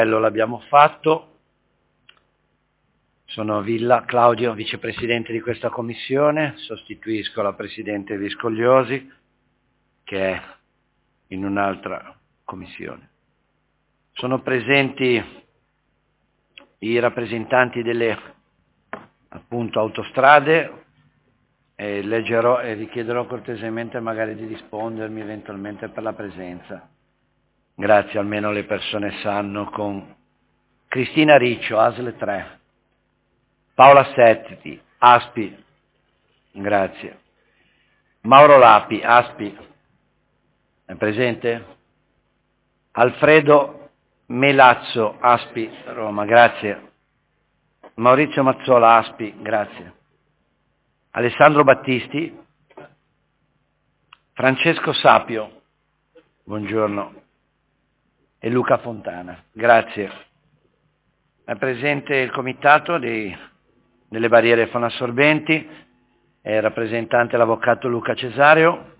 L'abbiamo fatto. Sono Villa Claudio, vicepresidente di questa commissione, sostituisco la presidente Viscogliosi che è in un'altra commissione. Sono presenti i rappresentanti delle appunto autostrade e leggerò e vi chiederò cortesemente magari di rispondermi eventualmente per la presenza. Grazie, almeno le persone sanno. Con Cristina Riccio, ASL 3. Paola Setti, ASPI, grazie. Mauro Lapi, ASPI, è presente? Alfredo Melazzo, ASPI, Roma, grazie. Maurizio Mazzola, ASPI, grazie. Alessandro Battisti, Francesco Sapio, buongiorno. E Luca Fontana, grazie. È presente il comitato delle barriere fonoassorbenti, è rappresentante l'avvocato Luca Cesario,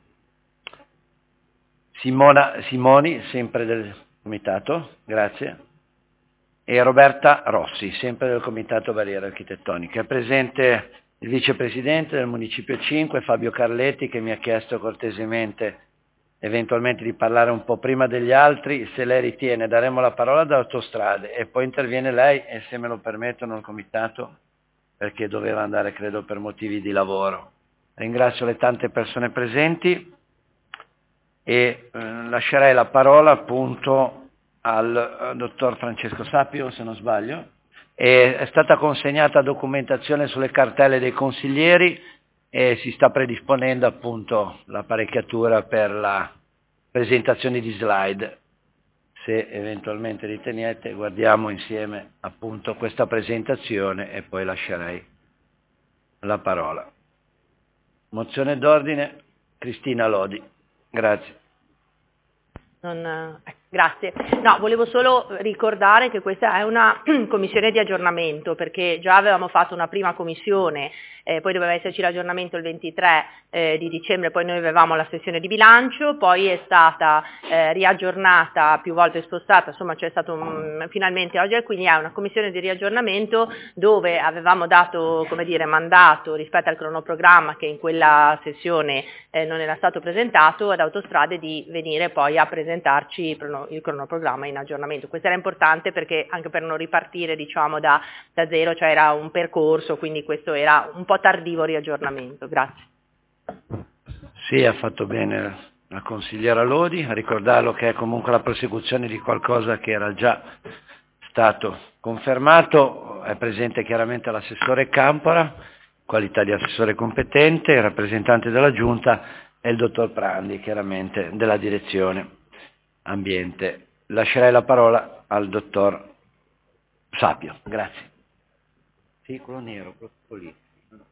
Simona Simoni, sempre del comitato, grazie, e Roberta Rossi, sempre del comitato barriere architettoniche. È presente il vicepresidente del Municipio 5, Fabio Carletti, che mi ha chiesto cortesemente eventualmente di parlare un po' prima degli altri. Se lei ritiene daremo la parola ad Autostrade e poi interviene lei e, se me lo permettono, il comitato, perché doveva andare credo per motivi di lavoro. Ringrazio le tante persone presenti e lascerei la parola appunto al dottor Francesco Sapio, se non sbaglio. È stata consegnata documentazione sulle cartelle dei consiglieri e si sta predisponendo appunto l'apparecchiatura per la presentazione di slide. Se eventualmente ritenete, guardiamo insieme appunto questa presentazione e poi lascerei la parola. Mozione d'ordine, Cristina Lodi. Grazie. Grazie. No, volevo solo ricordare che questa è una commissione di aggiornamento, perché già avevamo fatto una prima commissione, poi doveva esserci l'aggiornamento il 23 di dicembre, poi noi avevamo la sessione di bilancio, poi è stata riaggiornata, più volte spostata, insomma c'è stato finalmente oggi, e quindi è una commissione di riaggiornamento dove avevamo dato, come dire, mandato rispetto al cronoprogramma che in quella sessione non era stato presentato, ad Autostrade di venire poi a presentarci il cronoprogramma in aggiornamento. Questo era importante perché anche per non ripartire diciamo da zero, cioè era un percorso, quindi questo era un po' tardivo riaggiornamento. Grazie. Sì, ha fatto bene la consigliera Lodi a ricordarlo che è comunque la prosecuzione di qualcosa che era già stato confermato. È presente chiaramente l'assessore Campora, qualità di assessore competente, il rappresentante della Giunta e il dottor Prandi, chiaramente della direzione ambiente. Lascerei la parola al dottor Sapio. Grazie. Sì, quello nero, proprio lì.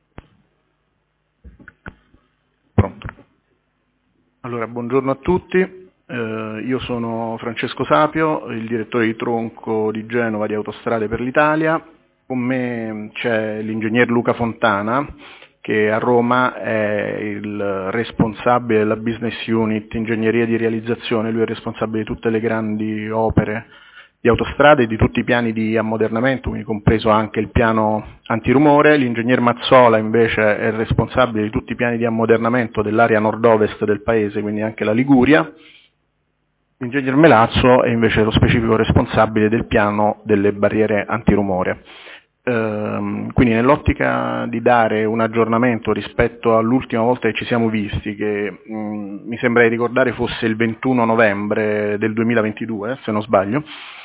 Pronto. Allora, buongiorno a tutti. Io sono Francesco Sapio, il direttore di tronco di Genova di Autostrade per l'Italia. Con me c'è l'ingegner Luca Fontana, che a Roma è il responsabile della business unit ingegneria di realizzazione. Lui è responsabile di tutte le grandi opere di Autostrade e di tutti i piani di ammodernamento, quindi compreso anche il piano antirumore. L'ingegner Mazzola invece è responsabile di tutti i piani di ammodernamento dell'area nord-ovest del paese, quindi anche la Liguria. L'ingegner Melazzo è invece lo specifico responsabile del piano delle barriere antirumore. Quindi nell'ottica di dare un aggiornamento rispetto all'ultima volta che ci siamo visti, che mi sembra di ricordare fosse il 21 novembre del 2022, se non sbaglio,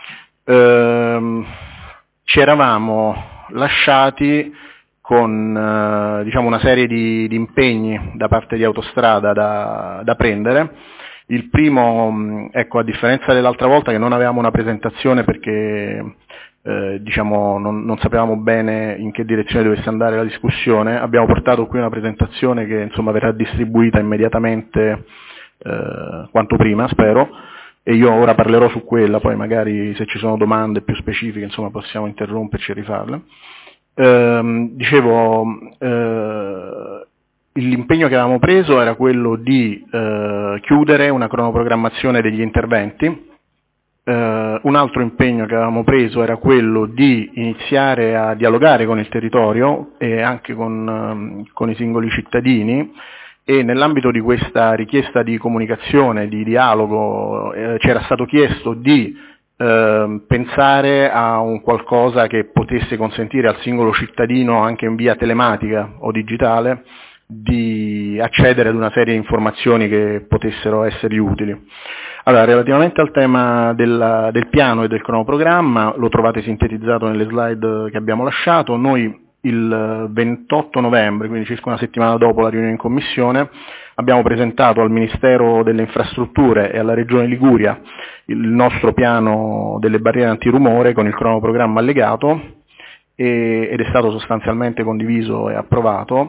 ci eravamo lasciati con diciamo una serie di impegni da parte di Autostrada da prendere. Il primo, ecco, a differenza dell'altra volta che non avevamo una presentazione perché diciamo non sapevamo bene in che direzione dovesse andare la discussione, abbiamo portato qui una presentazione che insomma verrà distribuita immediatamente quanto prima, spero, e io ora parlerò su quella, poi magari se ci sono domande più specifiche insomma possiamo interromperci e rifarle. Dicevo, l'impegno che avevamo preso era quello di chiudere una cronoprogrammazione degli interventi Un altro impegno che avevamo preso era quello di iniziare a dialogare con il territorio e anche con i singoli cittadini, e nell'ambito di questa richiesta di comunicazione, di dialogo, ci era stato chiesto di pensare a un qualcosa che potesse consentire al singolo cittadino, anche in via telematica o digitale, di accedere ad una serie di informazioni che potessero essergli utili. Allora, relativamente al tema del piano e del cronoprogramma, lo trovate sintetizzato nelle slide che abbiamo lasciato. Noi il 28 novembre, quindi circa una settimana dopo la riunione in commissione, abbiamo presentato al Ministero delle Infrastrutture e alla Regione Liguria il nostro piano delle barriere antirumore con il cronoprogramma allegato, ed è stato sostanzialmente condiviso e approvato.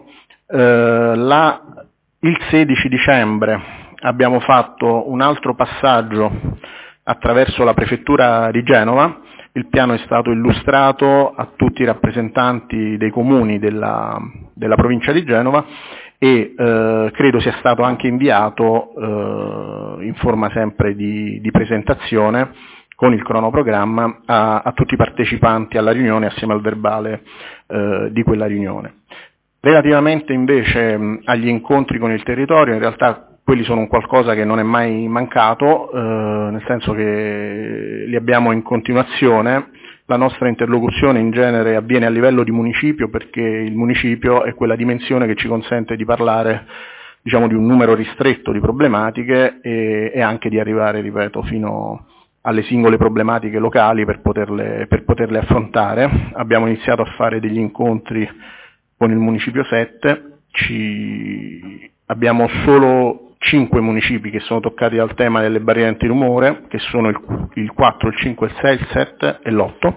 Il 16 dicembre abbiamo fatto un altro passaggio attraverso la Prefettura di Genova. Il piano è stato illustrato a tutti i rappresentanti dei comuni della provincia di Genova e credo sia stato anche inviato in forma sempre di presentazione con il cronoprogramma a tutti i partecipanti alla riunione assieme al verbale di quella riunione. Relativamente invece agli incontri con il territorio, in realtà quelli sono un qualcosa che non è mai mancato, nel senso che li abbiamo in continuazione. La nostra interlocuzione in genere avviene a livello di municipio, perché il municipio è quella dimensione che ci consente di parlare, diciamo, di un numero ristretto di problematiche e anche di arrivare, ripeto, fino alle singole problematiche locali per poterle affrontare. Abbiamo iniziato a fare degli incontri con il municipio 7, abbiamo solo 5 municipi che sono toccati dal tema delle barriere antirumore, che sono il 4, il 5, il 6, il 7 e l'8,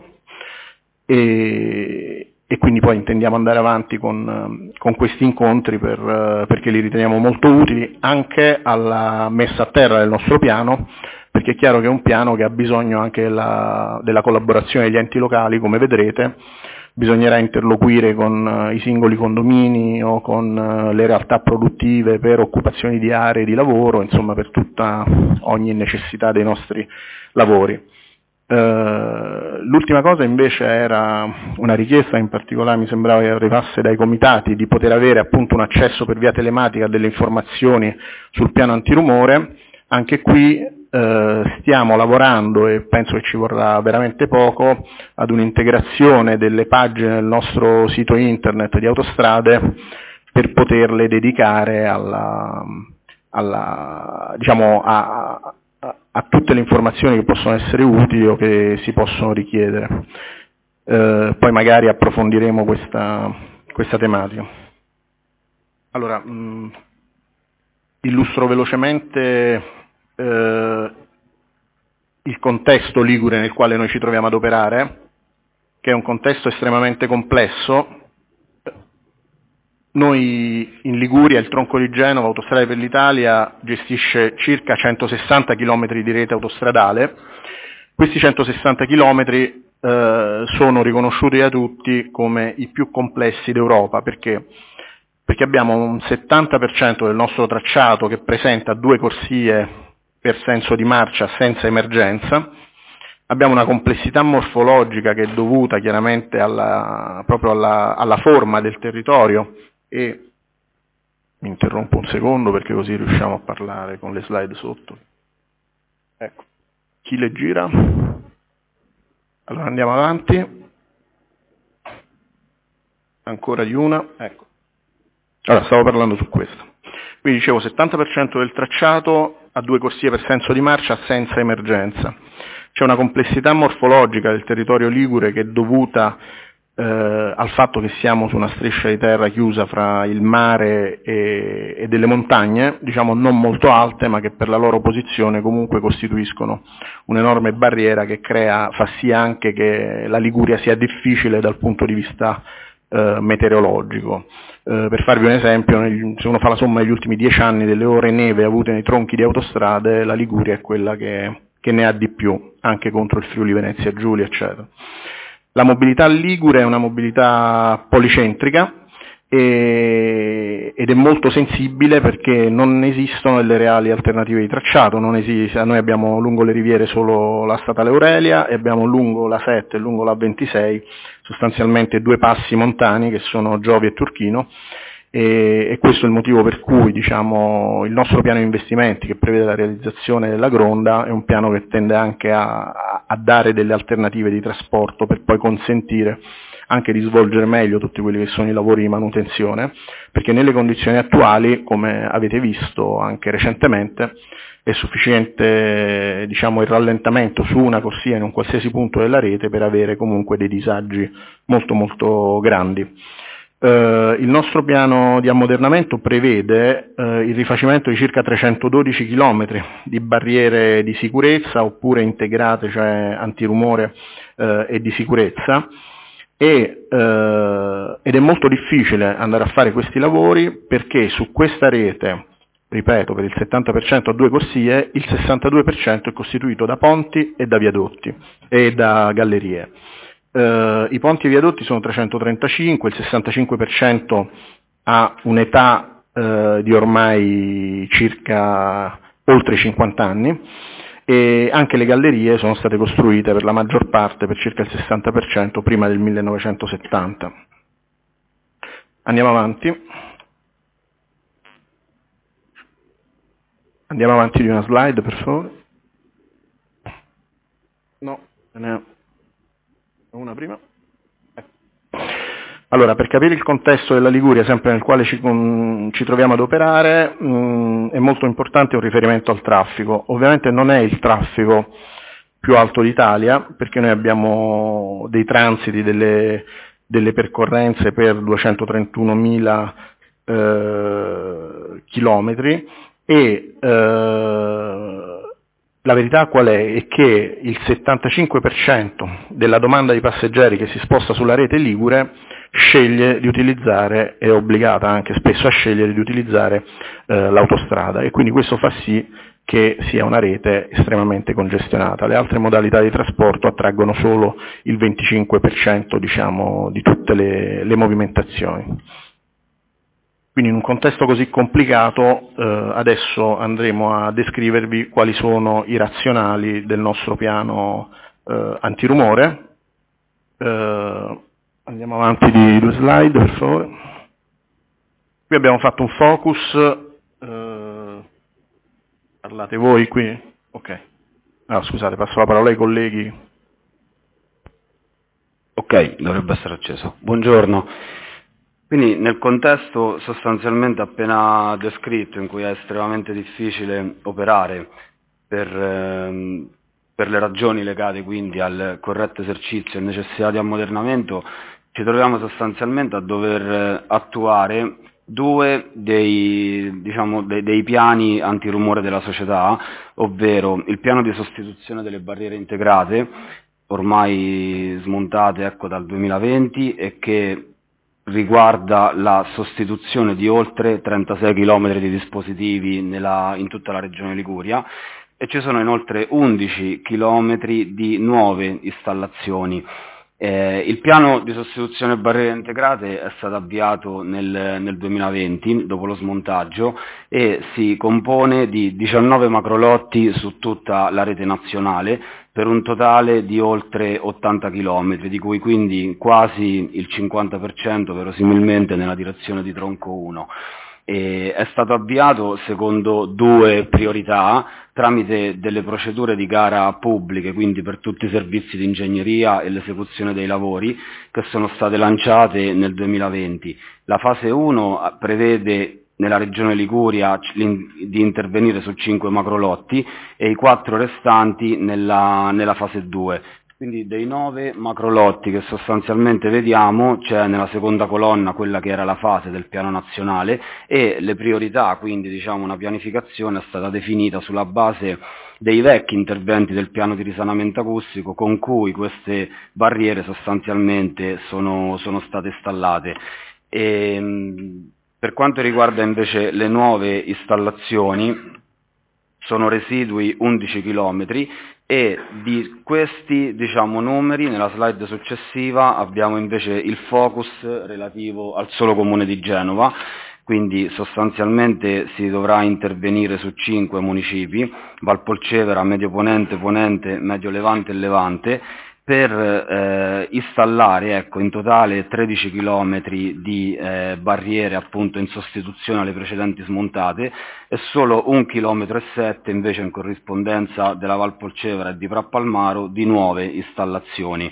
e quindi poi intendiamo andare avanti con questi incontri perché li riteniamo molto utili anche alla messa a terra del nostro piano, perché è chiaro che è un piano che ha bisogno anche della collaborazione degli enti locali, come vedrete. Bisognerà interloquire con i singoli condomini o con le realtà produttive per occupazioni di aree di lavoro, insomma per ogni necessità dei nostri lavori. L'ultima cosa invece era una richiesta, in particolare mi sembrava che arrivasse dai comitati, di poter avere appunto un accesso per via telematica a delle informazioni sul piano antirumore. Anche qui stiamo lavorando, e penso che ci vorrà veramente poco, ad un'integrazione delle pagine del nostro sito internet di Autostrade per poterle dedicare diciamo a tutte le informazioni che possono essere utili o che si possono richiedere. Poi magari approfondiremo questa tematica. Allora, illustro velocemente il contesto ligure nel quale noi ci troviamo ad operare, che è un contesto estremamente complesso. Noi in Liguria, il tronco di Genova, Autostrade per l'Italia, gestisce circa 160 km di rete autostradale. Questi 160 km sono riconosciuti da tutti come i più complessi d'Europa. Perché abbiamo un 70% del nostro tracciato che presenta 2 corsie per senso di marcia senza emergenza. Abbiamo una complessità morfologica che è dovuta chiaramente proprio alla forma del territorio, e mi interrompo un secondo perché così riusciamo a parlare con le slide sotto. Ecco, chi le gira? Allora andiamo avanti. Ancora di una, ecco. Allora, stavo parlando su questo. Quindi dicevo 70% del tracciato a 2 corsie per senso di marcia senza emergenza. C'è una complessità morfologica del territorio ligure che è dovuta al fatto che siamo su una striscia di terra chiusa fra il mare e delle montagne, diciamo non molto alte, ma che per la loro posizione comunque costituiscono un'enorme barriera che fa sì anche che la Liguria sia difficile dal punto di vista meteorologico. Per farvi un esempio, se uno fa la somma degli ultimi 10 anni delle ore neve avute nei tronchi di autostrade, la Liguria è quella che ne ha di più, anche contro il Friuli Venezia Giulia, eccetera. La mobilità ligure è una mobilità policentrica e ed è molto sensibile perché non esistono delle reali alternative di tracciato, noi abbiamo lungo le riviere solo la statale Aurelia e abbiamo lungo la 7 e lungo la 26 sostanzialmente due passi montani che sono Giovi e Turchino, e questo è il motivo per cui diciamo, il nostro piano di investimenti che prevede la realizzazione della Gronda è un piano che tende anche a dare delle alternative di trasporto per poi consentire anche di svolgere meglio tutti quelli che sono i lavori di manutenzione, perché nelle condizioni attuali, come avete visto anche recentemente, è sufficiente diciamo, il rallentamento su una corsia in un qualsiasi punto della rete per avere comunque dei disagi molto molto grandi. Il nostro piano di ammodernamento prevede il rifacimento di circa 312 km di barriere di sicurezza oppure integrate, cioè antirumore e di sicurezza, ed è molto difficile andare a fare questi lavori perché su questa rete, ripeto, per il 70% a due corsie, il 62% è costituito da ponti e da viadotti e da gallerie. I ponti e i viadotti sono 335, il 65% ha un'età di ormai circa oltre 50 anni e anche le gallerie sono state costruite per la maggior parte, per circa il 60%, prima del 1970. Andiamo avanti. Andiamo avanti di una slide, per favore. No, ce n'è una prima. Allora, per capire il contesto della Liguria, sempre nel quale ci troviamo ad operare, è molto importante un riferimento al traffico. Ovviamente non è il traffico più alto d'Italia, perché noi abbiamo dei transiti, delle percorrenze per 231.000 chilometri e la verità qual è? È che il 75% della domanda di passeggeri che si sposta sulla rete ligure sceglie di utilizzare, è obbligata anche spesso a scegliere di utilizzare l'autostrada e quindi questo fa sì che sia una rete estremamente congestionata. Le altre modalità di trasporto attraggono solo il 25% diciamo, di tutte le movimentazioni. Quindi in un contesto così complicato adesso andremo a descrivervi quali sono i razionali del nostro piano antirumore. Andiamo avanti di due slide, per favore. Qui abbiamo fatto un focus. Parlate voi qui? Ok. No, scusate, passo la parola ai colleghi. Ok, dovrebbe essere acceso. Buongiorno. Quindi nel contesto sostanzialmente appena descritto, in cui è estremamente difficile operare per le ragioni legate quindi al corretto esercizio e necessità di ammodernamento, ci troviamo sostanzialmente a dover attuare due dei piani antirumore della società, ovvero il piano di sostituzione delle barriere integrate, ormai smontate dal 2020 e che riguarda la sostituzione di oltre 36 km di dispositivi in tutta la regione Liguria e ci sono inoltre 11 km di nuove installazioni. Il piano di sostituzione barriere integrate è stato avviato nel 2020 dopo lo smontaggio e si compone di 19 macrolotti su tutta la rete nazionale per un totale di oltre 80 km, di cui quindi quasi il 50% verosimilmente nella direzione di tronco 1. È stato avviato secondo due priorità tramite delle procedure di gara pubbliche, quindi per tutti i servizi di ingegneria e l'esecuzione dei lavori che sono state lanciate nel 2020. La fase 1 prevede nella regione Liguria di intervenire su 5 macrolotti e i 4 restanti nella fase 2. Quindi dei 9 macrolotti che sostanzialmente vediamo c'è nella seconda colonna quella che era la fase del piano nazionale e le priorità, quindi diciamo una pianificazione è stata definita sulla base dei vecchi interventi del piano di risanamento acustico con cui queste barriere sostanzialmente sono state installate. Per quanto riguarda invece le nuove installazioni, sono residui 11 km e di questi numeri nella slide successiva abbiamo invece il focus relativo al solo comune di Genova. quindi sostanzialmente si dovrà intervenire su 5 municipi, Valpolcevera, Medio Ponente, Ponente, Medio Levante e Levante, per installare, ecco, in totale 13 chilometri di barriere appunto in sostituzione alle precedenti smontate e solo 1,7 chilometri invece in corrispondenza della Valpolcevera e di Prappalmaro di nuove installazioni.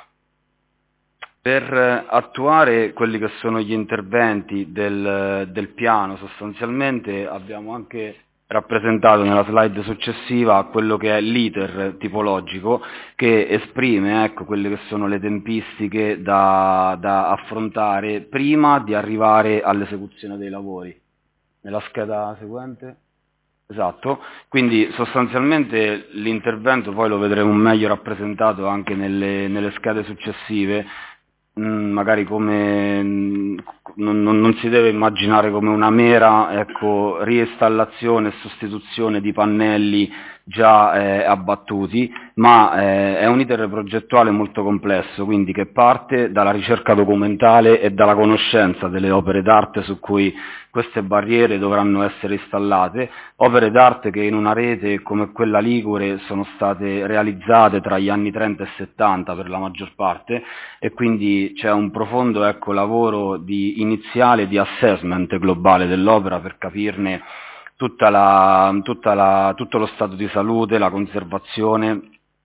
Per attuare quelli che sono gli interventi del piano, sostanzialmente abbiamo anche rappresentato nella slide successiva quello che è l'iter tipologico che esprime, ecco, quelle che sono le tempistiche da affrontare prima di arrivare all'esecuzione dei lavori. Nella scheda seguente? Esatto, quindi sostanzialmente l'intervento poi lo vedremo meglio rappresentato anche nelle schede successive, magari come non si deve immaginare come una mera, ecco, reinstallazione e sostituzione di pannelli già abbattuti, ma è un iter progettuale molto complesso, quindi che parte dalla ricerca documentale e dalla conoscenza delle opere d'arte su cui queste barriere dovranno essere installate, opere d'arte che in una rete come quella ligure sono state realizzate tra gli anni 30 e 70 per la maggior parte, e quindi c'è un profondo, ecco, lavoro iniziale di assessment globale dell'opera per capirne tutto lo stato di salute, la conservazione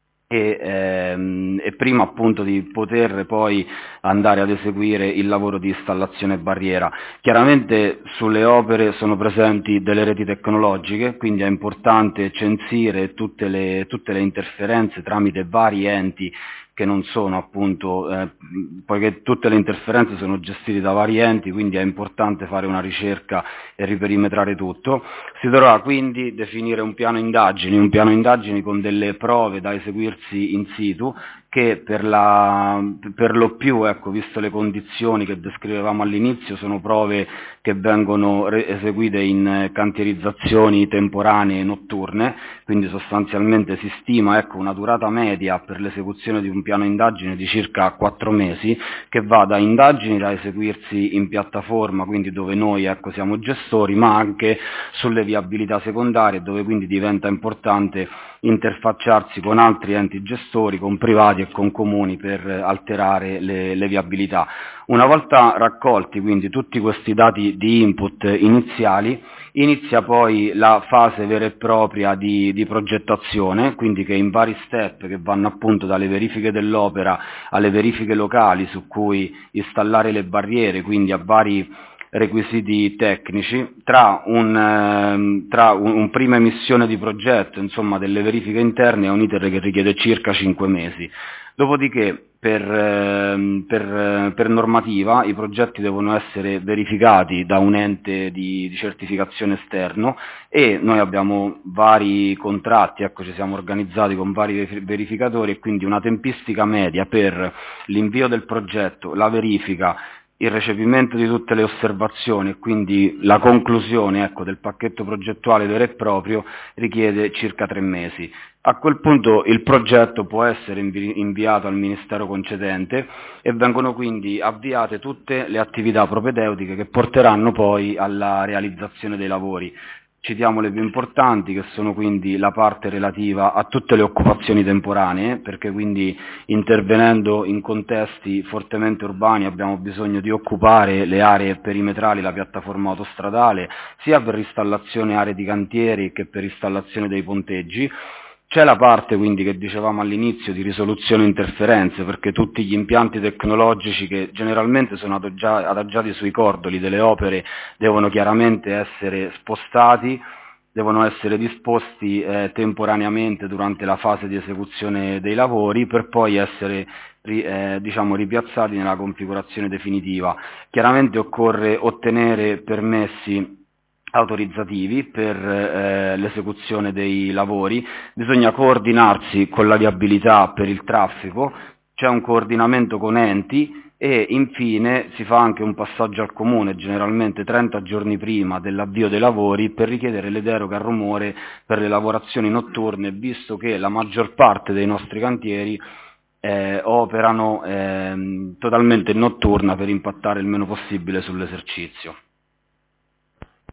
e prima appunto di poter poi andare ad eseguire il lavoro di installazione barriera. Chiaramente sulle opere sono presenti delle reti tecnologiche, quindi è importante censire tutte le interferenze tramite vari enti che non sono appunto, poiché tutte le interferenze sono gestite da vari enti, quindi è importante fare una ricerca e riperimetrare tutto. Si dovrà quindi definire un piano indagini con delle prove da eseguirsi in situ, che per lo più, ecco, visto le condizioni che descrivevamo all'inizio, sono prove che vengono eseguite in cantierizzazioni temporanee notturne, quindi sostanzialmente si stima, ecco, una durata media per l'esecuzione di un piano indagine di circa 4 mesi, che va da indagini da eseguirsi in piattaforma, quindi dove noi, ecco, siamo gestori, ma anche sulle viabilità secondarie, dove quindi diventa importante interfacciarsi con altri enti gestori, con privati e con comuni per alterare le viabilità. Una volta raccolti quindi tutti questi dati di input iniziali, inizia poi la fase vera e propria di progettazione, quindi che in vari step che vanno appunto dalle verifiche dell'opera alle verifiche locali su cui installare le barriere, quindi a vari requisiti tecnici, tra un prima emissione di progetto, insomma delle verifiche interne, è un iter che richiede circa 5 mesi. Dopodiché per normativa i progetti devono essere verificati da un ente di certificazione esterno, e noi abbiamo vari contratti, ecco, ci siamo organizzati con vari verificatori, e quindi una tempistica media per l'invio del progetto, la verifica, il recepimento di tutte le osservazioni e quindi la conclusione, ecco, del pacchetto progettuale vero e proprio richiede circa 3 mesi. A quel punto il progetto può essere inviato al Ministero concedente e vengono quindi avviate tutte le attività propedeutiche che porteranno poi alla realizzazione dei lavori. Citiamo le più importanti, che sono quindi la parte relativa a tutte le occupazioni temporanee, perché quindi intervenendo in contesti fortemente urbani abbiamo bisogno di occupare le aree perimetrali, la piattaforma autostradale, sia per installazione aree di cantieri che per installazione dei ponteggi. C'è la parte quindi che dicevamo all'inizio di risoluzione interferenze, perché tutti gli impianti tecnologici che generalmente sono adagiati sui cordoli delle opere devono chiaramente essere spostati, devono essere disposti temporaneamente durante la fase di esecuzione dei lavori per poi essere ripiazzati nella configurazione definitiva. Chiaramente occorre ottenere permessi autorizzativi per l'esecuzione dei lavori, bisogna coordinarsi con la viabilità per il traffico, c'è un coordinamento con enti e infine si fa anche un passaggio al comune, generalmente 30 giorni prima dell'avvio dei lavori, per richiedere le deroghe al rumore per le lavorazioni notturne, visto che la maggior parte dei nostri cantieri operano totalmente in notturna per impattare il meno possibile sull'esercizio.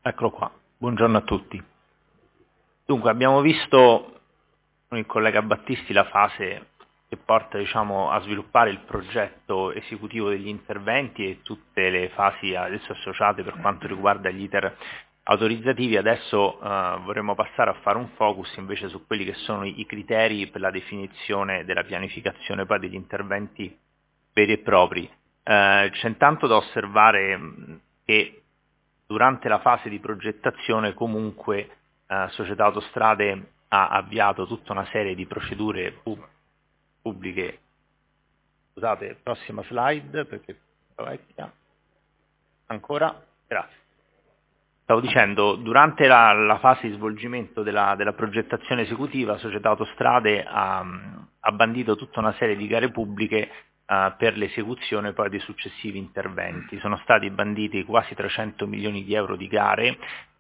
Eccolo qua, buongiorno a tutti. Dunque, abbiamo visto con il collega Battisti la fase che porta, diciamo, a sviluppare il progetto esecutivo degli interventi e tutte le fasi adesso associate per quanto riguarda gli iter autorizzativi. Adesso vorremmo passare a fare un focus invece su quelli che sono i criteri per la definizione della pianificazione poi degli interventi veri e propri. C'è intanto da osservare che durante la fase di progettazione comunque Società Autostrade ha avviato tutta una serie di procedure pubbliche. Scusate, prossima slide perché è vecchia. Ancora? Grazie. Stavo dicendo, durante la fase di svolgimento della progettazione esecutiva, Società Autostrade ha bandito tutta una serie di gare pubbliche per l'esecuzione poi dei successivi interventi. Sono stati banditi quasi 300 milioni di euro di gare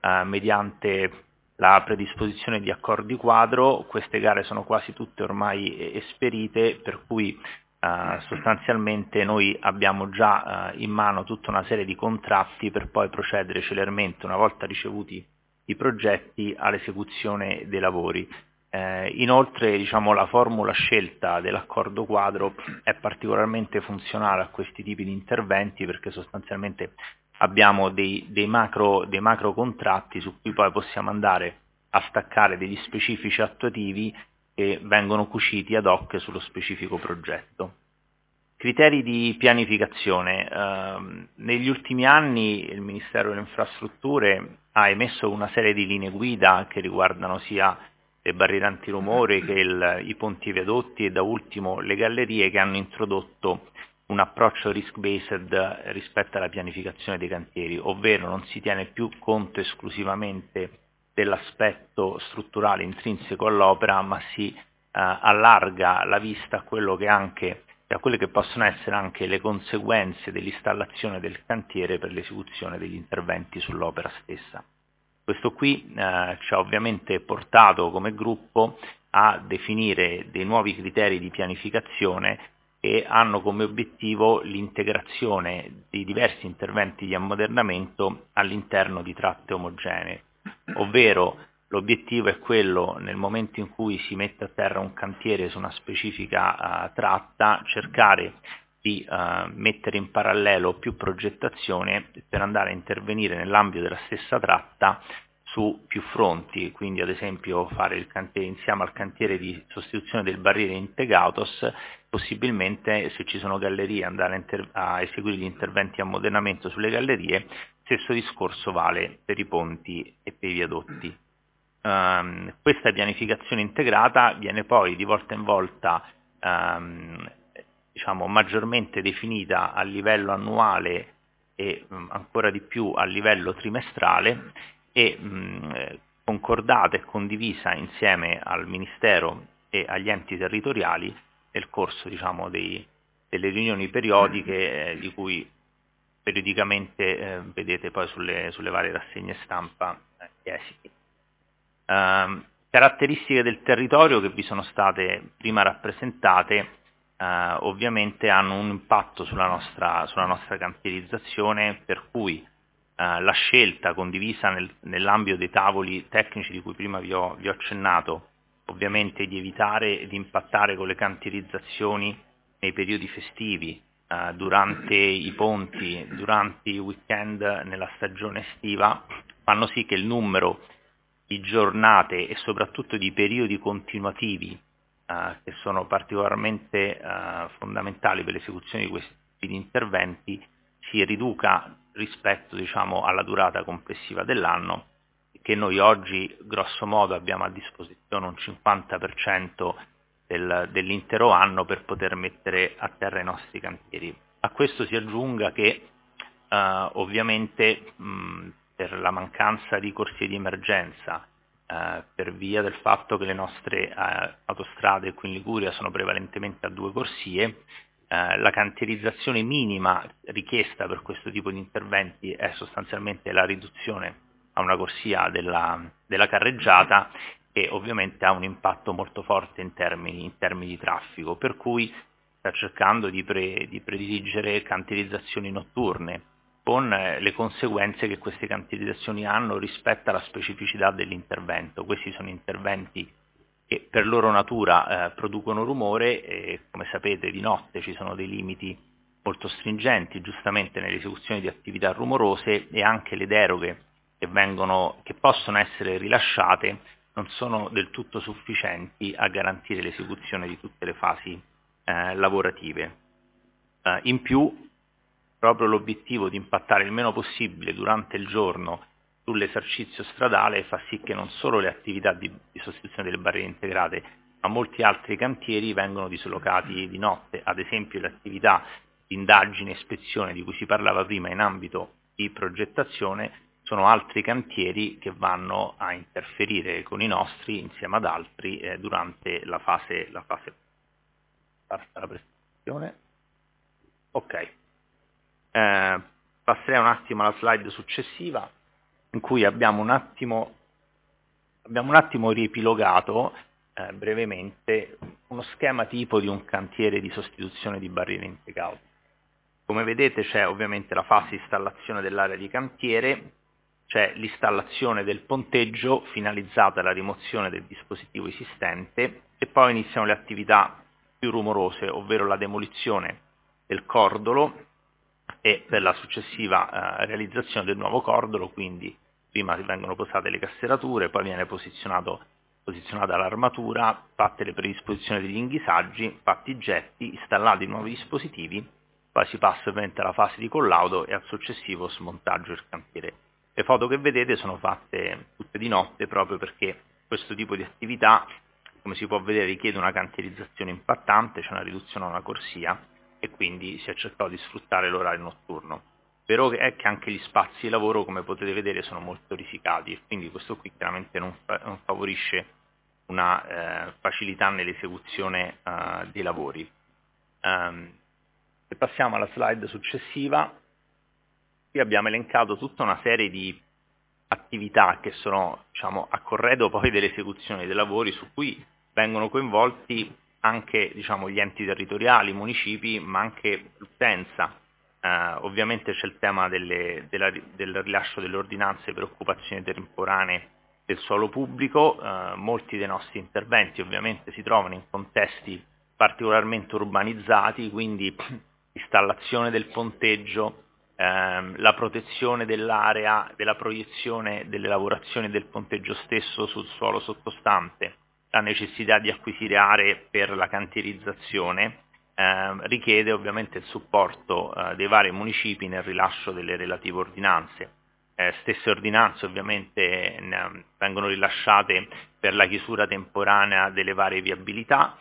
mediante la predisposizione di accordi quadro. Queste gare sono quasi tutte ormai esperite, per cui sostanzialmente noi abbiamo già in mano tutta una serie di contratti per poi procedere celermente, una volta ricevuti i progetti, all'esecuzione dei lavori. Inoltre, diciamo, la formula scelta dell'accordo quadro è particolarmente funzionale a questi tipi di interventi, perché sostanzialmente abbiamo dei macro contratti su cui poi possiamo andare a staccare degli specifici attuativi che vengono cuciti ad hoc sullo specifico progetto. Criteri di pianificazione. Negli ultimi anni il Ministero delle Infrastrutture ha emesso una serie di linee guida che riguardano sia le barriere antirumore che i ponti e viadotti e da ultimo le gallerie, che hanno introdotto un approccio risk-based rispetto alla pianificazione dei cantieri, ovvero non si tiene più conto esclusivamente dell'aspetto strutturale intrinseco all'opera, ma si allarga la vista a quelle che possono essere anche le conseguenze dell'installazione del cantiere per l'esecuzione degli interventi sull'opera stessa. Questo qui ci ha ovviamente portato come gruppo a definire dei nuovi criteri di pianificazione che hanno come obiettivo l'integrazione di diversi interventi di ammodernamento all'interno di tratte omogenee, ovvero l'obiettivo è quello, nel momento in cui si mette a terra un cantiere su una specifica tratta, cercare di mettere in parallelo più progettazione per andare a intervenire nell'ambito della stessa tratta su più fronti, quindi ad esempio fare il cantiere insieme al cantiere di sostituzione del barriere Integatos, possibilmente se ci sono gallerie andare a eseguire gli interventi di ammodernamento sulle gallerie. Stesso discorso vale per i ponti e per i viadotti. Questa pianificazione integrata viene poi di volta in volta diciamo maggiormente definita a livello annuale e ancora di più a livello trimestrale e concordata e condivisa insieme al Ministero e agli enti territoriali nel corso, diciamo, delle riunioni periodiche di cui periodicamente vedete poi sulle varie rassegne stampa gli esiti. Caratteristiche del territorio che vi sono state prima rappresentate ovviamente hanno un impatto sulla nostra cantierizzazione, per cui la scelta condivisa nell'ambito dei tavoli tecnici di cui prima vi ho accennato, ovviamente di evitare di impattare con le cantierizzazioni nei periodi festivi, durante i ponti, durante i weekend nella stagione estiva, fanno sì che il numero di giornate e soprattutto di periodi continuativi che sono particolarmente fondamentali per l'esecuzione di questi tipi di interventi si riduca rispetto, diciamo, alla durata complessiva dell'anno, che noi oggi grosso modo abbiamo a disposizione un 50% dell'intero anno per poter mettere a terra i nostri cantieri. A questo si aggiunga che ovviamente per la mancanza di corsie di emergenza, per via del fatto che le nostre autostrade qui in Liguria sono prevalentemente a 2 corsie, la cantierizzazione minima richiesta per questo tipo di interventi è sostanzialmente la riduzione a una corsia della carreggiata, e ovviamente ha un impatto molto forte in termini di traffico, per cui sta cercando di prediligere cantierizzazioni notturne con le conseguenze che queste cantierizzazioni hanno rispetto alla specificità dell'intervento. Questi sono interventi che per loro natura producono rumore e, come sapete, di notte ci sono dei limiti molto stringenti, giustamente, nell'esecuzione di attività rumorose, e anche le deroghe che possono essere rilasciate non sono del tutto sufficienti a garantire l'esecuzione di tutte le fasi lavorative. In più, proprio l'obiettivo di impattare il meno possibile durante il giorno sull'esercizio stradale fa sì che non solo le attività di sostituzione delle barriere integrate, ma molti altri cantieri vengono dislocati di notte. Ad esempio, le attività di indagine e ispezione di cui si parlava prima in ambito di progettazione sono altri cantieri che vanno a interferire con i nostri insieme ad altri durante la fase. Basta la presentazione. Ok. Passerei un attimo alla slide successiva, in cui abbiamo un attimo riepilogato brevemente uno schema tipo di un cantiere di sostituzione di barriere integrate. Come vedete c'è ovviamente la fase di installazione dell'area di cantiere, c'è l'installazione del ponteggio finalizzata alla rimozione del dispositivo esistente, e poi iniziano le attività più rumorose, ovvero la demolizione del cordolo e per la successiva realizzazione del nuovo cordolo. Quindi prima vengono posate le casserature, poi viene posizionata l'armatura, fatte le predisposizioni degli inghisaggi, fatti i getti, installati i nuovi dispositivi, poi si passa ovviamente alla fase di collaudo e al successivo smontaggio del cantiere. Le foto che vedete sono fatte tutte di notte, proprio perché questo tipo di attività, come si può vedere, richiede una cantierizzazione impattante, c'è una riduzione a una corsia, e quindi si è cercato di sfruttare l'orario notturno. Vero è che anche gli spazi di lavoro, come potete vedere, sono molto risicati, e quindi questo qui chiaramente non favorisce una facilità nell'esecuzione dei lavori. Se passiamo alla slide successiva, qui abbiamo elencato tutta una serie di attività che sono, diciamo, a corredo poi dell'esecuzione dei lavori, su cui vengono coinvolti anche, diciamo, gli enti territoriali, i municipi, ma anche l'utenza. Ovviamente c'è il tema del rilascio delle ordinanze per occupazioni temporanee del suolo pubblico. Molti dei nostri interventi ovviamente si trovano in contesti particolarmente urbanizzati, quindi installazione del ponteggio, la protezione dell'area, della proiezione delle lavorazioni del ponteggio stesso sul suolo sottostante, la necessità di acquisire aree per la cantierizzazione, richiede ovviamente il supporto dei vari municipi nel rilascio delle relative ordinanze. Stesse ordinanze ovviamente vengono rilasciate per la chiusura temporanea delle varie viabilità,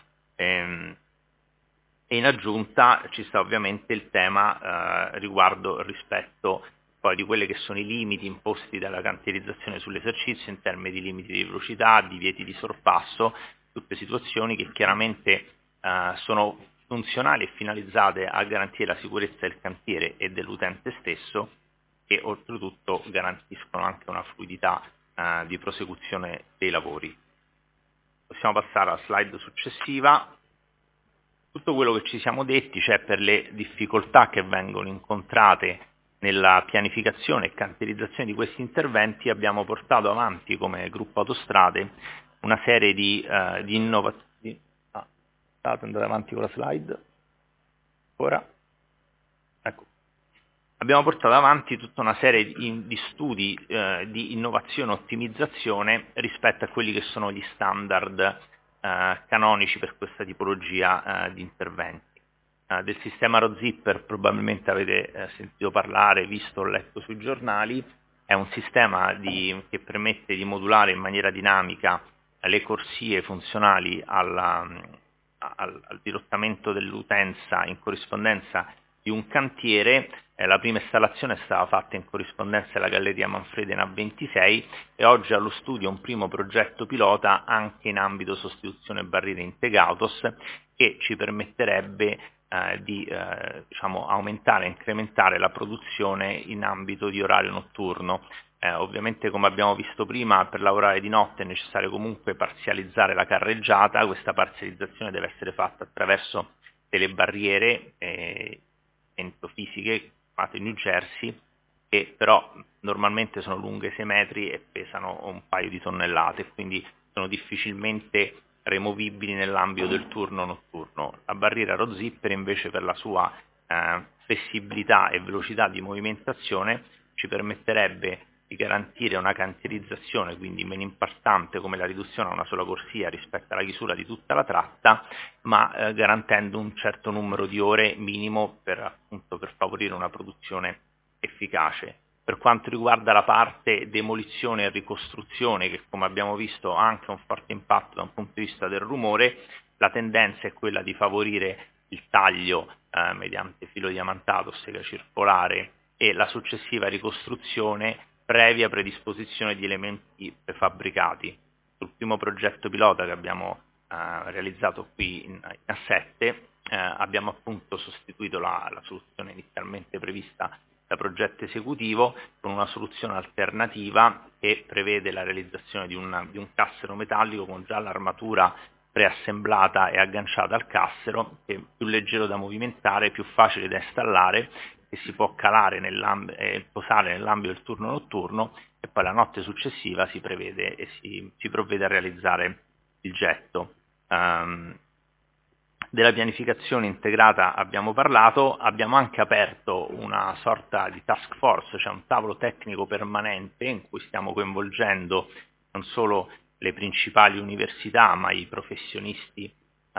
e in aggiunta ci sta ovviamente il tema riguardo rispetto poi di quelli che sono i limiti imposti dalla cantierizzazione sull'esercizio in termini di limiti di velocità, divieti di sorpasso, tutte situazioni che chiaramente sono funzionali e finalizzate a garantire la sicurezza del cantiere e dell'utente stesso, e oltretutto garantiscono anche una fluidità di prosecuzione dei lavori. Possiamo passare alla slide successiva. Tutto quello che ci siamo detti c'è per le difficoltà che vengono incontrate nella pianificazione e cantierizzazione di questi interventi. Abbiamo portato avanti come gruppo Autostrade una serie di innovazioni. Andate avanti con la slide. Ora. Ecco. Abbiamo portato avanti tutta una serie di studi di innovazione e ottimizzazione rispetto a quelli che sono gli standard canonici per questa tipologia di interventi. Del sistema ROZipper probabilmente avete sentito parlare, visto o letto sui giornali. È un sistema che permette di modulare in maniera dinamica le corsie funzionali al dirottamento dell'utenza in corrispondenza di un cantiere. La prima installazione è stata fatta in corrispondenza della Galleria Manfredi in A26 e oggi è allo studio un primo progetto pilota anche in ambito sostituzione barriere integratos, che ci permetterebbe di aumentare e incrementare la produzione in ambito di orario notturno. Ovviamente, come abbiamo visto prima, per lavorare di notte è necessario comunque parzializzare la carreggiata. Questa parzializzazione deve essere fatta attraverso delle barriere fisiche fatte in New Jersey, che però normalmente sono lunghe 6 metri e pesano un paio di tonnellate, quindi sono difficilmente removibili nell'ambito del turno notturno. La barriera Road Zipper invece, per la sua flessibilità e velocità di movimentazione, ci permetterebbe di garantire una cantierizzazione, quindi meno impattante come la riduzione a una sola corsia rispetto alla chiusura di tutta la tratta, ma garantendo un certo numero di ore minimo per favorire una produzione efficace. Per quanto riguarda la parte demolizione e ricostruzione, che come abbiamo visto ha anche un forte impatto da un punto di vista del rumore, la tendenza è quella di favorire il taglio mediante filo diamantato, sega circolare, e la successiva ricostruzione previa predisposizione di elementi prefabbricati. Sul primo progetto pilota che abbiamo realizzato qui in A7 abbiamo appunto sostituito la soluzione inizialmente prevista da progetto esecutivo con una soluzione alternativa che prevede la realizzazione di un cassero metallico con già l'armatura preassemblata e agganciata al cassero, che è più leggero da movimentare, più facile da installare, che si può calare e posare nell'ambito del turno notturno, e poi la notte successiva si prevede e si provvede a realizzare il getto. Della pianificazione integrata abbiamo parlato, abbiamo anche aperto una sorta di task force, cioè un tavolo tecnico permanente in cui stiamo coinvolgendo non solo le principali università, ma i professionisti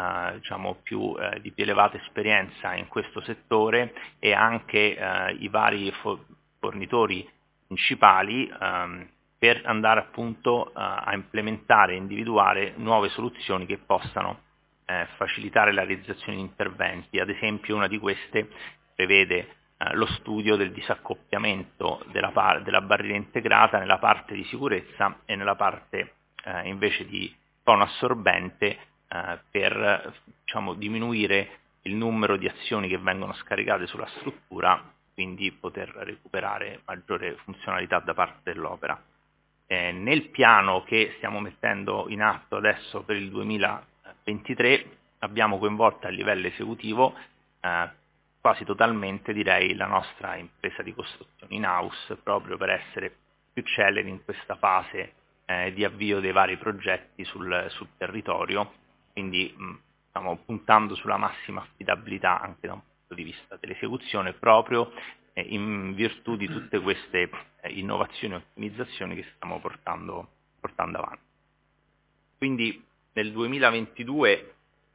di più elevata esperienza in questo settore, e anche i vari fornitori principali, per andare appunto a implementare e individuare nuove soluzioni che possano facilitare la realizzazione di interventi. Ad esempio, una di queste prevede lo studio del disaccoppiamento della barriera integrata nella parte di sicurezza e nella parte invece di cono assorbente, per diminuire il numero di azioni che vengono scaricate sulla struttura, quindi poter recuperare maggiore funzionalità da parte dell'opera. Nel piano che stiamo mettendo in atto adesso per il 2023 abbiamo coinvolto a livello esecutivo quasi totalmente, direi, la nostra impresa di costruzione in house, proprio per essere più celeri in questa fase di avvio dei vari progetti sul territorio, quindi stiamo puntando sulla massima affidabilità anche da un punto di vista dell'esecuzione, proprio in virtù di tutte queste innovazioni e ottimizzazioni che stiamo portando avanti. Quindi nel 2022,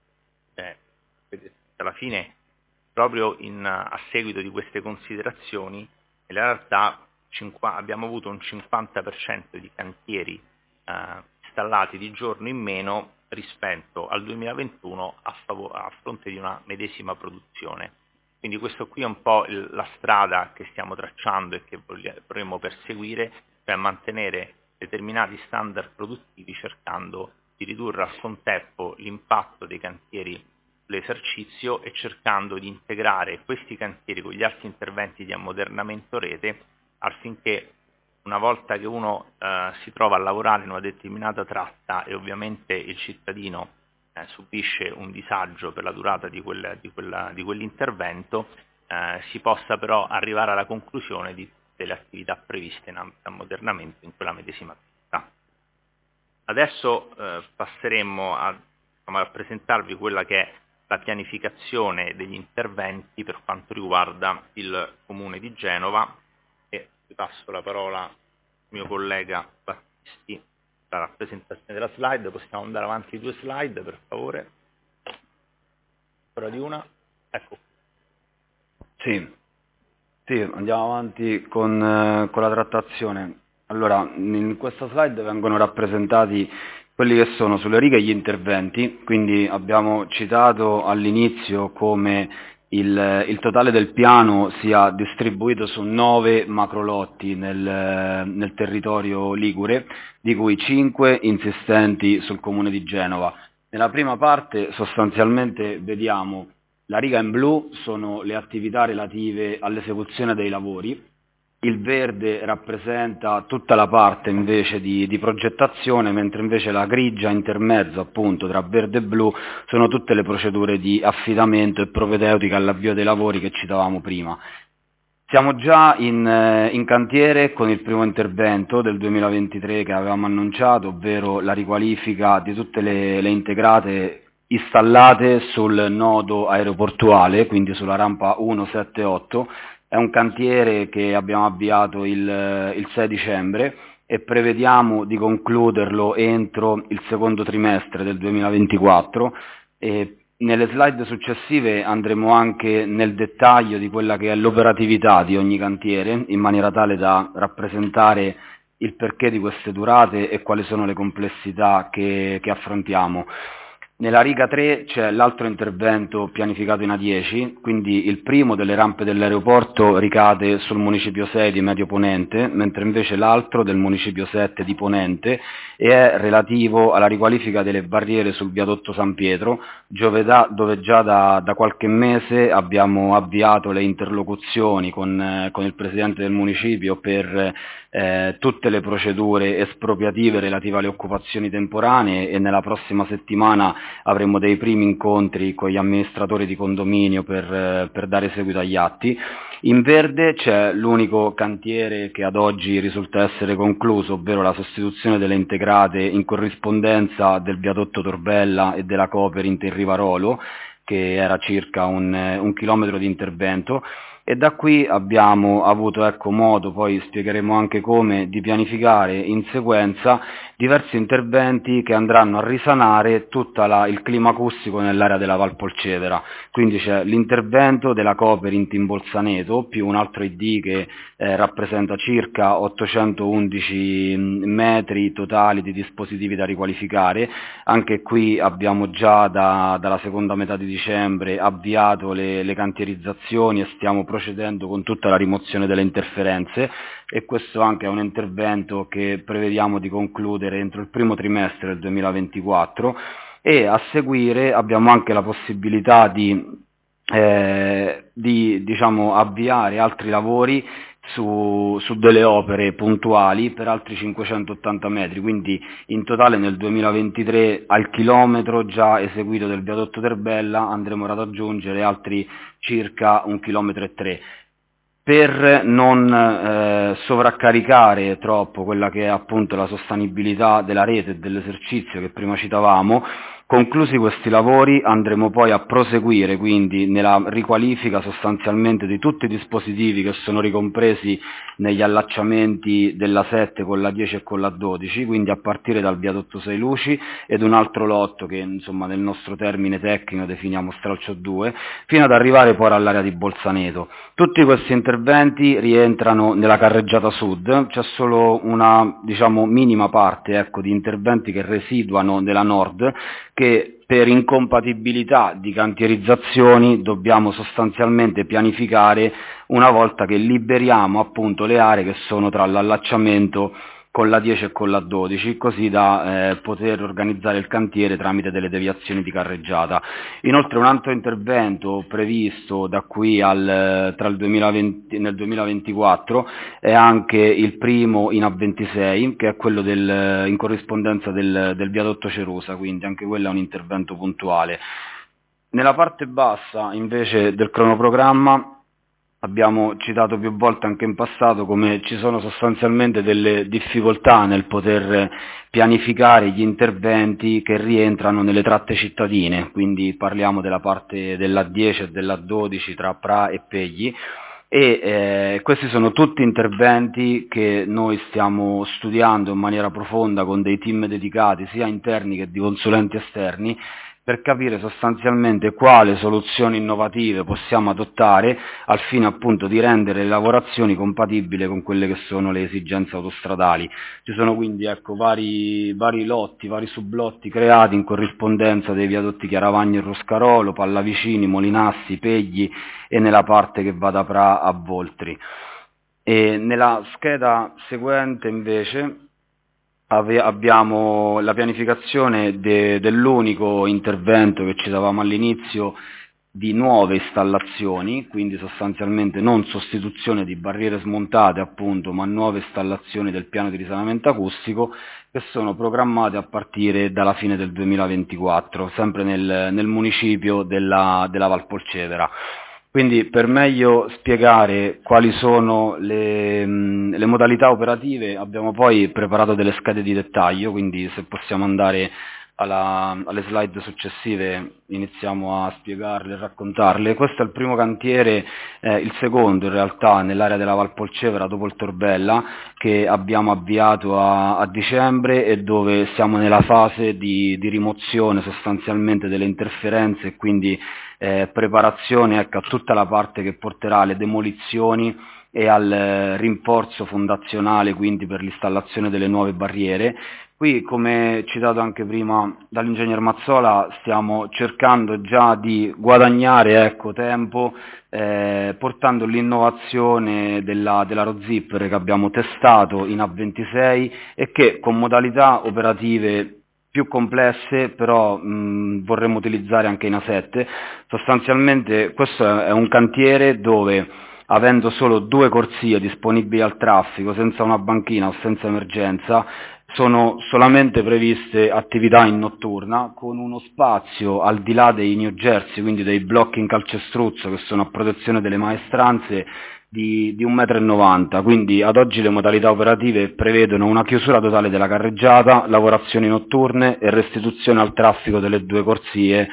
alla fine, proprio a seguito di queste considerazioni, in realtà abbiamo avuto un 50% di cantieri installati di giorno in meno rispetto al 2021 a fronte di una medesima produzione. Quindi questo qui è un po' la strada che stiamo tracciando e che vorremmo perseguire, cioè mantenere determinati standard produttivi, cercando di ridurre al contempo l'impatto dei cantieri sull'esercizio e cercando di integrare questi cantieri con gli altri interventi di ammodernamento rete, affinché una volta che uno si trova a lavorare in una determinata tratta e ovviamente il cittadino subisce un disagio per la durata di quell'intervento, si possa però arrivare alla conclusione di tutte le attività previste in ammodernamento in quella medesima tratta. Adesso passeremo a presentarvi quella che è la pianificazione degli interventi per quanto riguarda il Comune di Genova, e vi passo la parola al mio collega Battisti per la presentazione della slide. Possiamo andare avanti 2 slide, per favore? Ancora di una? Ecco. Sì, andiamo avanti con la trattazione. Allora, in questa slide vengono rappresentati quelli che sono sulle righe gli interventi, quindi abbiamo citato all'inizio come il totale del piano sia distribuito su 9 macrolotti nel territorio ligure, di cui 5 insistenti sul Comune di Genova. Nella prima parte sostanzialmente vediamo la riga in blu sono le attività relative all'esecuzione dei lavori, il verde rappresenta tutta la parte invece di progettazione, mentre invece la grigia intermezzo, appunto, tra verde e blu sono tutte le procedure di affidamento e propedeutica all'avvio dei lavori che citavamo prima. Siamo già in cantiere con il primo intervento del 2023 che avevamo annunciato, ovvero la riqualifica di tutte le integrate installate sul nodo aeroportuale, quindi sulla rampa 178. È un cantiere che abbiamo avviato il 6 dicembre e prevediamo di concluderlo entro il secondo trimestre del 2024. E nelle slide successive andremo anche nel dettaglio di quella che è l'operatività di ogni cantiere, in maniera tale da rappresentare il perché di queste durate e quali sono le complessità che affrontiamo. Nella riga 3 c'è l'altro intervento pianificato in A10, quindi il primo delle rampe dell'aeroporto ricade sul municipio 6 di Medio Ponente, mentre invece l'altro del municipio 7 di Ponente è relativo alla riqualifica delle barriere sul viadotto San Pietro, dove già da qualche mese abbiamo avviato le interlocuzioni con il presidente del municipio per tutte le procedure espropriative relative alle occupazioni temporanee, e nella prossima settimana avremo dei primi incontri con gli amministratori di condominio per dare seguito agli atti. In verde c'è l'unico cantiere che ad oggi risulta essere concluso, ovvero la sostituzione delle integrate in corrispondenza del viadotto Torbella e della Coper in Terrivarolo, che era circa un chilometro di intervento. E da qui abbiamo avuto modo, poi spiegheremo anche come, di pianificare in sequenza diversi interventi che andranno a risanare tutto il clima acustico nell'area della Val Polcevera. Quindi c'è l'intervento della Coper in Timbolzaneto, più un altro ID che rappresenta circa 811 metri totali di dispositivi da riqualificare. Anche qui abbiamo già dalla seconda metà di dicembre avviato le cantierizzazioni e stiamo procedendo con tutta la rimozione delle interferenze, e questo anche è un intervento che prevediamo di concludere entro il primo trimestre del 2024, e a seguire abbiamo anche la possibilità di avviare altri lavori su delle opere puntuali per altri 580 metri, quindi in totale nel 2023 al chilometro già eseguito del viadotto Terbella andremo ad aggiungere altri circa 1,3 chilometri. Per non sovraccaricare troppo quella che è appunto la sostenibilità della rete e dell'esercizio che prima citavamo, conclusi questi lavori andremo poi a proseguire quindi nella riqualifica sostanzialmente di tutti i dispositivi che sono ricompresi negli allacciamenti della 7 con la 10 e con la 12, quindi a partire dal viadotto 6 luci ed un altro lotto che insomma nel nostro termine tecnico definiamo stralcio 2, fino ad arrivare poi all'area di Bolzaneto. Tutti questi interventi rientrano nella carreggiata sud, c'è solo una minima parte di interventi che residuano nella nord, che per incompatibilità di cantierizzazioni dobbiamo sostanzialmente pianificare una volta che liberiamo appunto le aree che sono tra l'allacciamento con la 10 e con la 12, così da poter organizzare il cantiere tramite delle deviazioni di carreggiata. Inoltre un altro intervento previsto da qui nel 2024 è anche il primo in A26, che è quello in corrispondenza del viadotto Cerusa, quindi anche quello è un intervento puntuale. Nella parte bassa invece del cronoprogramma abbiamo citato più volte anche in passato come ci sono sostanzialmente delle difficoltà nel poter pianificare gli interventi che rientrano nelle tratte cittadine, quindi parliamo della parte della 10 e della 12 tra Pra e Pegli, e questi sono tutti interventi che noi stiamo studiando in maniera profonda con dei team dedicati sia interni che di consulenti esterni, per capire sostanzialmente quali soluzioni innovative possiamo adottare al fine appunto di rendere le lavorazioni compatibili con quelle che sono le esigenze autostradali. Ci sono quindi vari lotti, vari sublotti creati in corrispondenza dei viadotti Chiaravagno e Roscarolo, Pallavicini, Molinassi, Pegli e nella parte che va da Pra a Voltri. E nella scheda seguente invece abbiamo la pianificazione dell'unico intervento che citavamo all'inizio di nuove installazioni, quindi sostanzialmente non sostituzione di barriere smontate appunto, ma nuove installazioni del piano di risanamento acustico che sono programmate a partire dalla fine del 2024, sempre nel municipio della Val Polcevera. Quindi per meglio spiegare quali sono le modalità operative abbiamo poi preparato delle schede di dettaglio, quindi se possiamo andare alle slide successive iniziamo a spiegarle e raccontarle. Questo è il primo cantiere, il secondo in realtà nell'area della Valpolcevera dopo il Torbella, che abbiamo avviato a dicembre e dove siamo nella fase di rimozione sostanzialmente delle interferenze e quindi preparazione a tutta la parte che porterà alle demolizioni e al rinforzo fondazionale, quindi per l'installazione delle nuove barriere. Qui, come citato anche prima dall'ingegner Mazzola, stiamo cercando già di guadagnare tempo portando l'innovazione della ROZIPPER che abbiamo testato in A26 e che con modalità operative più complesse però vorremmo utilizzare anche in A7. Sostanzialmente questo è un cantiere dove, avendo solo 2 corsie disponibili al traffico, senza una banchina o senza emergenza, sono solamente previste attività in notturna, con uno spazio al di là dei New Jersey, quindi dei blocchi in calcestruzzo che sono a protezione delle maestranze, di 1,90 m, quindi ad oggi le modalità operative prevedono una chiusura totale della carreggiata, lavorazioni notturne e restituzione al traffico delle 2 corsie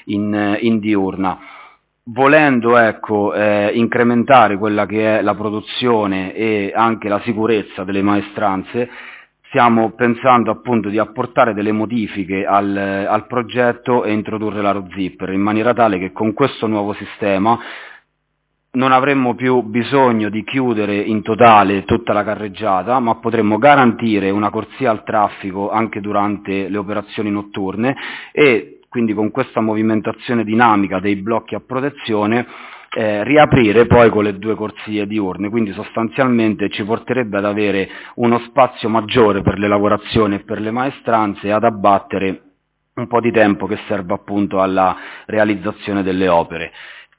in diurna. Volendo incrementare quella che è la produzione e anche la sicurezza delle maestranze, stiamo pensando appunto di apportare delle modifiche al progetto e introdurre la ROZIPPER in maniera tale che con questo nuovo sistema non avremmo più bisogno di chiudere in totale tutta la carreggiata, ma potremmo garantire una corsia al traffico anche durante le operazioni notturne e quindi con questa movimentazione dinamica dei blocchi a protezione riaprire poi con le 2 corsie diurne, quindi sostanzialmente ci porterebbe ad avere uno spazio maggiore per le lavorazioni e per le maestranze e ad abbattere un po' di tempo che serve appunto alla realizzazione delle opere.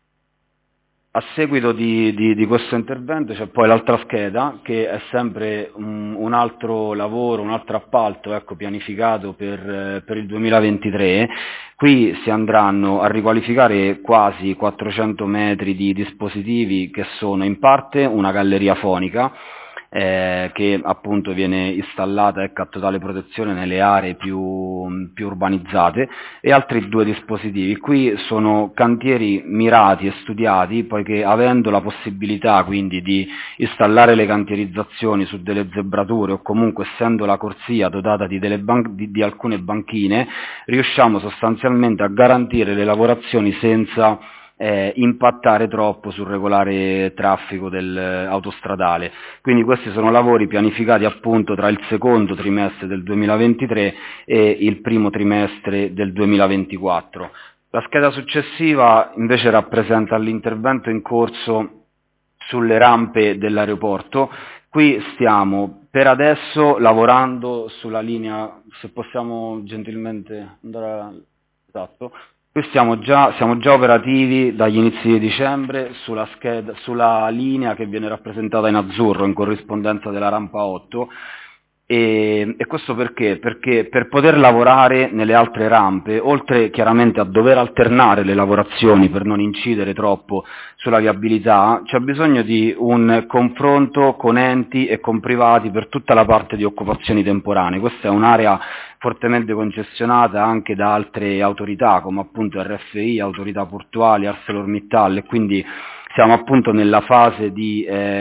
A seguito di questo intervento c'è poi l'altra scheda, che è sempre un altro lavoro, un altro appalto pianificato per il 2023. Qui si andranno a riqualificare quasi 400 metri di dispositivi che sono in parte una galleria fonica, che appunto viene installata a totale protezione nelle aree più urbanizzate, e altri 2 dispositivi. Qui sono cantieri mirati e studiati, poiché avendo la possibilità quindi di installare le cantierizzazioni su delle zebrature o comunque essendo la corsia dotata di alcune banchine, riusciamo sostanzialmente a garantire le lavorazioni senza impattare troppo sul regolare traffico autostradale. Quindi questi sono lavori pianificati appunto tra il secondo trimestre del 2023 e il primo trimestre del 2024. La scheda successiva invece rappresenta l'intervento in corso sulle rampe dell'aeroporto. Qui stiamo per adesso lavorando sulla linea, se possiamo gentilmente andare esatto. Qui siamo già operativi dagli inizi di dicembre sulla linea che viene rappresentata in azzurro in corrispondenza della rampa 8 e questo perché? Perché per poter lavorare nelle altre rampe, oltre chiaramente a dover alternare le lavorazioni per non incidere troppo sulla viabilità, c'è bisogno di un confronto con enti e con privati per tutta la parte di occupazioni temporanee. Questa è un'area fortemente congestionata anche da altre autorità come appunto RFI, autorità portuali, ArcelorMittal, e quindi siamo appunto nella fase di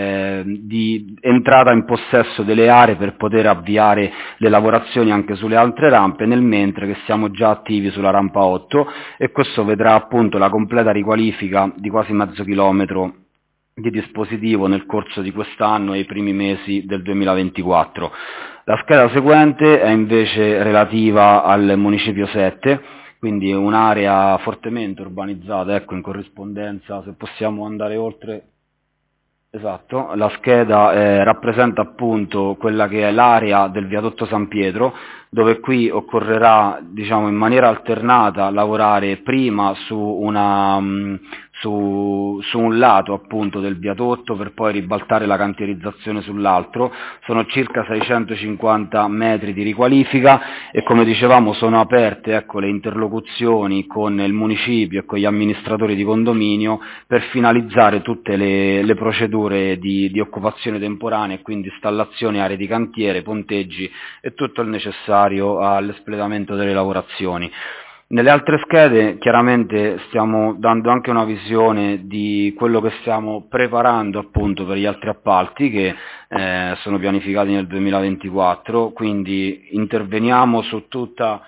entrata in possesso delle aree per poter avviare le lavorazioni anche sulle altre rampe, nel mentre che siamo già attivi sulla rampa 8 e questo vedrà appunto la completa riqualifica di quasi mezzo chilometro di dispositivo nel corso di quest'anno e i primi mesi del 2024. La scheda seguente è invece relativa al municipio 7, quindi un'area fortemente urbanizzata, in corrispondenza, se possiamo andare oltre, esatto, la scheda rappresenta appunto quella che è l'area del viadotto San Pietro, dove qui occorrerà, diciamo, in maniera alternata lavorare prima su su un lato appunto del viadotto per poi ribaltare la cantierizzazione sull'altro. Sono circa 650 metri di riqualifica e, come dicevamo, sono aperte, ecco, le interlocuzioni con il municipio e con gli amministratori di condominio per finalizzare tutte le procedure di occupazione temporanea, e quindi installazione, aree di cantiere, ponteggi e tutto il necessario all'espletamento delle lavorazioni. Nelle altre schede chiaramente stiamo dando anche una visione di quello che stiamo preparando appunto per gli altri appalti che sono pianificati nel 2024, quindi interveniamo su tutta,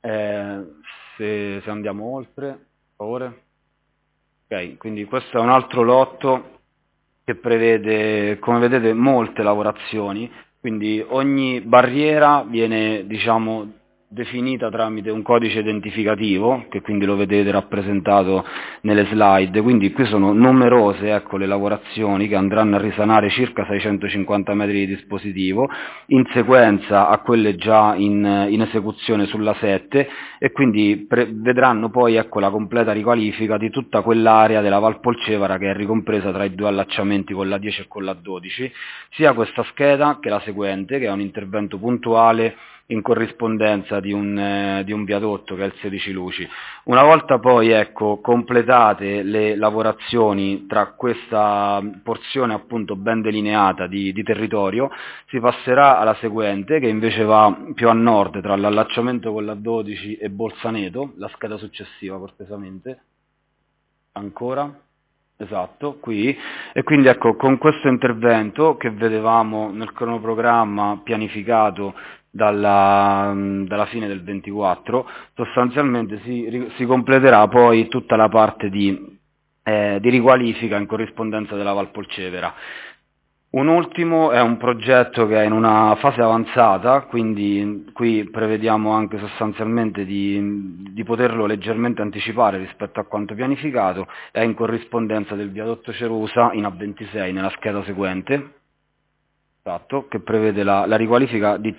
se andiamo oltre, per favore. Ok, quindi questo è un altro lotto che prevede, come vedete, molte lavorazioni, quindi ogni barriera viene, diciamo, definita tramite un codice identificativo, che quindi lo vedete rappresentato nelle slide. Quindi qui sono numerose, ecco, le lavorazioni che andranno a risanare circa 650 metri di dispositivo, in sequenza a quelle già in esecuzione sulla 7, e quindi vedranno poi, ecco, la completa riqualifica di tutta quell'area della Val Polcevera che è ricompresa tra i due allacciamenti con la 10 e con la 12, sia questa scheda che la seguente, che è un intervento puntuale in corrispondenza di un viadotto che è il 16 Luci. Una volta poi, ecco, completate le lavorazioni tra questa porzione appunto ben delineata di territorio, si passerà alla seguente, che invece va più a nord tra l'allacciamento con la 12 e Bolzaneto, la scheda successiva cortesemente, ancora. Esatto, qui, e quindi ecco, con questo intervento che vedevamo nel cronoprogramma pianificato dalla fine del 24, sostanzialmente si completerà poi tutta la parte di riqualifica in corrispondenza della Val Polcevera. Un ultimo è un progetto che è in una fase avanzata, quindi qui prevediamo anche sostanzialmente di poterlo leggermente anticipare rispetto a quanto pianificato, è in corrispondenza del viadotto Cerusa in A26 nella scheda seguente, esatto, che prevede la riqualifica di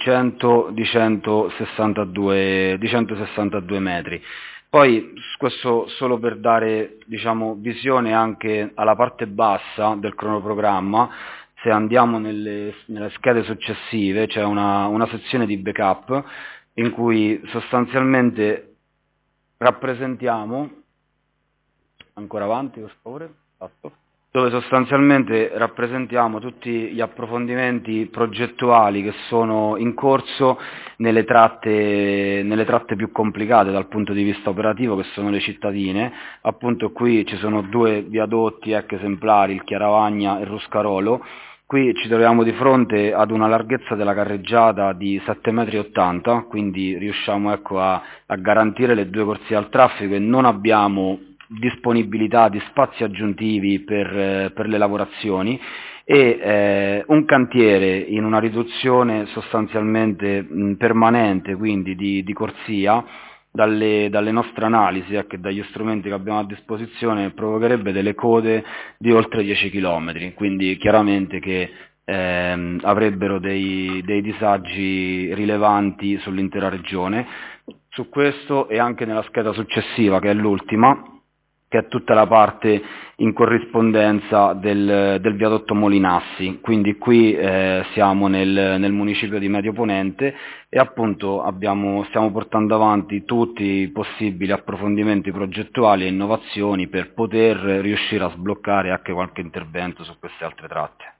162 metri. Poi questo solo per dare, diciamo, visione anche alla parte bassa del cronoprogramma. Se andiamo nelle schede successive c'è una sezione di backup in cui sostanzialmente rappresentiamo, ancora avanti per favore, esatto, dove sostanzialmente rappresentiamo tutti gli approfondimenti progettuali che sono in corso nelle tratte più complicate dal punto di vista operativo, che sono le cittadine. Appunto qui ci sono due viadotti esemplari, il Chiaravagna e il Ruscarolo. Qui ci troviamo di fronte ad una larghezza della carreggiata di 7,80 metri, quindi riusciamo, ecco, a garantire le due corsie al traffico e non abbiamo disponibilità di spazi aggiuntivi per le lavorazioni, e un cantiere in una riduzione sostanzialmente permanente, quindi di corsia. Dalle nostre analisi e dagli strumenti che abbiamo a disposizione provocherebbe delle code di oltre 10 km, quindi chiaramente che avrebbero dei disagi rilevanti sull'intera regione. Su questo e anche nella scheda successiva, che è l'ultima, che è tutta la parte in corrispondenza del viadotto Molinassi, quindi qui siamo nel municipio di Medio Ponente e appunto stiamo portando avanti tutti i possibili approfondimenti progettuali e innovazioni per poter riuscire a sbloccare anche qualche intervento su queste altre tratte.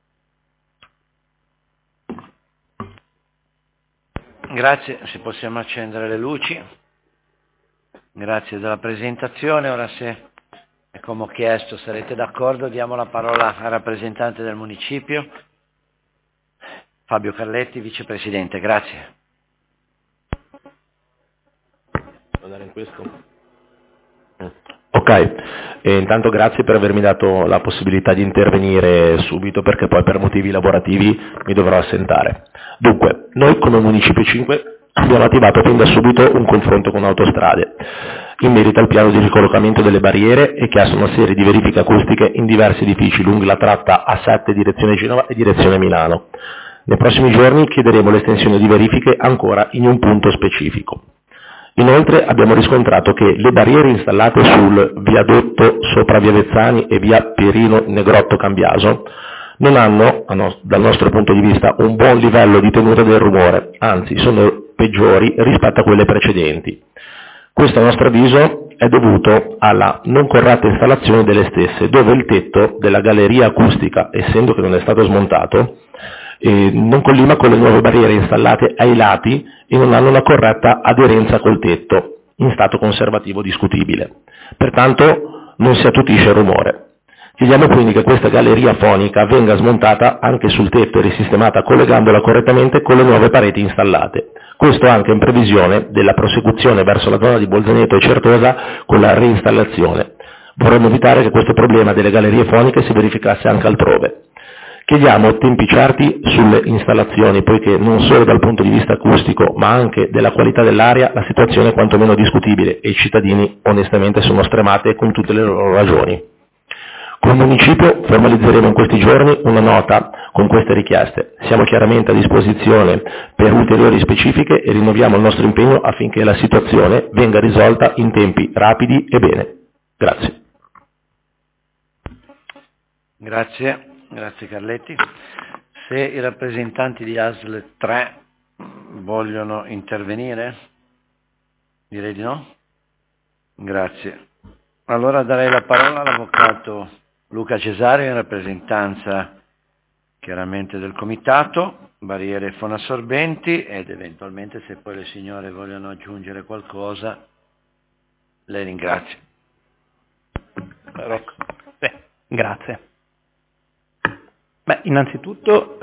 Grazie, se possiamo accendere le luci. Grazie della presentazione. Ora, se, come ho chiesto, sarete d'accordo, diamo la parola al rappresentante del municipio, Fabio Carletti, vicepresidente. Grazie. Andare in questo? Ok, intanto grazie per avermi dato la possibilità di intervenire subito, perché poi per motivi lavorativi mi dovrò assentare. Dunque, noi come Municipio 5 abbiamo attivato fin da subito un confronto con Autostrade in merito al piano di ricollocamento delle barriere e che ha una serie di verifiche acustiche in diversi edifici lungo la tratta A7 direzione Genova e direzione Milano. Nei prossimi giorni chiederemo l'estensione di verifiche ancora in un punto specifico. Inoltre abbiamo riscontrato che le barriere installate sul viadotto sopra via Vezzani e via Pierino Negrotto Cambiaso non hanno, dal nostro punto di vista, un buon livello di tenuta del rumore, anzi sono peggiori rispetto a quelle precedenti. Questo a nostro avviso è dovuto alla non corretta installazione delle stesse, dove il tetto della galleria acustica, essendo che non è stato smontato, non collima con le nuove barriere installate ai lati e non hanno una corretta aderenza col tetto, in stato conservativo discutibile. Pertanto non si attutisce il rumore. Chiediamo quindi che questa galleria fonica venga smontata anche sul tetto e risistemata collegandola correttamente con le nuove pareti installate. Questo anche in previsione della prosecuzione verso la zona di Bolzaneto e Certosa con la reinstallazione. Vorremmo evitare che questo problema delle gallerie foniche si verificasse anche altrove. Chiediamo tempi certi sulle installazioni, poiché non solo dal punto di vista acustico, ma anche della qualità dell'aria, la situazione è quantomeno discutibile e i cittadini onestamente sono stremati con tutte le loro ragioni. Come municipio formalizzeremo in questi giorni una nota con queste richieste. Siamo chiaramente a disposizione per ulteriori specifiche e rinnoviamo il nostro impegno affinché la situazione venga risolta in tempi rapidi e bene. Grazie. Grazie Carletti. Se i rappresentanti di ASL 3 vogliono intervenire, direi di no. Grazie. Allora darei la parola all'avvocato Luca Cesario in rappresentanza chiaramente del comitato, barriere fonoassorbenti, ed eventualmente se poi le signore vogliono aggiungere qualcosa, le ringrazio. Grazie. Innanzitutto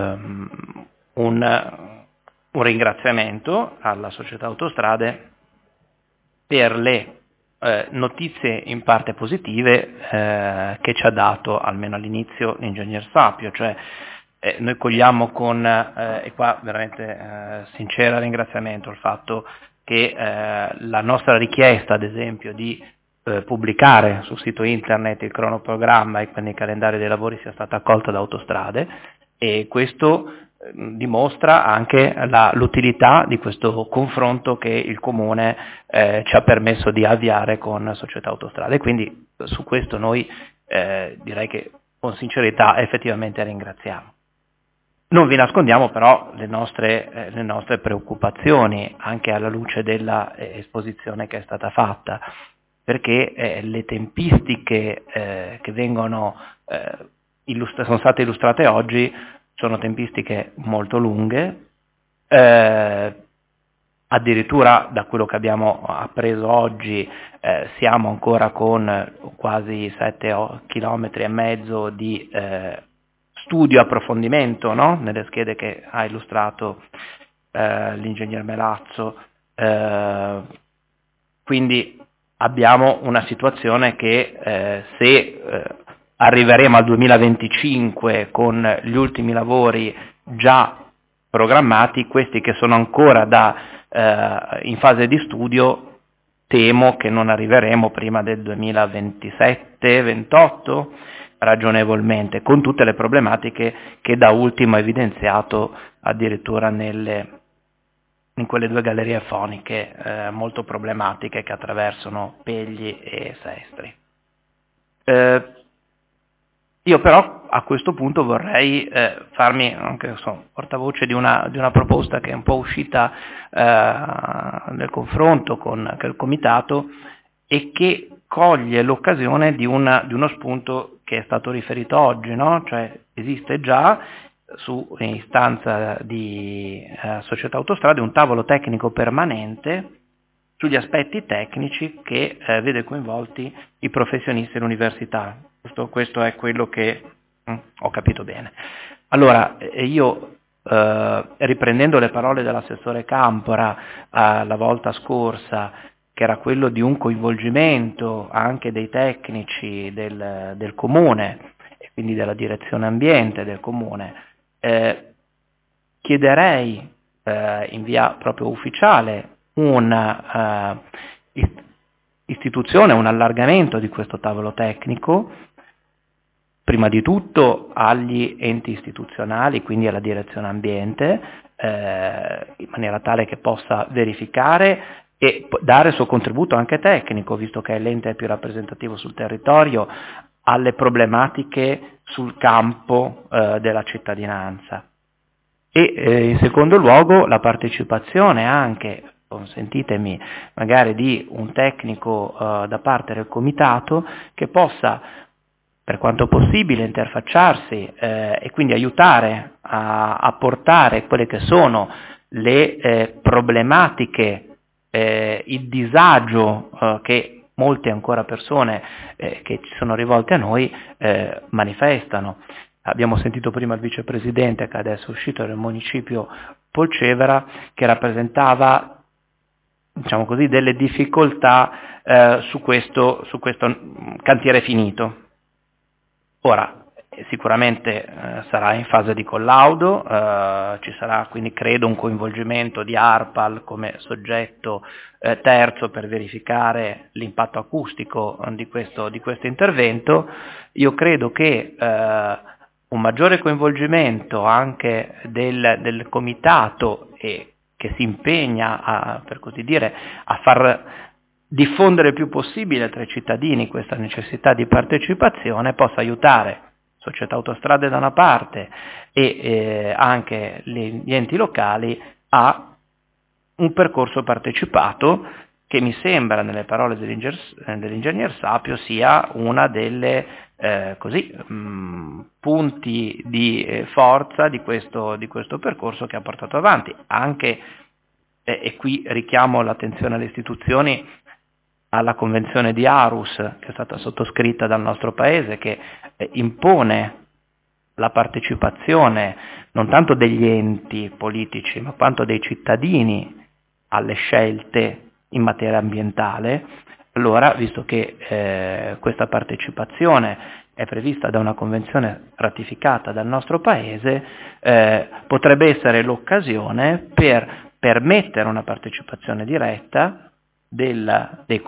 un ringraziamento alla società Autostrade per le notizie in parte positive che ci ha dato almeno all'inizio l'ingegner Sapio, cioè noi cogliamo con, e qua veramente sincero ringraziamento, il fatto che la nostra richiesta ad esempio di pubblicare sul sito internet il cronoprogramma e quindi il calendario dei lavori sia stata accolta da Autostrade, e questo dimostra anche l'utilità di questo confronto che il Comune ci ha permesso di avviare con Società Autostrade. Quindi su questo noi direi che con sincerità effettivamente ringraziamo. Non vi nascondiamo però le nostre preoccupazioni anche alla luce della esposizione che è stata fatta, perché le tempistiche che vengono sono state illustrate oggi sono tempistiche molto lunghe, addirittura da quello che abbiamo appreso oggi siamo ancora con quasi 7 chilometri e mezzo di studio approfondimento, no? Nelle schede che ha illustrato l'ingegner Melazzo, quindi abbiamo una situazione che se arriveremo al 2025 con gli ultimi lavori già programmati, questi che sono ancora in fase di studio, temo che non arriveremo prima del 2027-28 ragionevolmente, con tutte le problematiche che da ultimo ha evidenziato addirittura in quelle 2 gallerie foniche molto problematiche che attraversano Pegli e Sestri. Io però a questo punto vorrei farmi anche portavoce di una proposta che è un po' uscita nel confronto con il comitato e che coglie l'occasione di uno spunto che è stato riferito oggi, no? Cioè esiste già su istanza di Società Autostrade un tavolo tecnico permanente sugli aspetti tecnici che vede coinvolti i professionisti dell'università. Questo è quello che ho capito bene. Allora, io riprendendo le parole dell'assessore Campora la volta scorsa, che era quello di un coinvolgimento anche dei tecnici del Comune e quindi della direzione ambiente del Comune, chiederei in via proprio ufficiale una istituzione, un allargamento di questo tavolo tecnico, prima di tutto agli enti istituzionali, quindi alla direzione ambiente, in maniera tale che possa verificare e dare il suo contributo anche tecnico, visto che è l'ente più rappresentativo sul territorio, alle problematiche sul campo della cittadinanza. E in secondo luogo la partecipazione anche, consentitemi, magari di un tecnico da parte del comitato che possa, per quanto possibile, interfacciarsi e quindi aiutare a portare quelle che sono le problematiche, il disagio che molte ancora persone che ci sono rivolte a noi manifestano. Abbiamo sentito prima il vicepresidente che adesso è uscito del municipio Polcevera, che rappresentava, diciamo così, delle difficoltà su questo cantiere finito. Ora, sicuramente sarà in fase di collaudo, ci sarà quindi credo un coinvolgimento di ARPAL come soggetto terzo per verificare l'impatto acustico di questo intervento. Io credo che un maggiore coinvolgimento anche del comitato e che si impegna per così dire a far diffondere il più possibile tra i cittadini questa necessità di partecipazione possa aiutare Società Autostrade da una parte e anche gli enti locali a un percorso partecipato che mi sembra, nelle parole dell'ingegner Sapio, sia una delle punti di forza di questo percorso che ha portato avanti. Anche, e qui richiamo l'attenzione alle istituzioni, alla Convenzione di Aarhus, che è stata sottoscritta dal nostro Paese, che impone la partecipazione non tanto degli enti politici, ma quanto dei cittadini alle scelte in materia ambientale. Allora, visto che questa partecipazione è prevista da una convenzione ratificata dal nostro Paese, potrebbe essere l'occasione per permettere una partecipazione diretta dei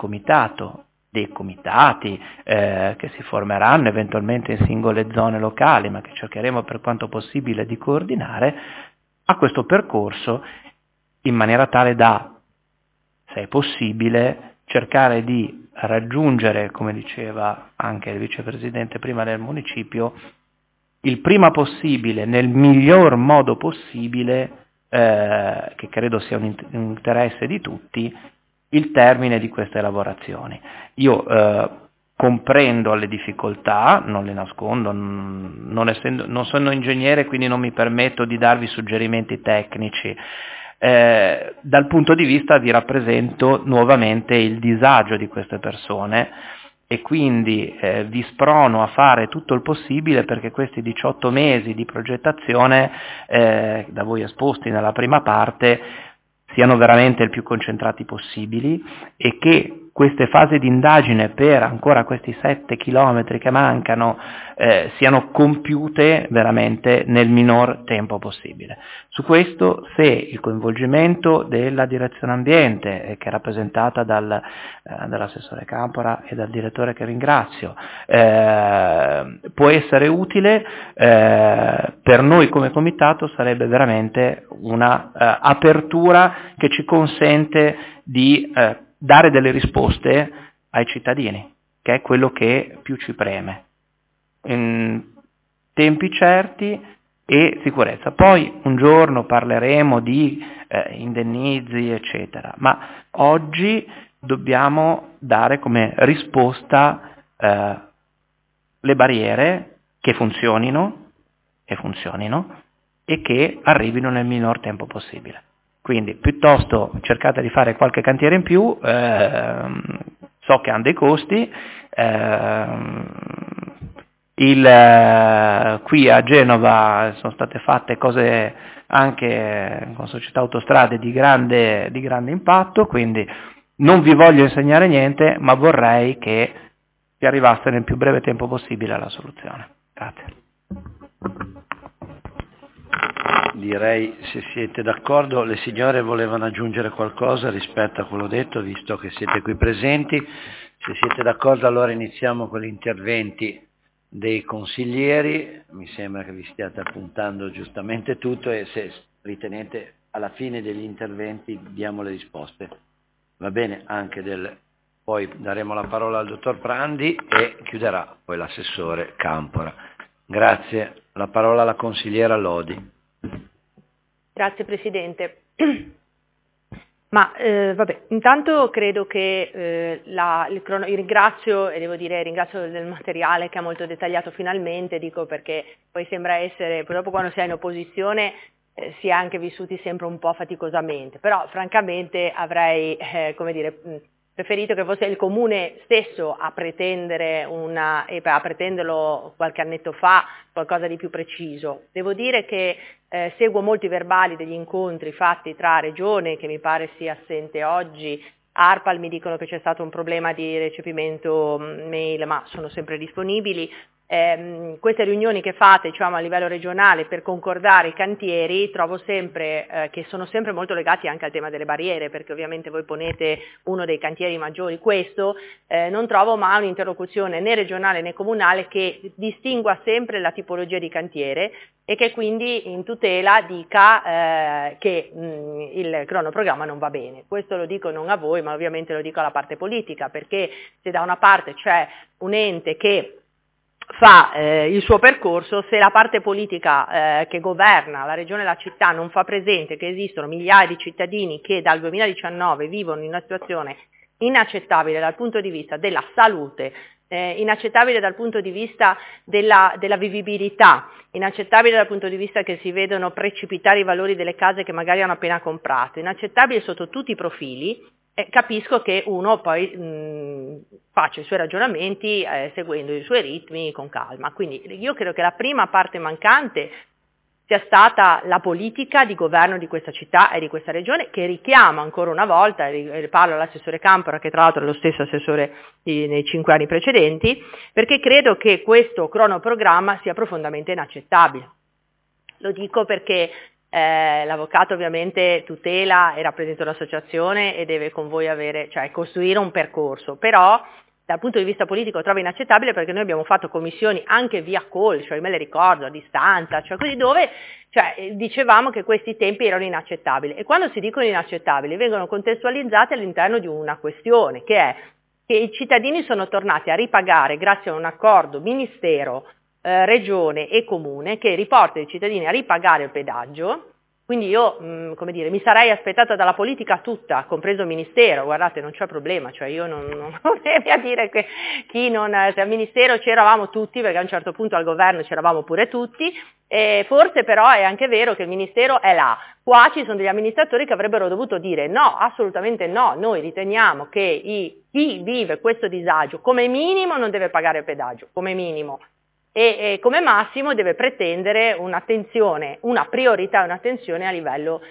comitati che si formeranno eventualmente in singole zone locali, ma che cercheremo per quanto possibile di coordinare, a questo percorso, in maniera tale da, se è possibile, cercare di raggiungere, come diceva anche il vicepresidente prima del municipio, il prima possibile, nel miglior modo possibile, che credo sia un interesse di tutti, il termine di queste lavorazioni. Io comprendo le difficoltà, non le nascondo, non sono ingegnere, quindi non mi permetto di darvi suggerimenti tecnici. Dal punto di vista vi rappresento nuovamente il disagio di queste persone e quindi vi sprono a fare tutto il possibile perché questi 18 mesi di progettazione da voi esposti nella prima parte siano veramente il più concentrati possibili e che queste fasi di indagine per ancora questi 7 chilometri che mancano siano compiute veramente nel minor tempo possibile. Su questo, se il coinvolgimento della direzione ambiente, che è rappresentata dall'assessore Campora e dal direttore che ringrazio, può essere utile, per noi come comitato sarebbe veramente una apertura che ci consente di dare delle risposte ai cittadini, che è quello che più ci preme. In tempi certi e sicurezza. Poi un giorno parleremo di indennizi, eccetera, ma oggi dobbiamo dare come risposta le barriere che funzionino e che arrivino nel minor tempo possibile. Quindi piuttosto cercate di fare qualche cantiere in più, so che hanno dei costi, qui a Genova sono state fatte cose anche con Società Autostrade di grande impatto, quindi non vi voglio insegnare niente, ma vorrei che si arrivasse nel più breve tempo possibile alla soluzione. Grazie. Direi, se siete d'accordo, le signore volevano aggiungere qualcosa rispetto a quello detto, visto che siete qui presenti. Se siete d'accordo, allora iniziamo con gli interventi dei consiglieri. Mi sembra che vi stiate appuntando giustamente tutto e se ritenete alla fine degli interventi diamo le risposte. va bene, anche poi daremo la parola al dottor Prandi e chiuderà poi l'assessore Campora. Grazie. La parola alla consigliera Lodi. Grazie Presidente. Intanto credo che ringrazio del materiale che è molto dettagliato finalmente, dico perché poi sembra essere, poi dopo quando si è in opposizione si è anche vissuti sempre un po' faticosamente, però francamente avrei preferito che fosse il Comune stesso a pretenderlo qualche annetto fa, qualcosa di più preciso. Devo dire che seguo molti verbali degli incontri fatti tra Regione, che mi pare sia assente oggi, ARPAL, mi dicono che c'è stato un problema di recepimento mail, ma sono sempre disponibili. Queste riunioni che fate a livello regionale per concordare i cantieri trovo sempre che sono sempre molto legati anche al tema delle barriere, perché ovviamente voi ponete uno dei cantieri maggiori, questo non trovo mai un'interlocuzione né regionale né comunale che distingua sempre la tipologia di cantiere e che quindi in tutela dica che il cronoprogramma non va bene. Questo lo dico non a voi, ma ovviamente lo dico alla parte politica, perché se da una parte c'è un ente che fa il suo percorso, se la parte politica che governa la regione e la città non fa presente che esistono migliaia di cittadini che dal 2019 vivono in una situazione inaccettabile dal punto di vista della salute, inaccettabile dal punto di vista della vivibilità, inaccettabile dal punto di vista che si vedono precipitare i valori delle case che magari hanno appena comprato, inaccettabile sotto tutti i profili, capisco che uno poi faccia i suoi ragionamenti seguendo i suoi ritmi con calma. Quindi io credo che la prima parte mancante sia stata la politica di governo di questa città e di questa regione, che richiamo ancora una volta, e parlo all'assessore Campora, che tra l'altro è lo stesso assessore nei 5 anni precedenti, perché credo che questo cronoprogramma sia profondamente inaccettabile. Lo dico perché l'avvocato ovviamente tutela e rappresenta un'associazione e deve con voi costruire un percorso, però dal punto di vista politico trovo inaccettabile, perché noi abbiamo fatto commissioni anche via call, me le ricordo a distanza, così dove dicevamo che questi tempi erano inaccettabili, e quando si dicono inaccettabili vengono contestualizzati all'interno di una questione, che è che i cittadini sono tornati a ripagare grazie a un accordo Ministero, Regione e Comune che riporta i cittadini a ripagare il pedaggio. Quindi io mi sarei aspettata dalla politica tutta, compreso il Ministero, guardate non c'è problema, io non vorrei a dire che se al Ministero c'eravamo tutti, perché a un certo punto al governo c'eravamo pure tutti, forse però è anche vero che il Ministero è là. Qua ci sono degli amministratori che avrebbero dovuto dire no, assolutamente no, noi riteniamo che chi vive questo disagio come minimo non deve pagare il pedaggio, come minimo. E come massimo deve pretendere un'attenzione, una priorità e un'attenzione a livello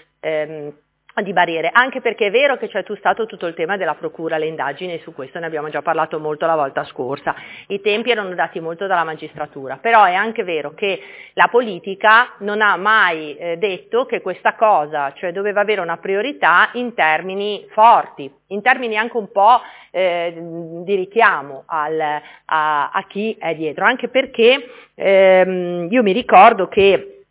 di barriere, anche perché è vero che c'è stato tutto il tema della procura, le indagini, e su questo ne abbiamo già parlato molto la volta scorsa, i tempi erano dati molto dalla magistratura, però è anche vero che la politica non ha mai detto che questa cosa, doveva avere una priorità in termini forti, in termini anche un po' di richiamo a chi è dietro, anche perché io mi ricordo che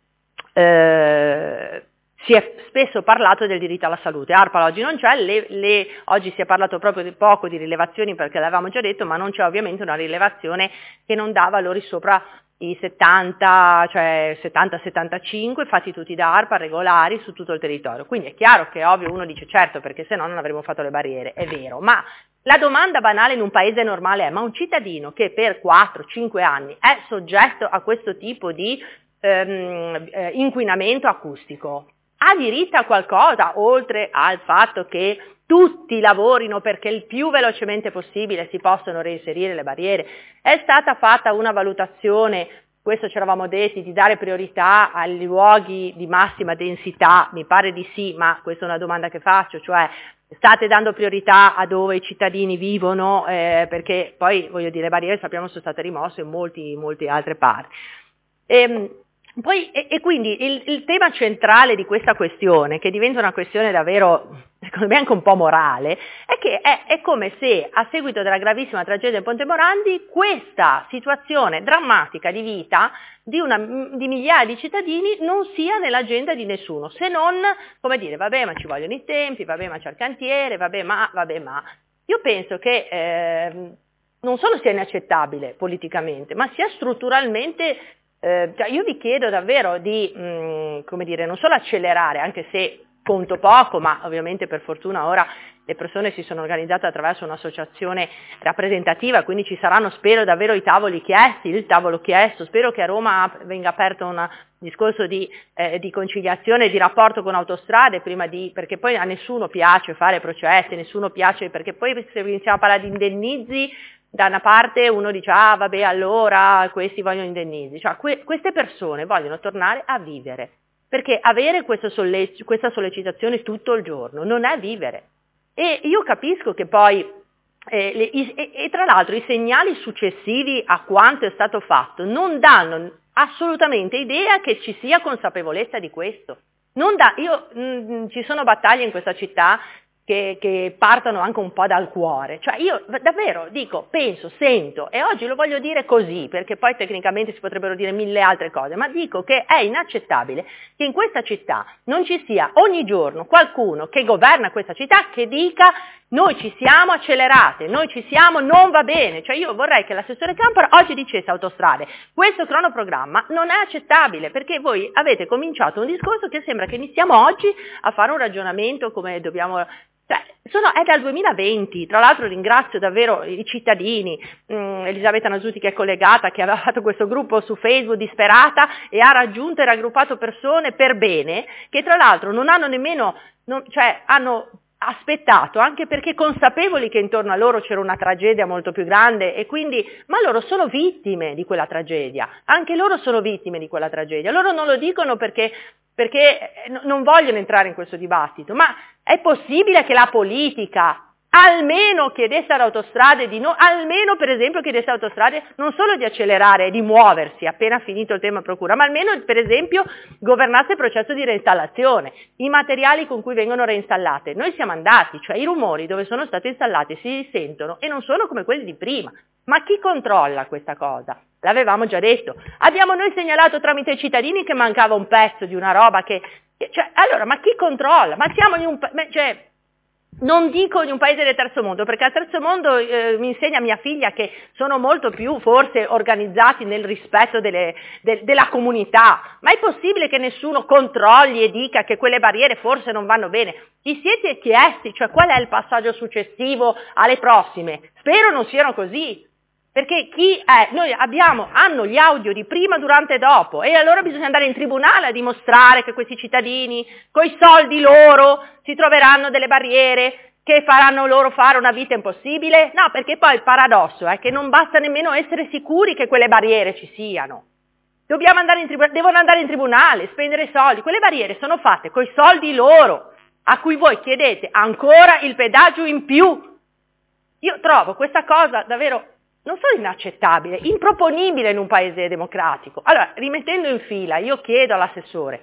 si è spesso parlato del diritto alla salute. ARPAL oggi non c'è, oggi si è parlato proprio poco di rilevazioni, perché l'avevamo già detto, ma non c'è ovviamente una rilevazione che non dà valori sopra i 70, 70-75, fatti tutti da ARPAL, regolari su tutto il territorio. Quindi è chiaro che ovvio uno dice certo, perché se no non avremmo fatto le barriere, è vero, ma la domanda banale in un paese normale è: ma un cittadino che per 4-5 anni è soggetto a questo tipo di inquinamento acustico ha diritto a qualcosa, oltre al fatto che tutti lavorino perché il più velocemente possibile si possono reinserire le barriere? È stata fatta una valutazione, questo ci eravamo detti, di dare priorità ai luoghi di massima densità? Mi pare di sì, ma questa è una domanda che faccio, state dando priorità a dove i cittadini vivono, perché poi, le barriere sappiamo sono state rimosse in molte altre parti. Poi, e quindi il tema centrale di questa questione, che diventa una questione davvero, secondo me anche un po' morale, è che è come se a seguito della gravissima tragedia del Ponte Morandi questa situazione drammatica di vita di migliaia di cittadini non sia nell'agenda di nessuno, se non, come dire, vabbè ma ci vogliono i tempi, vabbè ma c'è il cantiere, vabbè ma. Io penso che non solo sia inaccettabile politicamente, ma sia strutturalmente. Io vi chiedo davvero di, come dire, non solo accelerare, anche se conto poco, ma ovviamente per fortuna ora le persone si sono organizzate attraverso un'associazione rappresentativa, quindi ci saranno, spero, davvero il tavolo chiesto, spero che a Roma venga aperto un discorso di conciliazione, di rapporto con Autostrade, perché poi a nessuno piace fare processi, nessuno piace, perché poi se iniziamo a parlare di indennizi, da una parte uno dice vabbè allora questi vogliono indennizi, cioè queste persone vogliono tornare a vivere, perché avere questa sollecitazione tutto il giorno non è vivere. E io capisco che poi e tra l'altro i segnali successivi a quanto è stato fatto non danno assolutamente idea che ci sia consapevolezza di questo. Ci sono battaglie in questa città che partono anche un po' dal cuore, cioè io davvero dico, penso, sento, e oggi lo voglio dire così, perché poi tecnicamente si potrebbero dire 1000 altre cose, ma dico che è inaccettabile che in questa città non ci sia ogni giorno qualcuno che governa questa città che dica noi ci siamo accelerate, noi ci siamo, non va bene, cioè io vorrei che l'assessore Campora oggi dicesse Autostrade, questo cronoprogramma non è accettabile, perché voi avete cominciato un discorso che sembra che iniziamo oggi a fare un ragionamento come dobbiamo. È dal 2020, tra l'altro ringrazio davvero i cittadini, Elisabetta Nasuti che è collegata, che aveva fatto questo gruppo su Facebook disperata e ha raggiunto e raggruppato persone per bene, che tra l'altro non hanno nemmeno, hanno aspettato, anche perché consapevoli che intorno a loro c'era una tragedia molto più grande e quindi, ma loro sono vittime di quella tragedia, anche loro sono vittime di quella tragedia, loro non lo dicono perché non vogliono entrare in questo dibattito, ma è possibile che la politica almeno chiedesse ad Autostrade almeno per esempio chiedesse ad Autostrade non solo di accelerare e di muoversi appena finito il tema procura, ma almeno per esempio governasse il processo di reinstallazione, i materiali con cui vengono reinstallate. Noi siamo andati, cioè i rumori dove sono state installate si sentono e non sono come quelli di prima. Ma chi controlla questa cosa? L'avevamo già detto. Abbiamo noi segnalato tramite i cittadini che mancava un pezzo di una roba allora, ma chi controlla? Ma siamo in non dico in un paese del terzo mondo, perché al terzo mondo mi insegna mia figlia che sono molto più forse organizzati nel rispetto della comunità, ma è possibile che nessuno controlli e dica che quelle barriere forse non vanno bene? Vi siete chiesti, cioè qual è il passaggio successivo alle prossime? Spero non siano così. Perché hanno gli audio di prima, durante e dopo e allora bisogna andare in tribunale a dimostrare che questi cittadini coi soldi loro si troveranno delle barriere che faranno loro fare una vita impossibile? No, perché poi il paradosso è che non basta nemmeno essere sicuri che quelle barriere ci siano. Devono andare in tribunale, spendere soldi, quelle barriere sono fatte coi soldi loro, a cui voi chiedete ancora il pedaggio in più. Io trovo questa cosa davvero non solo inaccettabile, improponibile in un paese democratico. Allora, rimettendo in fila, io chiedo all'assessore,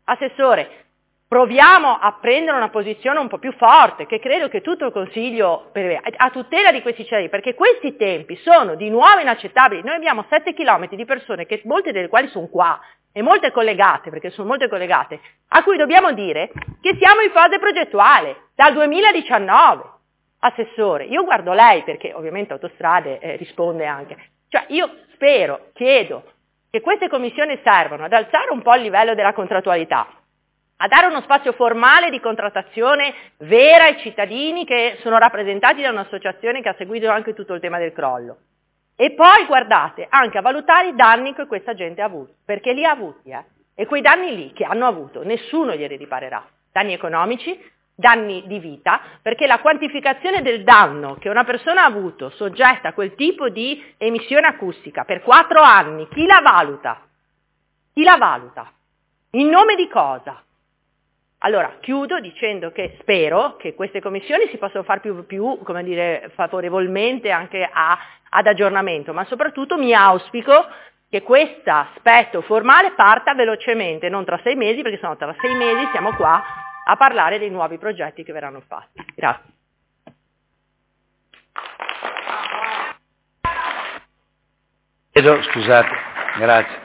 proviamo a prendere una posizione un po' più forte, che credo che tutto il Consiglio a tutela di questi cittadini, perché questi tempi sono di nuovo inaccettabili. Noi abbiamo 7 chilometri di persone, molte delle quali sono qua, e molte collegate, perché sono molte collegate, a cui dobbiamo dire che siamo in fase progettuale, dal 2019. Assessore, io guardo lei perché ovviamente Autostrade risponde anche, cioè io chiedo che queste commissioni servano ad alzare un po' il livello della contrattualità, a dare uno spazio formale di contrattazione vera ai cittadini che sono rappresentati da un'associazione che ha seguito anche tutto il tema del crollo. E poi guardate anche a valutare i danni che questa gente ha avuto, perché li ha avuti, e quei danni lì che hanno avuto nessuno glieli riparerà, danni economici, danni di vita, perché la quantificazione del danno che una persona ha avuto soggetta a quel tipo di emissione acustica per 4 anni, chi la valuta? Chi la valuta? In nome di cosa? Allora, chiudo dicendo che spero che queste commissioni si possano fare più come dire, favorevolmente anche ad aggiornamento, ma soprattutto mi auspico che questo aspetto formale parta velocemente, non tra 6 mesi, perché sennò tra 6 mesi siamo qua a parlare dei nuovi progetti che verranno fatti. Grazie. Scusate, grazie.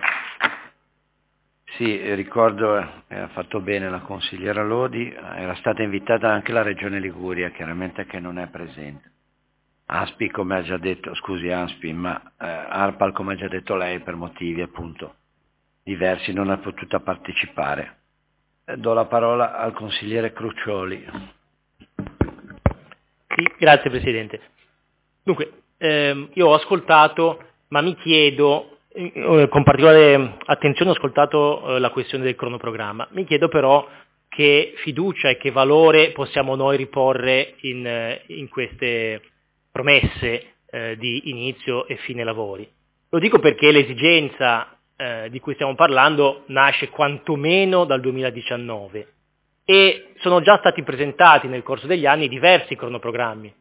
Sì, ricordo, ha fatto bene la consigliera Lodi, era stata invitata anche la Regione Liguria, chiaramente che non è presente. ASPI, come ha già detto, scusi ASPI, ma ARPAL, come ha già detto lei, per motivi appunto diversi non è potuta partecipare. Do la parola al consigliere Crucioli. Sì, grazie Presidente. Dunque, io ho ascoltato, ma mi chiedo, con particolare attenzione ho ascoltato la questione del cronoprogramma, mi chiedo però che fiducia e che valore possiamo noi riporre in queste promesse di inizio e fine lavori. Lo dico perché l'esigenza di cui stiamo parlando nasce quantomeno dal 2019 e sono già stati presentati nel corso degli anni diversi cronoprogrammi.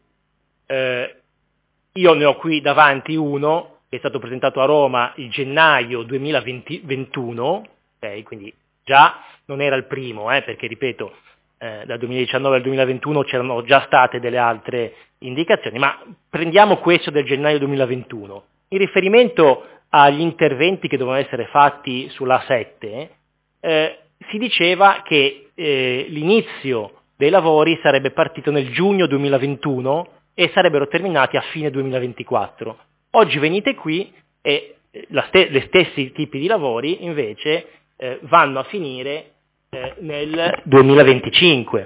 Io ne ho qui davanti uno che è stato presentato a Roma il gennaio 2021, okay, quindi già non era il primo, perché ripeto, dal 2019 al 2021 c'erano già state delle altre indicazioni, ma prendiamo questo del gennaio 2021. In riferimento agli interventi che dovevano essere fatti sulla 7, si diceva che l'inizio dei lavori sarebbe partito nel giugno 2021 e sarebbero terminati a fine 2024. Oggi venite qui e gli stessi tipi di lavori invece vanno a finire nel 2025.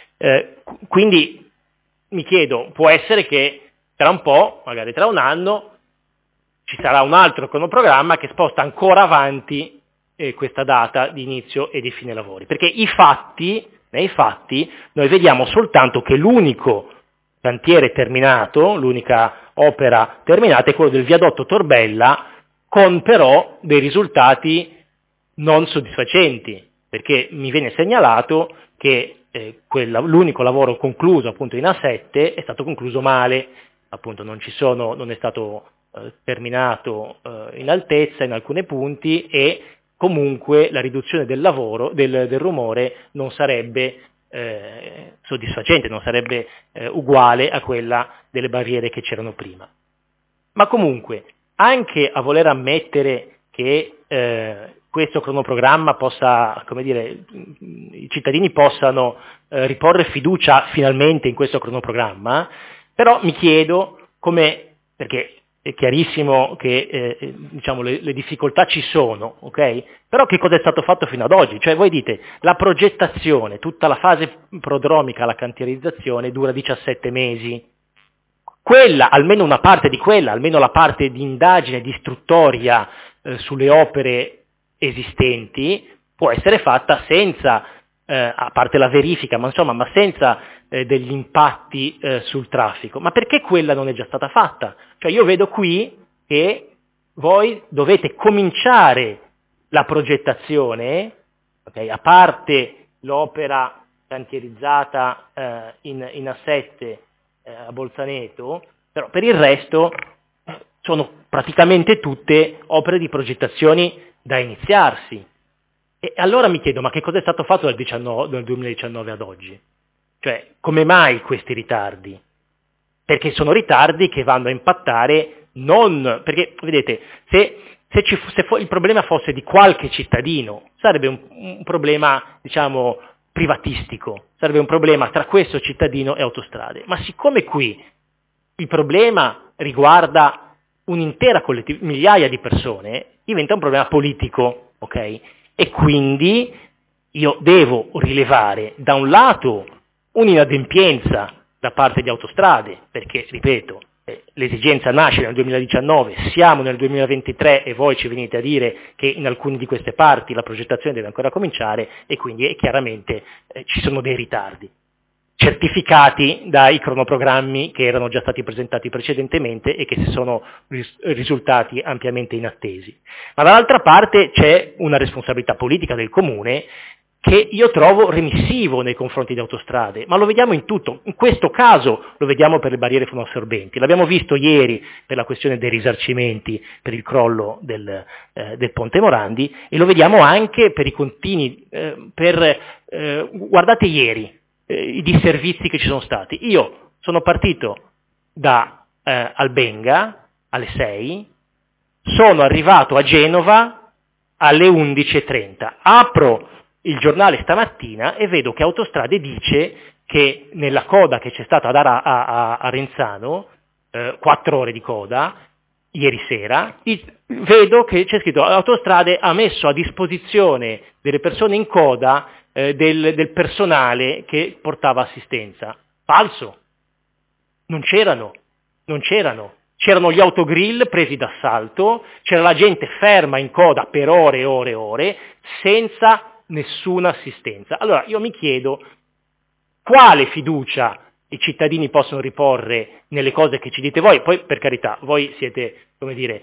Quindi mi chiedo, può essere che tra un po', magari tra un anno, ci sarà un altro cronoprogramma che sposta ancora avanti questa data di inizio e di fine lavori, perché nei fatti noi vediamo soltanto che l'unico cantiere terminato, l'unica opera terminata è quello del viadotto Torbella, con però dei risultati non soddisfacenti, perché mi viene segnalato che l'unico lavoro concluso appunto in A7 è stato concluso male, appunto non è stato terminato in altezza in alcuni punti e comunque la riduzione del lavoro, del rumore non sarebbe soddisfacente, non sarebbe uguale a quella delle barriere che c'erano prima. Ma comunque, anche a voler ammettere che questo cronoprogramma possa, come dire, i cittadini possano riporre fiducia finalmente in questo cronoprogramma, però mi chiedo come, perché è chiarissimo che diciamo, le difficoltà ci sono, ok? Però che cosa è stato fatto fino ad oggi? Cioè voi dite, la progettazione, tutta la fase prodromica, la cantierizzazione dura 17 mesi. Quella, almeno una parte di quella, almeno la parte di indagine, di istruttoria sulle opere esistenti, può essere fatta senza, a parte la verifica, ma insomma, ma senza degli impatti sul traffico. Ma perché quella non è già stata fatta? Cioè io vedo qui che voi dovete cominciare la progettazione, okay, a parte l'opera cantierizzata in A7 a Bolzaneto, però per il resto sono praticamente tutte opere di progettazioni da iniziarsi. E allora mi chiedo, ma che cosa è stato fatto dal 2019 ad oggi? Cioè, come mai questi ritardi? Perché sono ritardi che vanno a impattare non... Perché, vedete, se il problema fosse di qualche cittadino, sarebbe un problema, diciamo, privatistico, sarebbe un problema tra questo cittadino e Autostrade. Ma siccome qui il problema riguarda un'intera migliaia di persone, diventa un problema politico, ok? E quindi io devo rilevare da un lato un'inadempienza da parte di Autostrade, perché, ripeto, l'esigenza nasce nel 2019, siamo nel 2023 e voi ci venite a dire che in alcune di queste parti la progettazione deve ancora cominciare e quindi chiaramente ci sono dei ritardi, certificati dai cronoprogrammi che erano già stati presentati precedentemente e che si sono risultati ampiamente inattesi. Ma dall'altra parte c'è una responsabilità politica del Comune che io trovo remissivo nei confronti di Autostrade, ma lo vediamo in tutto. In questo caso lo vediamo per le barriere fonoassorbenti, l'abbiamo visto ieri per la questione dei risarcimenti per il crollo del Ponte Morandi, e lo vediamo anche per i continui, guardate ieri i disservizi che ci sono stati. Io sono partito da Albenga alle 6, sono arrivato a Genova alle 11:30, apro il giornale stamattina e vedo che Autostrade dice che nella coda che c'è stata a Renzano, 4 ore di coda, ieri sera, vedo che c'è scritto Autostrade ha messo a disposizione delle persone in coda del personale che portava assistenza. Falso. Non c'erano. C'erano gli autogrill presi d'assalto, c'era la gente ferma in coda per ore e ore e ore, senza nessuna assistenza. Allora io mi chiedo quale fiducia i cittadini possono riporre nelle cose che ci dite voi. Poi, per carità, voi siete, come dire,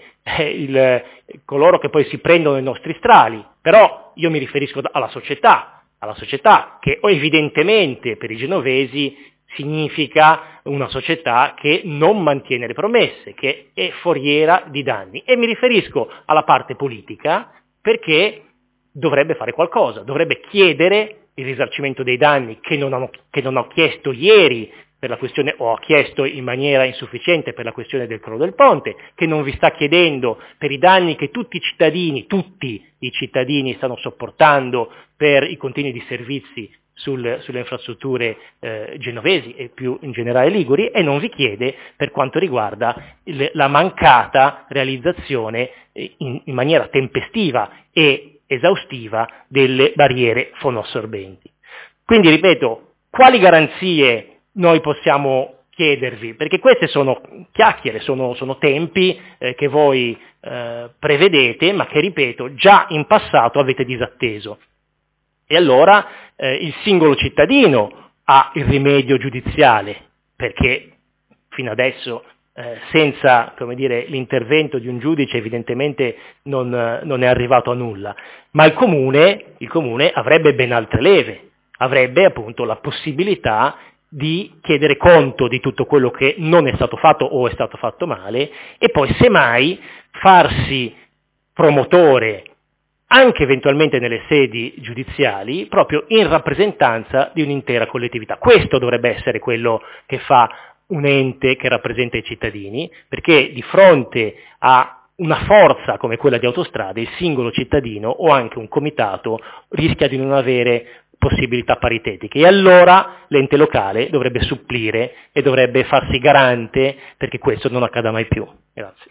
coloro che poi si prendono i nostri strali, però io mi riferisco alla società che evidentemente per i genovesi significa una società che non mantiene le promesse, che è foriera di danni, e mi riferisco alla parte politica, perché dovrebbe fare qualcosa, dovrebbe chiedere il risarcimento dei danni che non ho chiesto ieri per la questione, o ho chiesto in maniera insufficiente per la questione del crollo del ponte, che non vi sta chiedendo per i danni che tutti i cittadini stanno sopportando per i continui disservizi sulle infrastrutture genovesi e più in generale liguri, e non vi chiede per quanto riguarda la mancata realizzazione in maniera tempestiva e esaustiva delle barriere fonoassorbenti. Quindi, ripeto, quali garanzie noi possiamo chiedervi? Perché queste sono chiacchiere, sono tempi che voi prevedete, ma che, ripeto, già in passato avete disatteso. E allora il singolo cittadino ha il rimedio giudiziale, perché fino adesso senza, come dire, l'intervento di un giudice evidentemente non è arrivato a nulla, ma il comune avrebbe ben altre leve, avrebbe appunto la possibilità di chiedere conto di tutto quello che non è stato fatto o è stato fatto male, e poi semmai farsi promotore anche eventualmente nelle sedi giudiziali, proprio in rappresentanza di un'intera collettività. Questo dovrebbe essere quello che fa un ente che rappresenta i cittadini, perché di fronte a una forza come quella di Autostrade, il singolo cittadino o anche un comitato rischia di non avere possibilità paritetiche, e allora l'ente locale dovrebbe supplire e dovrebbe farsi garante perché questo non accada mai più. Grazie.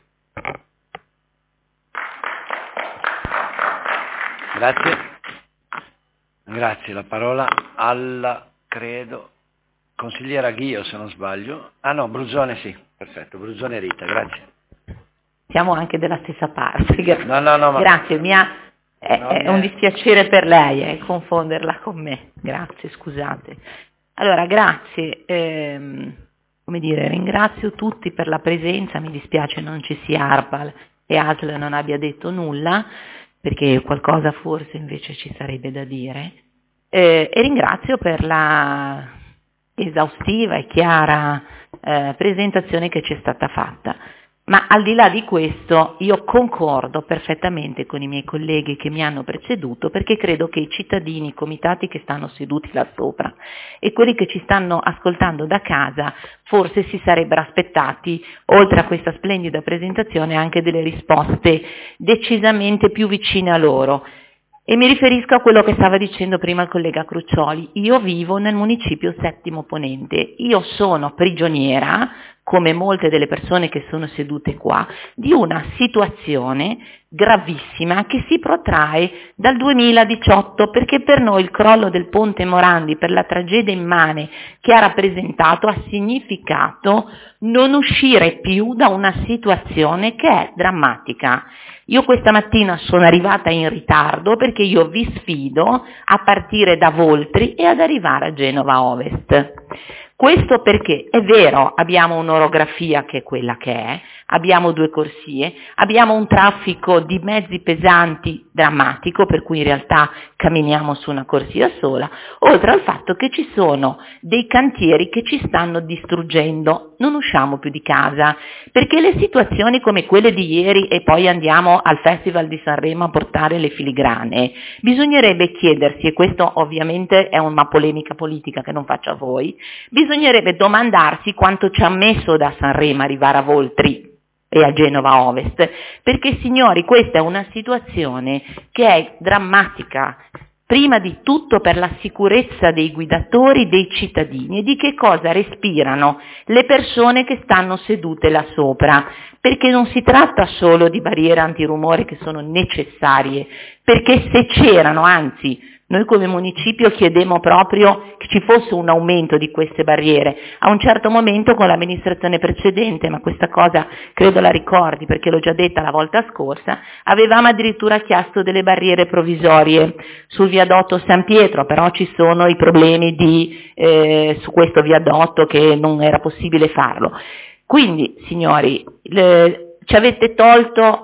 Grazie. La parola alla, credo, consigliera Ghio, se non sbaglio. Ah no, Bruzzone sì, perfetto, Bruzzone Rita, grazie. Siamo anche della stessa parte. No, ma... Grazie, è un dispiacere per lei confonderla con me. Grazie, scusate. Allora, grazie. Ringrazio tutti per la presenza, mi dispiace non ci sia Arpal e ASL non abbia detto nulla, perché qualcosa forse invece ci sarebbe da dire, e ringrazio per la esaustiva e chiara presentazione che ci è stata fatta. Ma al di là di questo io concordo perfettamente con i miei colleghi che mi hanno preceduto, perché credo che i cittadini, i comitati che stanno seduti là sopra e quelli che ci stanno ascoltando da casa forse si sarebbero aspettati, oltre a questa splendida presentazione, anche delle risposte decisamente più vicine a loro. E mi riferisco a quello che stava dicendo prima il collega Crucioli. Io vivo nel municipio Settimo Ponente, io sono prigioniera, come molte delle persone che sono sedute qua, di una situazione gravissima che si protrae dal 2018, perché per noi il crollo del Ponte Morandi, per la tragedia immane che ha rappresentato, ha significato non uscire più da una situazione che è drammatica. Io questa mattina sono arrivata in ritardo perché io vi sfido a partire da Voltri e ad arrivare a Genova Ovest. Questo perché è vero, abbiamo un'orografia che è quella che è, abbiamo 2 corsie, abbiamo un traffico di mezzi pesanti drammatico, per cui in realtà camminiamo su una corsia sola, oltre al fatto che ci sono dei cantieri che ci stanno distruggendo, non usciamo più di casa, perché le situazioni come quelle di ieri e poi andiamo al Festival di Sanremo a portare le filigrane, bisognerebbe chiedersi, e questo ovviamente è una polemica politica che non faccio a voi, bisognerebbe domandarsi quanto ci ha messo da Sanremo arrivare a Voltri e a Genova Ovest, perché signori questa è una situazione che è drammatica, prima di tutto per la sicurezza dei guidatori, dei cittadini e di che cosa respirano le persone che stanno sedute là sopra, perché non si tratta solo di barriere antirumore che sono necessarie, perché se c'erano, anzi, noi come municipio chiedemmo proprio che ci fosse un aumento di queste barriere. A un certo momento con l'amministrazione precedente, ma questa cosa credo la ricordi perché l'ho già detta la volta scorsa, avevamo addirittura chiesto delle barriere provvisorie sul viadotto San Pietro, però ci sono i problemi su questo viadotto che non era possibile farlo. Quindi, signori, ci avete tolto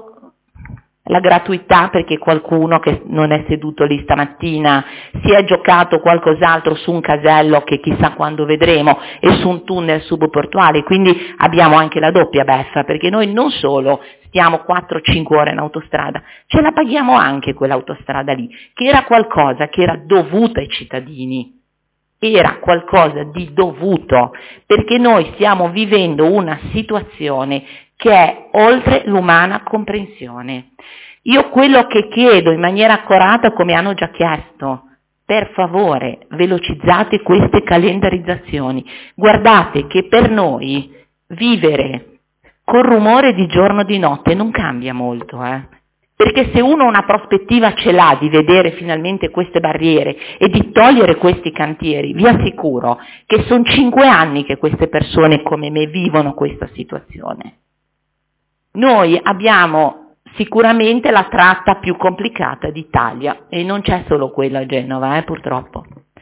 la gratuità perché qualcuno che non è seduto lì stamattina si è giocato qualcos'altro su un casello che chissà quando vedremo e su un tunnel subportuale, quindi abbiamo anche la doppia beffa, perché noi non solo stiamo 4-5 ore in autostrada, ce la paghiamo anche quell'autostrada lì, che era qualcosa che era dovuto ai cittadini. Era qualcosa di dovuto, perché noi stiamo vivendo una situazione che è oltre l'umana comprensione. Io quello che chiedo in maniera accorata, come hanno già chiesto, per favore velocizzate queste calendarizzazioni. Guardate che per noi vivere col rumore di giorno e di notte non cambia molto, Perché se uno una prospettiva ce l'ha di vedere finalmente queste barriere e di togliere questi cantieri, vi assicuro che sono 5 anni che queste persone come me vivono questa situazione. Noi abbiamo sicuramente la tratta più complicata d'Italia e non c'è solo quella a Genova, purtroppo.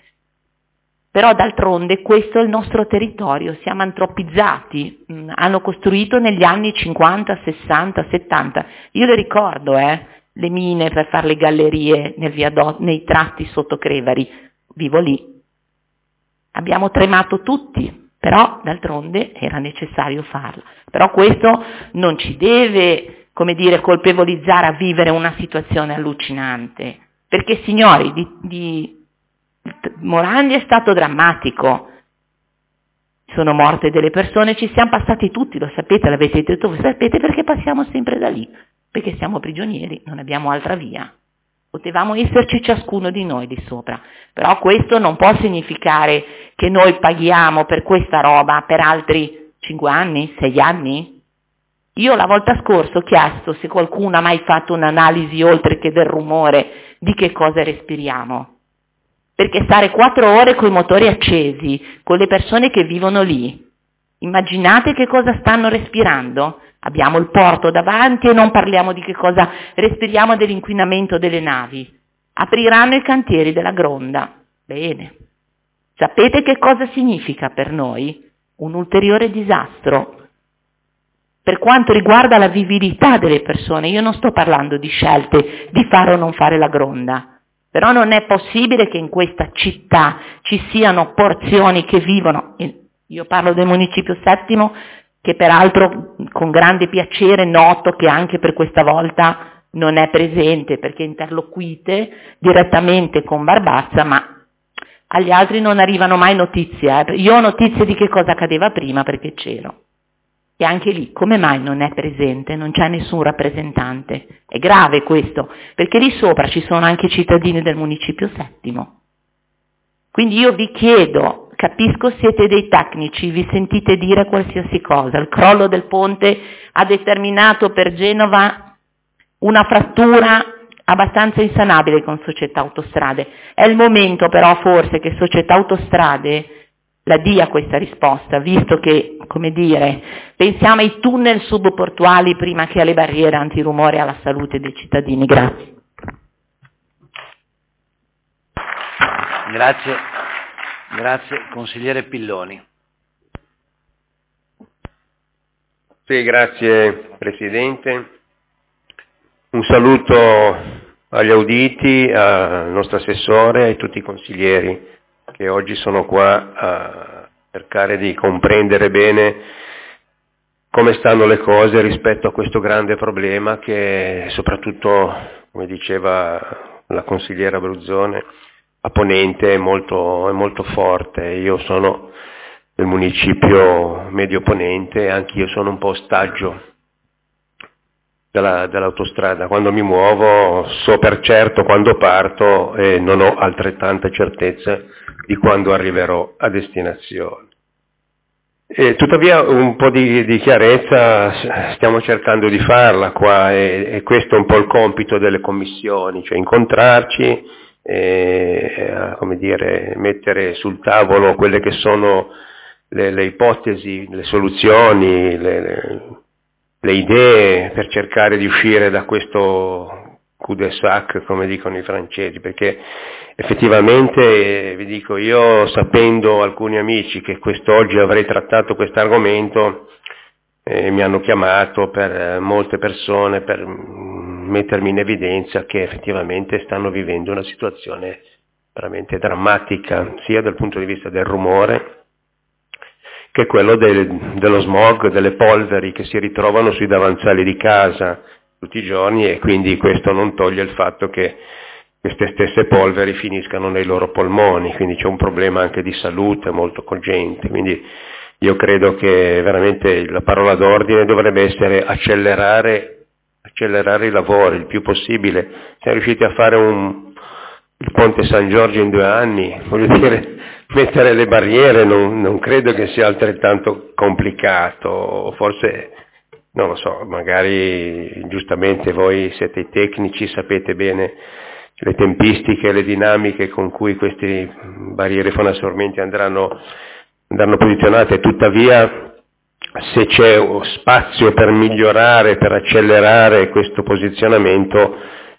Però d'altronde questo è il nostro territorio, siamo antropizzati, hanno costruito negli anni 50, 60, 70, io le ricordo le mine per fare le gallerie nei tratti sotto Crevari, vivo lì, abbiamo tremato tutti, però d'altronde era necessario farlo, però questo non ci deve, come dire, colpevolizzare a vivere una situazione allucinante, perché signori, Morandi è stato drammatico, sono morte delle persone, ci siamo passati tutti, lo sapete, l'avete detto, voi sapete perché passiamo sempre da lì, perché siamo prigionieri, non abbiamo altra via, potevamo esserci ciascuno di noi di sopra, però questo non può significare che noi paghiamo per questa roba per altri 5 anni, 6 anni? Io la volta scorsa ho chiesto se qualcuno ha mai fatto un'analisi oltre che del rumore di che cosa respiriamo. Perché stare 4 ore con i motori accesi, con le persone che vivono lì, immaginate che cosa stanno respirando? Abbiamo il porto davanti e non parliamo di che cosa respiriamo dell'inquinamento delle navi. Apriranno i cantieri della Gronda. Bene. Sapete che cosa significa per noi? Un ulteriore disastro. Per quanto riguarda la vivibilità delle persone, io non sto parlando di scelte di fare o non fare la Gronda. Però non è possibile che in questa città ci siano porzioni che vivono, io parlo del municipio settimo, che peraltro con grande piacere noto che anche per questa volta non è presente, perché interloquite direttamente con Barbazza, ma agli altri non arrivano mai notizie. Io ho notizie di che cosa accadeva prima perché c'ero. E anche lì, come mai non è presente? Non c'è nessun rappresentante. È grave questo, perché lì sopra ci sono anche i cittadini del municipio settimo. Quindi io vi chiedo, capisco siete dei tecnici, vi sentite dire qualsiasi cosa, il crollo del ponte ha determinato per Genova una frattura abbastanza insanabile con Società Autostrade. È il momento però forse che Società Autostrade la dia questa risposta, visto che, come dire, pensiamo ai tunnel subportuali prima che alle barriere antirumore e alla salute dei cittadini. Grazie. Grazie. Grazie. Consigliere Pilloni. Sì, grazie Presidente. Un saluto agli auditi, al nostro assessore e ai tutti i consiglieri che oggi sono qua a cercare di comprendere bene come stanno le cose rispetto a questo grande problema che soprattutto, come diceva la consigliera Bruzzone, a Ponente è molto forte. Io sono del municipio Medio Ponente e anch'io sono un po' ostaggio dell'autostrada. Quando mi muovo so per certo quando parto e non ho altrettanta certezza di quando arriverò a destinazione. E tuttavia un po' di chiarezza stiamo cercando di farla qua e questo è un po' il compito delle commissioni, cioè incontrarci e come dire, mettere sul tavolo quelle che sono le ipotesi, le soluzioni, le idee per cercare di uscire da questo cul-de-sac, come dicono i francesi, perché effettivamente, vi dico, io sapendo alcuni amici che quest'oggi avrei trattato questo argomento, mi hanno chiamato per molte persone per mettermi in evidenza che effettivamente stanno vivendo una situazione veramente drammatica, sia dal punto di vista del rumore, che quello dello smog, delle polveri che si ritrovano sui davanzali di casa tutti i giorni, e quindi questo non toglie il fatto che queste stesse polveri finiscano nei loro polmoni, quindi c'è un problema anche di salute molto cogente. Quindi io credo che veramente la parola d'ordine dovrebbe essere accelerare i lavori il più possibile. Siamo riusciti a fare il ponte San Giorgio in 2 anni, voglio dire, mettere le barriere non credo che sia altrettanto complicato, forse, non lo so, magari giustamente voi siete i tecnici, sapete bene le tempistiche e le dinamiche con cui queste barriere fonoassorbenti andranno posizionate, tuttavia se c'è spazio per migliorare, per accelerare questo posizionamento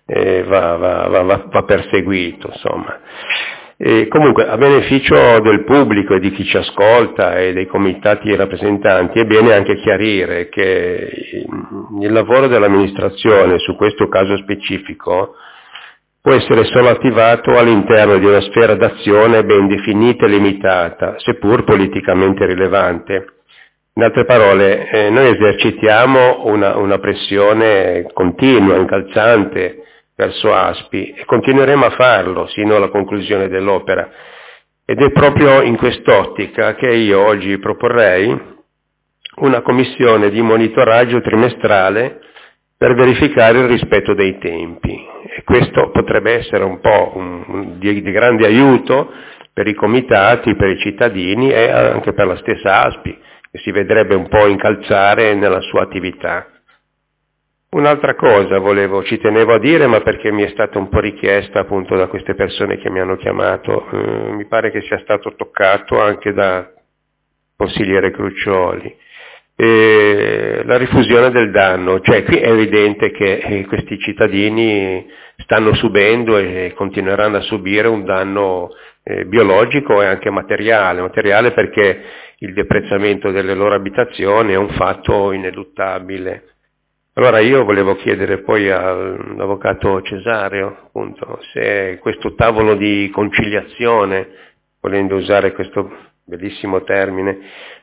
va perseguito, insomma. E comunque a beneficio del pubblico e di chi ci ascolta e dei comitati rappresentanti è bene anche chiarire che il lavoro dell'amministrazione su questo caso specifico può essere solo attivato all'interno di una sfera d'azione ben definita e limitata, seppur politicamente rilevante. In altre parole, noi esercitiamo una pressione continua, incalzante, verso Aspi e continueremo a farlo sino alla conclusione dell'opera. Ed è proprio in quest'ottica che io oggi proporrei una commissione di monitoraggio trimestrale per verificare il rispetto dei tempi. E questo potrebbe essere un po' di grande aiuto per i comitati, per i cittadini e anche per la stessa Aspi, che si vedrebbe un po' incalzare nella sua attività. Un'altra cosa ci tenevo a dire, ma perché mi è stata un po' richiesta appunto da queste persone che mi hanno chiamato, mi pare che sia stato toccato anche da consigliere Cruccioli, la rifusione del danno, cioè qui è evidente che questi cittadini stanno subendo e continueranno a subire un danno biologico e anche materiale perché il deprezzamento delle loro abitazioni è un fatto ineluttabile. Allora io volevo chiedere poi all'avvocato Cesario, appunto, se questo tavolo di conciliazione, volendo usare questo bellissimo termine,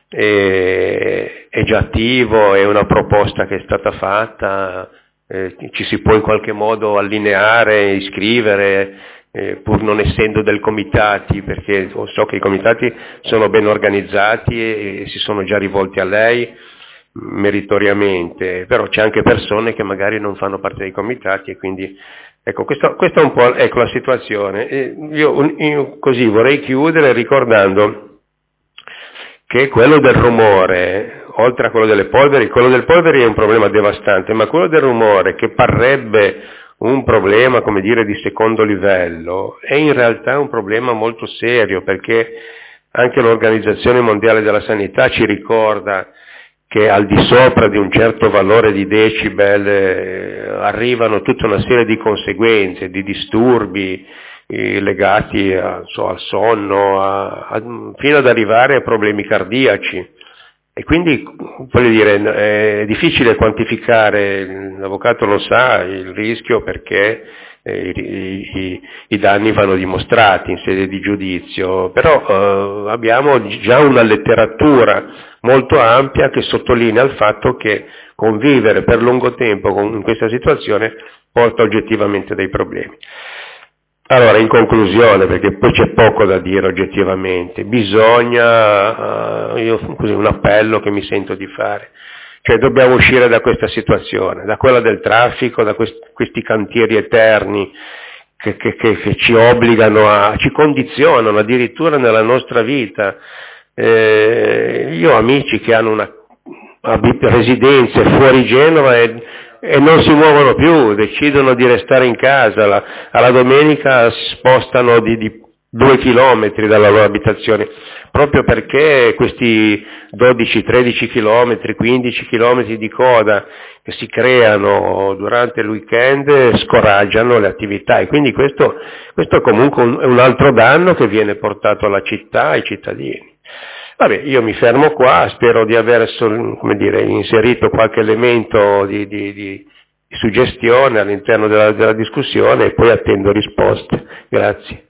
è già attivo, è una proposta che è stata fatta, ci si può in qualche modo allineare, iscrivere, pur non essendo del comitati, perché so che i comitati sono ben organizzati e si sono già rivolti a lei meritoriamente, però c'è anche persone che magari non fanno parte dei comitati e quindi ecco, questa è un po' la situazione. Io così vorrei chiudere ricordando che quello del rumore, oltre a quello delle polveri, quello del polveri è un problema devastante, ma quello del rumore, che parrebbe un problema, come dire, di secondo livello, è in realtà un problema molto serio, perché anche l'Organizzazione Mondiale della Sanità ci ricorda che al di sopra di un certo valore di decibel arrivano tutta una serie di conseguenze, di disturbi legati al sonno, fino ad arrivare a problemi cardiaci. E quindi, voglio dire, è difficile quantificare, l'avvocato lo sa, il rischio, perché i danni vanno dimostrati in sede di giudizio, però abbiamo già una letteratura molto ampia che sottolinea il fatto che convivere per lungo tempo in questa situazione porta oggettivamente dei problemi. Allora, in conclusione, perché poi c'è poco da dire oggettivamente, bisogna, un appello che mi sento di fare, cioè dobbiamo uscire da questa situazione, da quella del traffico, da questi cantieri eterni che ci obbligano, ci condizionano addirittura nella nostra vita. Io ho amici che hanno residenze fuori Genova e non si muovono più, decidono di restare in casa, alla domenica si spostano di 2 chilometri dalla loro abitazione, proprio perché questi 12, 13 chilometri, 15 chilometri di coda che si creano durante il weekend scoraggiano le attività, e quindi questo comunque è un altro danno che viene portato alla città, ai cittadini. Vabbè, io mi fermo qua, spero di aver inserito qualche elemento di suggestione all'interno della discussione, e poi attendo risposte. Grazie.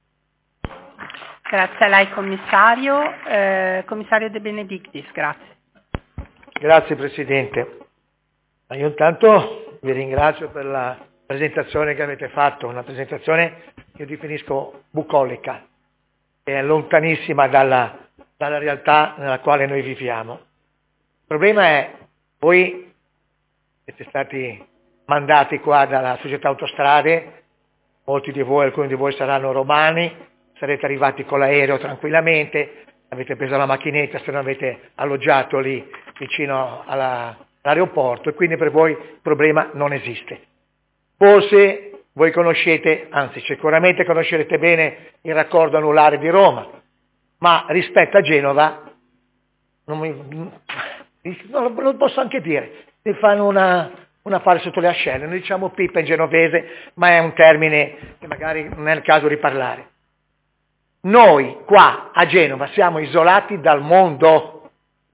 Grazie a lei commissario. Commissario De Benedictis, grazie. Grazie Presidente. Io intanto vi ringrazio per la presentazione che avete fatto, una presentazione che io definisco bucolica, che è lontanissima dalla realtà nella quale noi viviamo. Il problema è, voi siete stati mandati qua dalla società Autostrade, molti di voi, alcuni di voi saranno romani, sarete arrivati con l'aereo tranquillamente, avete preso la macchinetta se non avete alloggiato lì vicino all'aeroporto, e quindi per voi il problema non esiste. Forse voi conoscete, anzi sicuramente conoscerete bene il raccordo anulare di Roma, ma rispetto a Genova, non lo posso anche dire, mi fanno un affare sotto le ascelle, noi diciamo pipa in genovese, ma è un termine che magari non è il caso di parlare. Noi qua a Genova siamo isolati dal mondo.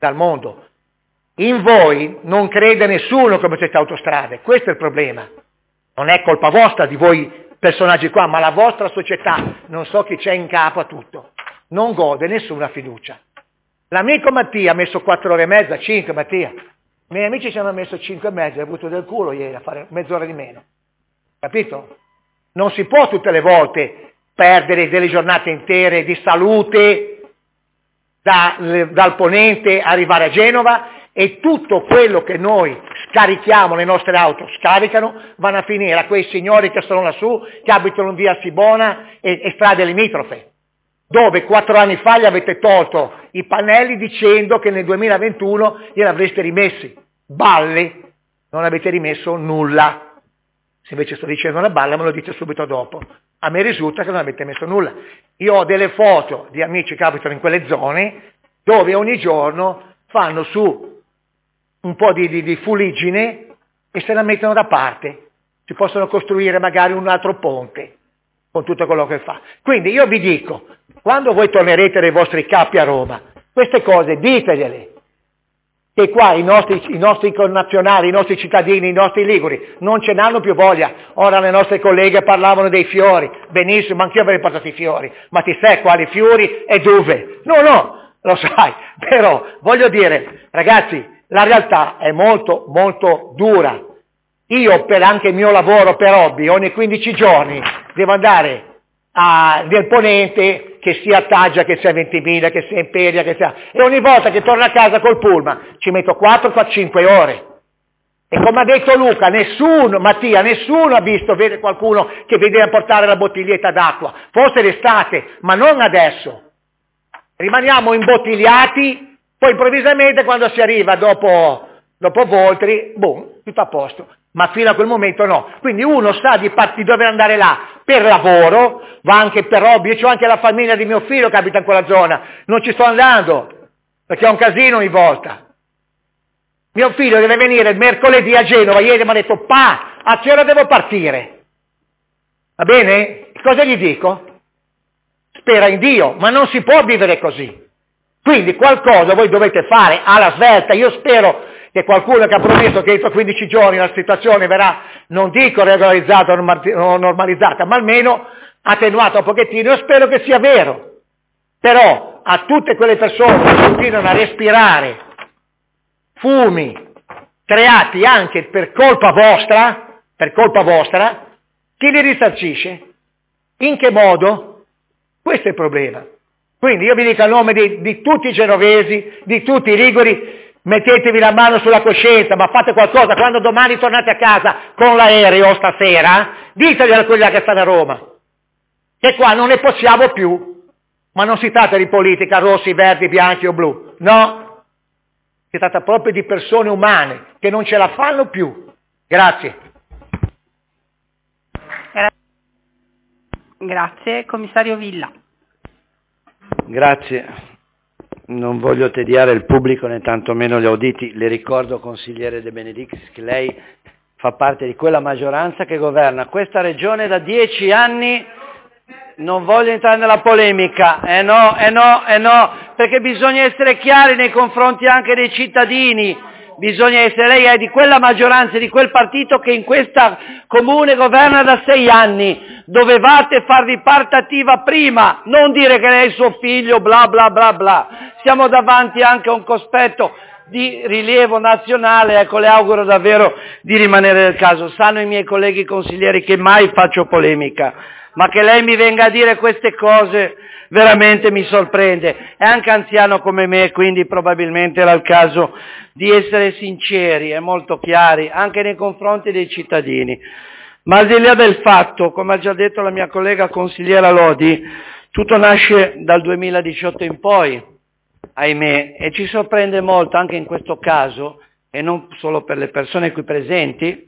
In voi non crede nessuno come siete Autostrade, questo è il problema. Non è colpa vostra di voi personaggi qua, ma la vostra società, non so chi c'è in capo a tutto, non gode nessuna fiducia. L'amico Mattia ha messo 4 ore e mezza, 5 Mattia. I miei amici ci hanno messo 5 e mezza, ho avuto del culo ieri a fare mezz'ora di meno. Capito? Non si può tutte le volte perdere delle giornate intere di salute dal ponente arrivare a Genova, e tutto quello che noi scarichiamo, le nostre auto scaricano, vanno a finire a quei signori che sono lassù, che abitano in via Sibona e strade limitrofe, dove 4 anni fa gli avete tolto i pannelli dicendo che nel 2021 glieli avreste rimessi. Balle, non avete rimesso nulla. Se invece sto dicendo una balla me lo dite subito dopo. A me risulta che non avete messo nulla. Io ho delle foto di amici che abitano in quelle zone dove ogni giorno fanno su un po' di fuliggine e se la mettono da parte. Si possono costruire magari un altro ponte con tutto quello che fa. Quindi io vi dico, quando voi tornerete dai vostri capi a Roma, queste cose ditegliele, che qua i nostri connazionali, i nostri cittadini, i nostri liguri non ce n'hanno più voglia. Ora le nostre colleghe parlavano dei fiori, benissimo, anch'io avrei portato i fiori, ma ti sai quali fiori e dove? No, lo sai, però voglio dire, ragazzi, la realtà è molto molto dura. Io per anche il mio lavoro per hobby ogni 15 giorni devo andare nel ponente, che sia Taggia, che sia Ventimiglia, che sia Imperia, che sia... e ogni volta che torno a casa col pullman ci metto 4-5 ore. E come ha detto Luca, Mattia, nessuno ha visto vedere qualcuno che vedeva portare la bottiglietta d'acqua. Forse l'estate, ma non adesso. Rimaniamo imbottigliati, poi improvvisamente quando si arriva dopo Voltri, boom, tutto a posto. Ma fino a quel momento no. Quindi uno sa di dover andare là per lavoro, va anche per hobby. Io ho anche la famiglia di mio figlio che abita in quella zona. Non ci sto andando, perché è un casino ogni volta. Mio figlio deve venire il mercoledì a Genova. Ieri mi ha detto, a che ora devo partire? Va bene? cosa gli dico? Spera in Dio, ma non si può vivere così. Quindi qualcosa voi dovete fare alla svelta. Io spero che qualcuno che ha promesso che entro 15 giorni la situazione verrà, non dico regolarizzata o normalizzata, ma almeno attenuata un pochettino. Io spero che sia vero. Però a tutte quelle persone che continuano a respirare fumi creati anche per colpa vostra, chi li risarcisce? In che modo? Questo è il problema. Quindi io vi dico a nome di tutti i genovesi, di tutti i liguri, mettetevi la mano sulla coscienza, ma fate qualcosa. Quando domani tornate a casa con l'aereo stasera, diteli a quelli che stanno a Roma, che qua non ne possiamo più. Ma non si tratta di politica, rossi, verdi, bianchi o blu. No, si tratta proprio di persone umane che non ce la fanno più. Grazie. Grazie. Commissario Villa. Grazie. Non voglio tediare il pubblico né tantomeno gli auditi. Le ricordo, consigliere De Benedictis, che lei fa parte di quella maggioranza che governa questa regione da 10 anni. Non voglio entrare nella polemica, no, perché bisogna essere chiari nei confronti anche dei cittadini, lei è di quella maggioranza, di quel partito che in questa comune governa da 6 anni, dovevate farvi parte attiva prima, non dire che lei è suo figlio, bla bla bla bla, siamo davanti anche a un cospetto di rilievo nazionale, ecco, le auguro davvero di rimanere nel caso, sanno i miei colleghi consiglieri che mai faccio polemica, ma che lei mi venga a dire queste cose veramente mi sorprende. È anche anziano come me, quindi probabilmente era il caso di essere sinceri e molto chiari anche nei confronti dei cittadini. Ma al di là del fatto, come ha già detto la mia collega consigliera Lodi, tutto nasce dal 2018 in poi, ahimè, e ci sorprende molto anche in questo caso, e non solo per le persone qui presenti,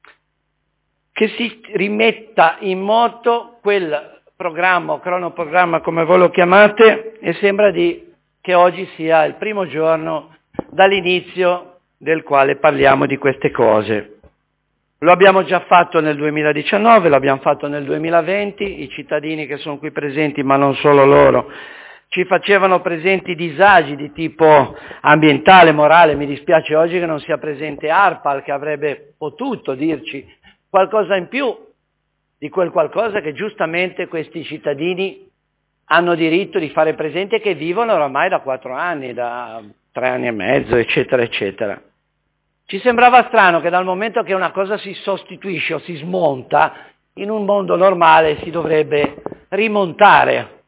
che si rimetta in moto quel programma o cronoprogramma, come voi lo chiamate, e sembra che oggi sia il primo giorno dall'inizio del quale parliamo di queste cose. Lo abbiamo già fatto nel 2019, lo abbiamo fatto nel 2020, i cittadini che sono qui presenti, ma non solo loro, ci facevano presenti disagi di tipo ambientale, morale. Mi dispiace oggi che non sia presente ARPAL, che avrebbe potuto dirci qualcosa in più di quel qualcosa che giustamente questi cittadini hanno diritto di fare presente e che vivono oramai da 4 anni, da 3 anni e mezzo, eccetera, eccetera. Ci sembrava strano che dal momento che una cosa si sostituisce o si smonta, in un mondo normale si dovrebbe rimontare.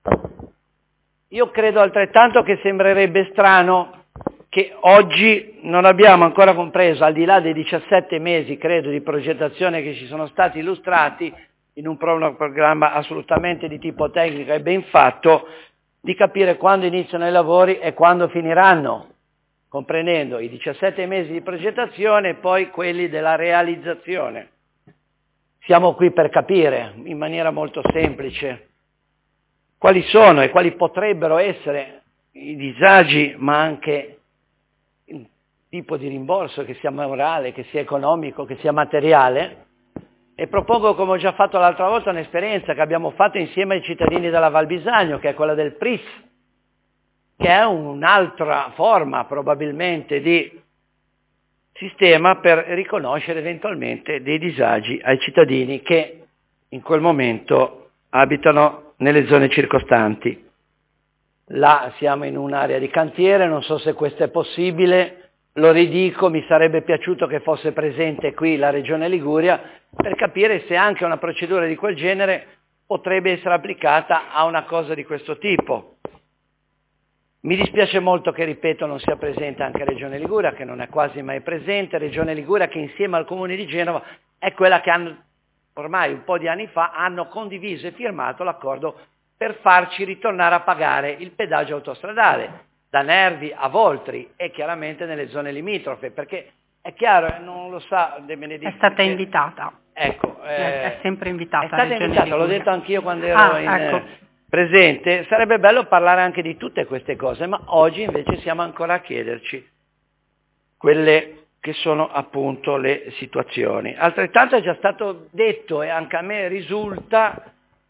Io credo altrettanto che sembrerebbe strano che oggi non abbiamo ancora compreso, al di là dei 17 mesi, credo, di progettazione che ci sono stati illustrati in un programma assolutamente di tipo tecnico e ben fatto, di capire quando iniziano i lavori e quando finiranno, comprendendo i 17 mesi di progettazione e poi quelli della realizzazione. Siamo qui per capire, in maniera molto semplice, quali sono e quali potrebbero essere i disagi, ma anche il tipo di rimborso, che sia morale, che sia economico, che sia materiale, e propongo, come ho già fatto l'altra volta, un'esperienza che abbiamo fatto insieme ai cittadini della Val Bisagno, che è quella del PRIS, che è un'altra forma probabilmente di sistema per riconoscere eventualmente dei disagi ai cittadini che in quel momento abitano nelle zone circostanti. Là siamo in un'area di cantiere, non so se questo è possibile, lo ridico, mi sarebbe piaciuto che fosse presente qui la Regione Liguria per capire se anche una procedura di quel genere potrebbe essere applicata a una cosa di questo tipo. Mi dispiace molto che, ripeto, non sia presente anche Regione Liguria, che non è quasi mai presente. Regione Liguria che insieme al Comune di Genova è quella che ormai un po' di anni fa hanno condiviso e firmato l'accordo per farci ritornare a pagare il pedaggio autostradale da Nervi a Voltri e chiaramente nelle zone limitrofe, perché è chiaro, non lo sa De Benedictis. È stata invitata. Ecco, è sempre invitata. È stata invitata, l'ho detto anch'io quando ero presente. Sarebbe bello parlare anche di tutte queste cose, ma oggi invece siamo ancora a chiederci quelle che sono appunto le situazioni. Altrettanto è già stato detto e anche a me risulta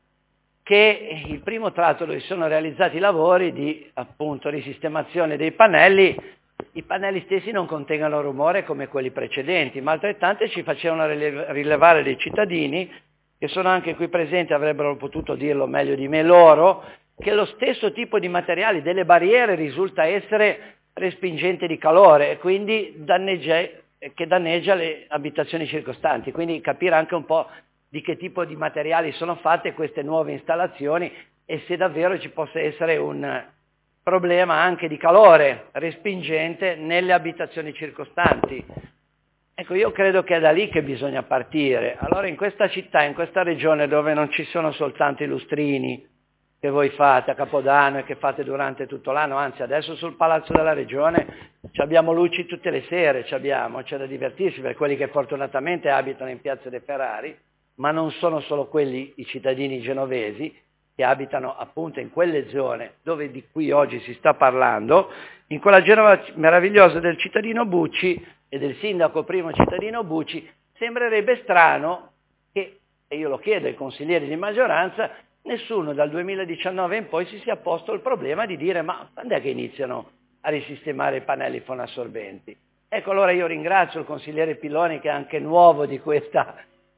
che il primo tratto dove si sono realizzati i lavori di appunto risistemazione dei pannelli, i pannelli stessi non contengono rumore come quelli precedenti, ma altrettante ci facevano rilevare dei cittadini, che sono anche qui presenti, avrebbero potuto dirlo meglio di me loro, che lo stesso tipo di materiali delle barriere risulta essere respingente di calore e quindi che danneggia le abitazioni circostanti, quindi capire anche un po' di che tipo di materiali sono fatte queste nuove installazioni e se davvero ci possa essere un problema anche di calore respingente nelle abitazioni circostanti. Ecco, io credo che è da lì che bisogna partire. Allora in questa città, in questa regione dove non ci sono soltanto i lustrini che voi fate a Capodanno e che fate durante tutto l'anno, anzi adesso sul Palazzo della Regione abbiamo luci tutte le sere, c'è da divertirsi per quelli che fortunatamente abitano in Piazza dei Ferrari, ma non sono solo quelli i cittadini genovesi che abitano appunto in quelle zone dove di cui oggi si sta parlando, in quella Genova meravigliosa del cittadino Bucci e del sindaco primo cittadino Bucci, sembrerebbe strano che, e io lo chiedo ai consiglieri di maggioranza, nessuno dal 2019 in poi si sia posto il problema di dire ma quando è che iniziano a risistemare i pannelli fonoassorbenti? Ecco, allora io ringrazio il consigliere Pilloni che è anche nuovo di questa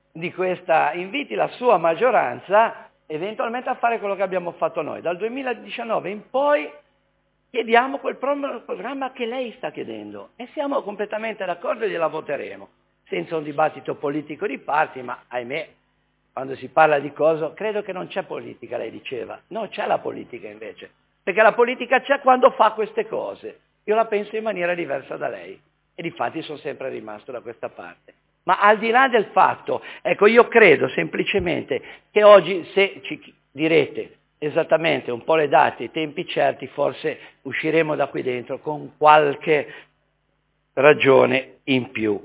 inviti la sua maggioranza eventualmente a fare quello che abbiamo fatto noi. Dal 2019 in poi chiediamo quel programma che lei sta chiedendo e siamo completamente d'accordo e gliela voteremo, senza un dibattito politico di parti, ma ahimè, quando si parla di cosa, credo che non c'è politica, lei diceva. No, c'è la politica invece, perché la politica c'è quando fa queste cose. Io la penso in maniera diversa da lei e difatti sono sempre rimasto da questa parte. Ma al di là del fatto, ecco, io credo semplicemente che oggi, se ci direte esattamente un po' le date, i tempi certi, forse usciremo da qui dentro con qualche ragione in più.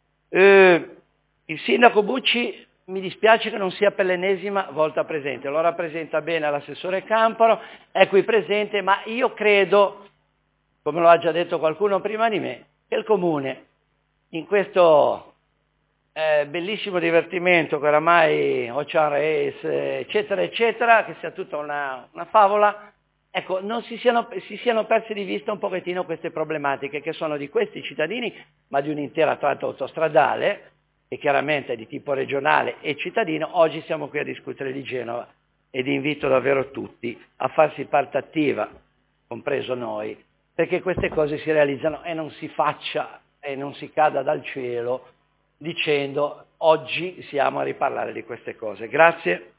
Il sindaco Bucci mi dispiace che non sia per l'ennesima volta presente, lo rappresenta bene l'assessore Camparo, è qui presente, ma io credo, come lo ha già detto qualcuno prima di me, che il Comune in questo bellissimo divertimento che oramai Ocean Race, eccetera, eccetera, che sia tutta una favola, ecco, non si siano persi di vista un pochettino queste problematiche che sono di questi cittadini, ma di un'intera tratta autostradale, che chiaramente è di tipo regionale e cittadino. Oggi siamo qui a discutere di Genova ed invito davvero tutti a farsi parte attiva, compreso noi, perché queste cose si realizzano e non si faccia e non si cada dal cielo dicendo oggi siamo a riparlare di queste cose. Grazie.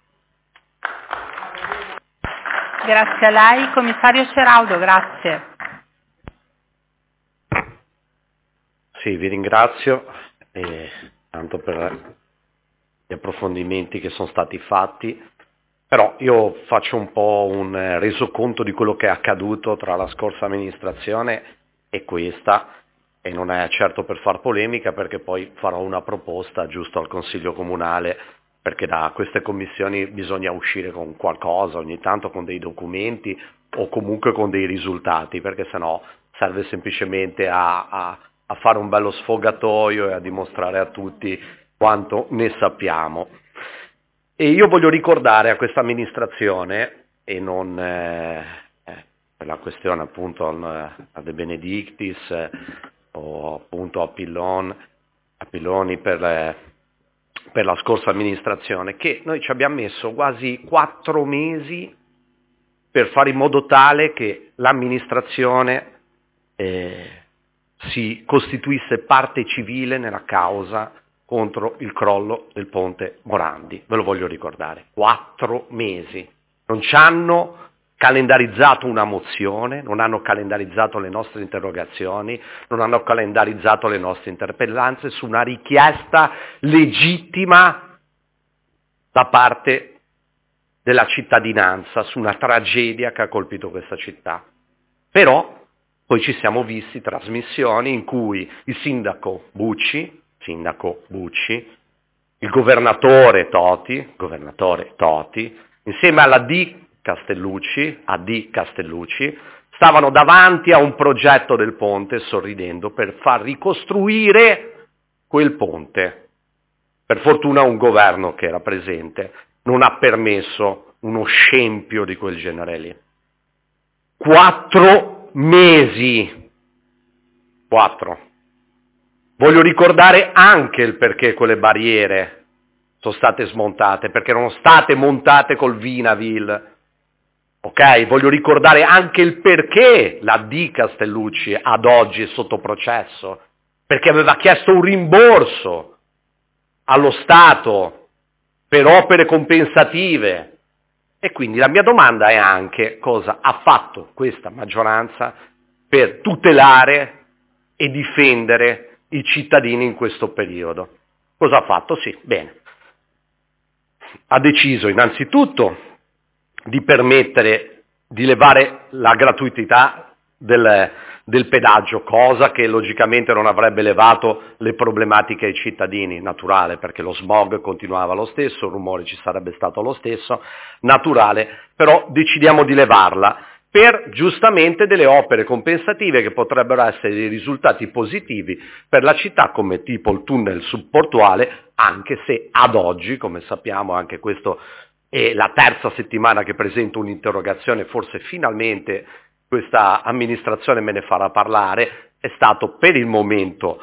Grazie a lei. Commissario Ceraudo, grazie. Sì, vi ringrazio tanto per gli approfondimenti che sono stati fatti, però io faccio un po' un resoconto di quello che è accaduto tra la scorsa amministrazione e questa, e non è certo per far polemica, perché poi farò una proposta giusto al Consiglio Comunale, perché da queste commissioni bisogna uscire con qualcosa, ogni tanto con dei documenti o comunque con dei risultati, perché sennò serve semplicemente a fare un bello sfogatoio e a dimostrare a tutti quanto ne sappiamo. E io voglio ricordare a questa amministrazione, e non per la questione appunto a De Benedictis o appunto a Pilloni per la scorsa amministrazione, che noi ci abbiamo messo quasi 4 mesi per fare in modo tale che l'amministrazione si costituisse parte civile nella causa contro il crollo del ponte Morandi. Ve lo voglio ricordare. 4 mesi. Non ci hanno calendarizzato una mozione, non hanno calendarizzato le nostre interrogazioni, non hanno calendarizzato le nostre interpellanze su una richiesta legittima da parte della cittadinanza su una tragedia che ha colpito questa città. Però poi ci siamo visti trasmissioni in cui il sindaco Bucci, il governatore Toti, insieme alla AD Castellucci, stavano davanti a un progetto del ponte sorridendo per far ricostruire quel ponte. Per fortuna un governo che era presente non ha permesso uno scempio di quel genere lì. 4 mesi. 4. Voglio ricordare anche il perché quelle barriere sono state smontate, perché erano state montate col Vinavil. Ok? Voglio ricordare anche il perché la D Castellucci ad oggi è sotto processo, perché aveva chiesto un rimborso allo Stato per opere compensative. E quindi la mia domanda è anche cosa ha fatto questa maggioranza per tutelare e difendere i cittadini in questo periodo. Cosa ha fatto? Sì, bene. Ha deciso innanzitutto di permettere di levare la gratuità del pedaggio, cosa che logicamente non avrebbe levato le problematiche ai cittadini, naturale, perché lo smog continuava lo stesso, il rumore ci sarebbe stato lo stesso, naturale, però decidiamo di levarla per giustamente delle opere compensative che potrebbero essere dei risultati positivi per la città, come tipo il tunnel subportuale, anche se ad oggi, come sappiamo, anche questo è la terza settimana che presento un'interrogazione, forse finalmente questa amministrazione me ne farà parlare, è stato per il momento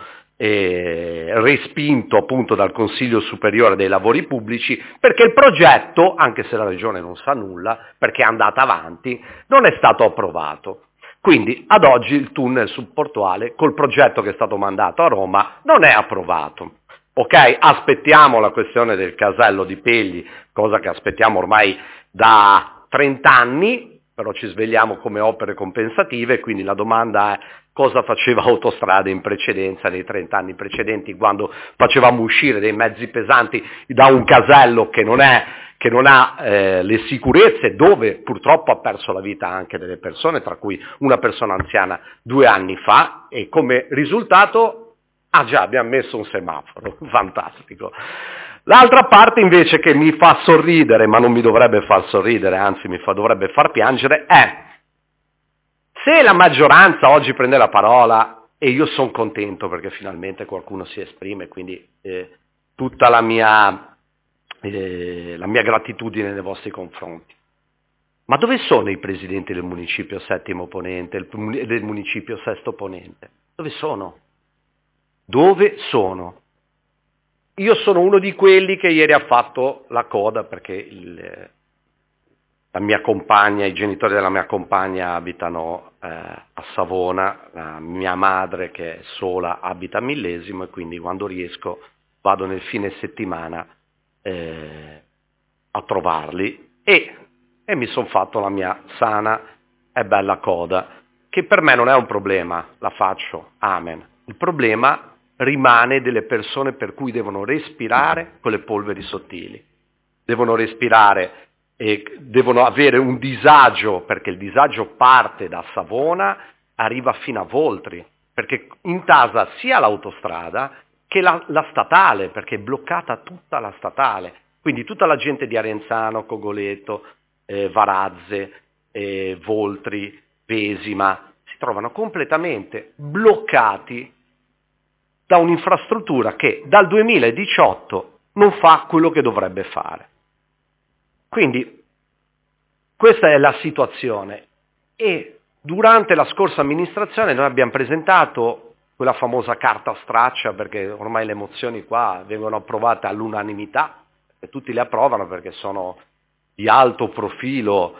respinto appunto dal Consiglio Superiore dei Lavori Pubblici, perché il progetto, anche se la Regione non sa nulla, perché è andata avanti, non è stato approvato. Quindi ad oggi il tunnel subportuale, col progetto che è stato mandato a Roma, non è approvato. Ok, aspettiamo la questione del casello di Pegli, cosa che aspettiamo ormai da 30 anni, però ci svegliamo come opere compensative, quindi la domanda è cosa faceva Autostrade in precedenza, nei 30 anni precedenti, quando facevamo uscire dei mezzi pesanti da un casello che non ha le sicurezze, dove purtroppo ha perso la vita anche delle persone, tra cui una persona anziana 2 anni fa, e come risultato abbiamo messo un semaforo, fantastico. L'altra parte invece che mi fa sorridere, ma non mi dovrebbe far sorridere, anzi dovrebbe far piangere, è se la maggioranza oggi prende la parola, e io sono contento perché finalmente qualcuno si esprime, quindi tutta la mia gratitudine nei vostri confronti. Ma dove sono i presidenti del municipio settimo ponente e del municipio sesto ponente? Dove sono? Dove sono? Io sono uno di quelli che ieri ha fatto la coda perché la mia compagna, i genitori della mia compagna abitano a Savona, la mia madre che è sola abita a Millesimo e quindi quando riesco vado nel fine settimana a trovarli e mi sono fatto la mia sana e bella coda, che per me non è un problema, la faccio, amen. Il problema rimane delle persone per cui devono respirare con le polveri sottili, devono respirare e devono avere un disagio, perché il disagio parte da Savona, arriva fino a Voltri, perché intasa sia l'autostrada che la statale, perché è bloccata tutta la statale, quindi tutta la gente di Arenzano, Cogoleto, Varazze, Voltri, Vesima, si trovano completamente bloccati da un'infrastruttura che dal 2018 non fa quello che dovrebbe fare. Quindi questa è la situazione e durante la scorsa amministrazione noi abbiamo presentato quella famosa carta straccia, perché ormai le mozioni qua vengono approvate all'unanimità e tutti le approvano perché sono di alto profilo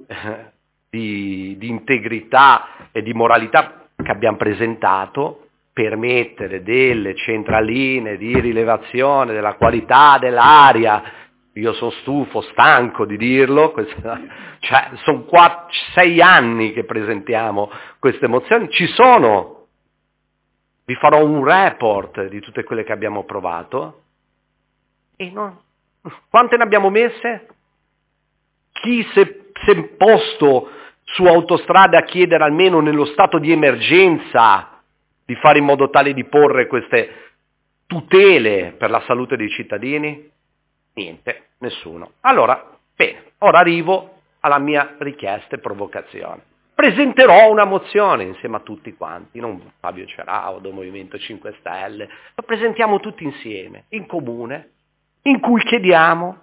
di integrità e di moralità che abbiamo presentato per mettere delle centraline di rilevazione della qualità dell'aria. Io sono stufo, stanco di dirlo, cioè sono 6 anni che presentiamo queste mozioni, ci sono, vi farò un report di tutte quelle che abbiamo approvato, e no. Quante ne abbiamo messe? Chi si è posto su Autostrade a chiedere almeno nello stato di emergenza di fare in modo tale di porre queste tutele per la salute dei cittadini? Niente, nessuno. Allora, bene, ora arrivo alla mia richiesta e provocazione. Presenterò una mozione insieme a tutti quanti, non Fabio Ceraudo, Movimento 5 Stelle, lo presentiamo tutti insieme, in comune, in cui chiediamo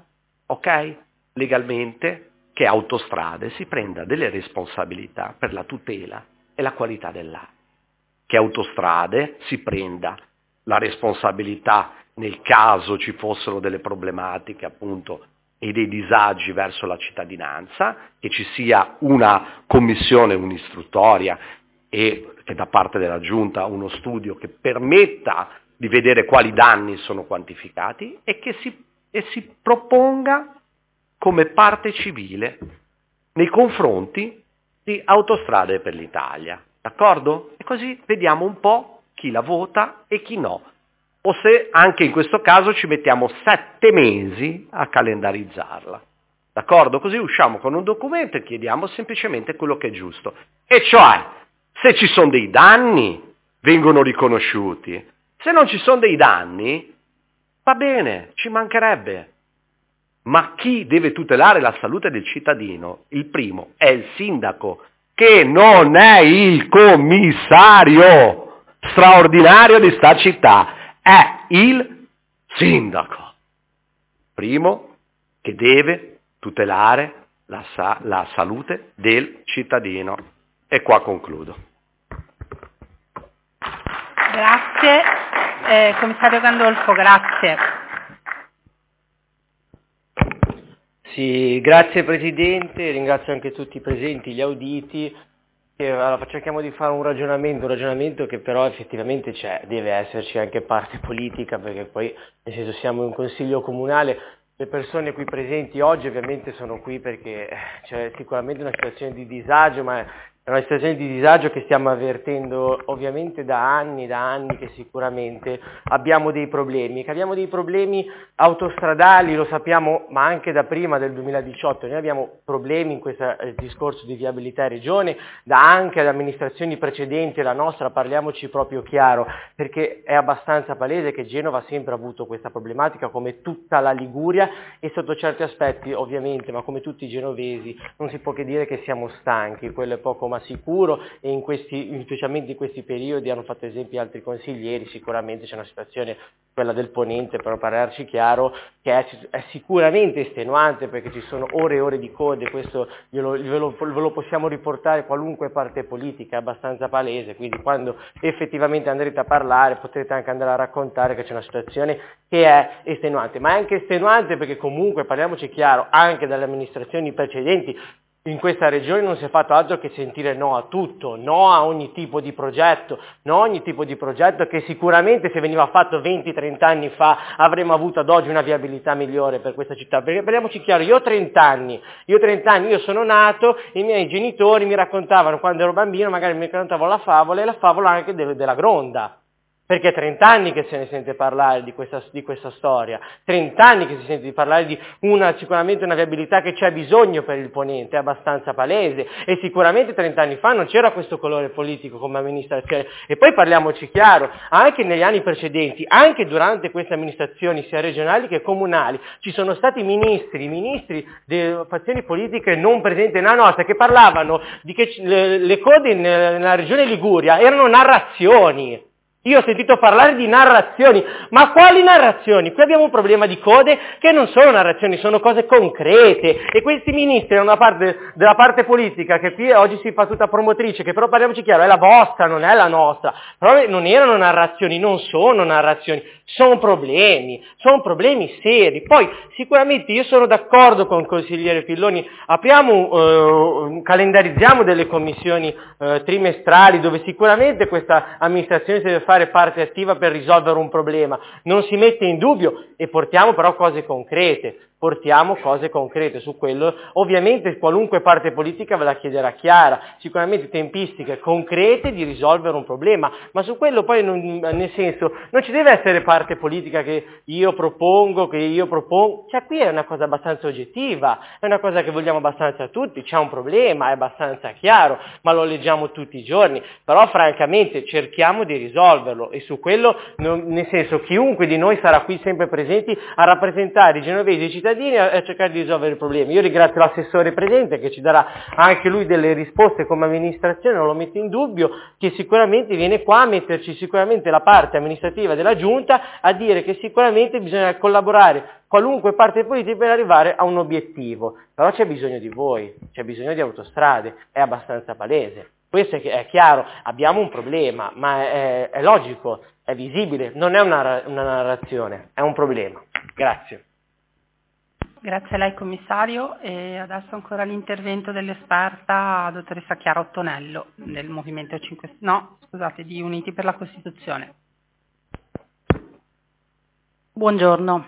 ok? Legalmente, che Autostrade si prenda delle responsabilità per la tutela e la qualità dell'aria, che Autostrade si prenda la responsabilità nel caso ci fossero delle problematiche appunto e dei disagi verso la cittadinanza, che ci sia una commissione, un'istruttoria e che da parte della Giunta uno studio che permetta di vedere quali danni sono quantificati e che si proponga come parte civile nei confronti di Autostrade per l'Italia. D'accordo? E così vediamo un po' chi la vota e chi no. O se anche in questo caso ci mettiamo 7 mesi a calendarizzarla. D'accordo? Così usciamo con un documento e chiediamo semplicemente quello che è giusto. E cioè, se ci sono dei danni, vengono riconosciuti. Se non ci sono dei danni, va bene, ci mancherebbe. Ma chi deve tutelare la salute del cittadino? Il primo è il sindaco, che non è il commissario straordinario di sta città, è il sindaco. Primo che deve tutelare la salute del cittadino. E qua concludo. Grazie. Commissario Gandolfo, grazie. Sì, grazie Presidente, ringrazio anche tutti i presenti, gli auditi. Allora, cerchiamo di fare un ragionamento che però effettivamente c'è, deve esserci anche parte politica, perché poi nel senso siamo in un consiglio comunale, le persone qui presenti oggi ovviamente sono qui perché c'è sicuramente una situazione di disagio, ma è una situazione di disagio che stiamo avvertendo ovviamente da anni che sicuramente abbiamo dei problemi, autostradali, lo sappiamo, ma anche da prima del 2018, noi abbiamo problemi in questo discorso di viabilità regione, anche ad amministrazioni precedenti, la nostra, parliamoci proprio chiaro, perché è abbastanza palese che Genova ha sempre avuto questa problematica, come tutta la Liguria, e sotto certi aspetti ovviamente, ma come tutti i genovesi, non si può che dire che siamo stanchi, quello è poco ma sicuro, e specialmente in questi periodi hanno fatto esempi altri consiglieri, sicuramente c'è una situazione, quella del ponente, per parlarci chiaro, che è sicuramente estenuante perché ci sono ore e ore di code, questo ve lo possiamo riportare qualunque parte politica, è abbastanza palese, quindi quando effettivamente andrete a parlare potrete anche andare a raccontare che c'è una situazione che è estenuante, ma è anche estenuante perché comunque, parliamoci chiaro, anche dalle amministrazioni precedenti in questa regione non si è fatto altro che sentire no a tutto, no a ogni tipo di progetto, che sicuramente se veniva fatto 20-30 anni fa avremmo avuto ad oggi una viabilità migliore per questa città, perché parliamoci chiaro, io ho 30 anni, io sono nato, i miei genitori mi raccontavano quando ero bambino, magari mi raccontavano la favola e la favola anche della Gronda. Perché è 30 anni che se ne sente parlare di questa storia, 30 anni che si sente di parlare di sicuramente una viabilità che c'è bisogno per il ponente, è abbastanza palese, e sicuramente 30 anni fa non c'era questo colore politico come amministrazione. E poi parliamoci chiaro, anche negli anni precedenti, anche durante queste amministrazioni sia regionali che comunali, ci sono stati ministri di fazioni politiche non presenti nella nostra che parlavano di che le code nella regione Liguria erano narrazioni. Io ho sentito parlare di narrazioni, ma quali narrazioni? Qui abbiamo un problema di code che non sono narrazioni, sono cose concrete, e questi ministri hanno una parte della parte politica che qui oggi si fa tutta promotrice, che però parliamoci chiaro, è la vostra, non è la nostra, però non erano narrazioni, non sono narrazioni, sono problemi seri. Poi sicuramente io sono d'accordo con il consigliere Pilloni, calendarizziamo delle commissioni trimestrali dove sicuramente questa amministrazione si deve fare parte attiva per risolvere un problema, non si mette in dubbio, e portiamo però cose concrete su quello. Ovviamente qualunque parte politica ve la chiederà chiara, sicuramente tempistiche concrete di risolvere un problema, ma su quello poi non ci deve essere parte politica che io propongo, cioè qui è una cosa abbastanza oggettiva, è una cosa che vogliamo abbastanza tutti, c'è un problema, è abbastanza chiaro, ma lo leggiamo tutti i giorni, però francamente cerchiamo di risolverlo, e su quello, chiunque di noi sarà qui sempre presenti a rappresentare i genovesi e i cittadini cittadini a cercare di risolvere i problemi. Io ringrazio l'assessore presente che ci darà anche lui delle risposte come amministrazione, non lo metto in dubbio, che sicuramente viene qua a metterci sicuramente la parte amministrativa della Giunta a dire che sicuramente bisogna collaborare qualunque parte politica per arrivare a un obiettivo. Però c'è bisogno di voi, c'è bisogno di autostrade, è abbastanza palese. Questo è chiaro, abbiamo un problema, ma è logico, è visibile, non è una narrazione, è un problema. Grazie. Grazie a lei commissario e adesso ancora l'intervento dell'esperta dottoressa Chiara Ottonello del Movimento 5 di Uniti per la Costituzione. Buongiorno.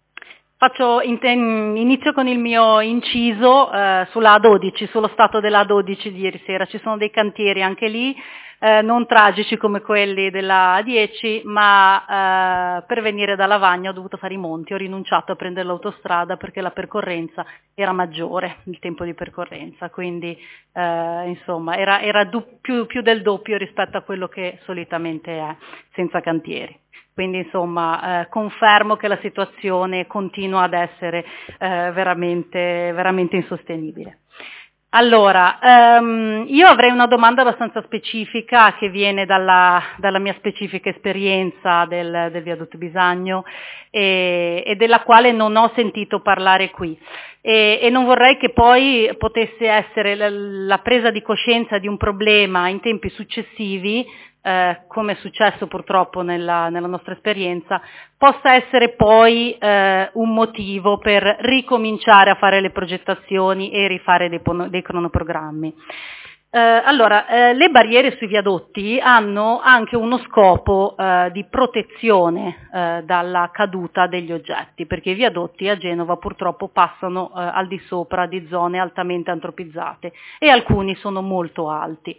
Inizio con il mio inciso sulla A12, sullo stato della A12 di ieri sera. Ci sono dei cantieri anche lì, non tragici come quelli della A10, ma per venire da Lavagna ho dovuto fare i monti, ho rinunciato a prendere l'autostrada perché la percorrenza era maggiore, il tempo di percorrenza, quindi insomma era più del doppio rispetto a quello che solitamente è senza cantieri. Quindi insomma confermo che la situazione continua ad essere veramente insostenibile. Allora, io avrei una domanda abbastanza specifica che viene dalla mia specifica esperienza del viadotto Bisagno e della quale non ho sentito parlare qui. E non vorrei che poi potesse essere la presa di coscienza di un problema in tempi successivi, come è successo purtroppo nella nostra esperienza, possa essere poi un motivo per ricominciare a fare le progettazioni e rifare dei cronoprogrammi. Allora, le barriere sui viadotti hanno anche uno scopo di protezione dalla caduta degli oggetti, perché i viadotti a Genova purtroppo passano al di sopra di zone altamente antropizzate e alcuni sono molto alti.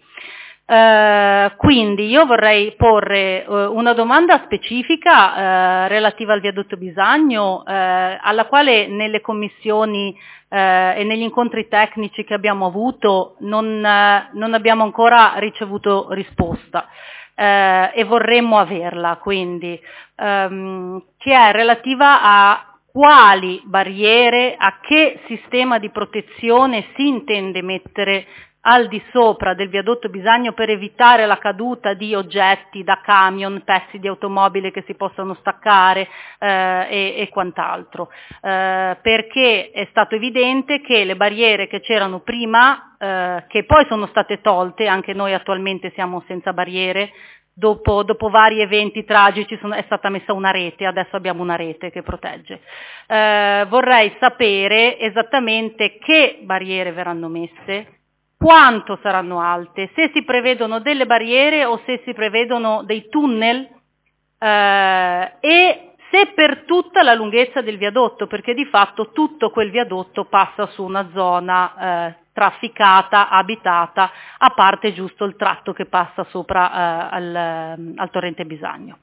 Quindi io vorrei porre una domanda specifica relativa al viadotto Bisagno, alla quale nelle commissioni e negli incontri tecnici che abbiamo avuto non abbiamo ancora ricevuto risposta e vorremmo averla, quindi che è relativa a quali barriere, a che sistema di protezione si intende mettere al di sopra del viadotto Bisagno per evitare la caduta di oggetti da camion, pezzi di automobile che si possano staccare e quant'altro, perché è stato evidente che le barriere che c'erano prima, che poi sono state tolte, anche noi attualmente siamo senza barriere, dopo vari eventi tragici è stata messa una rete, adesso abbiamo una rete che protegge. Vorrei sapere esattamente che barriere verranno messe, quanto saranno alte, se si prevedono delle barriere o se si prevedono dei tunnel e se per tutta la lunghezza del viadotto, perché di fatto tutto quel viadotto passa su una zona trafficata, abitata, a parte giusto il tratto che passa sopra al torrente Bisagno.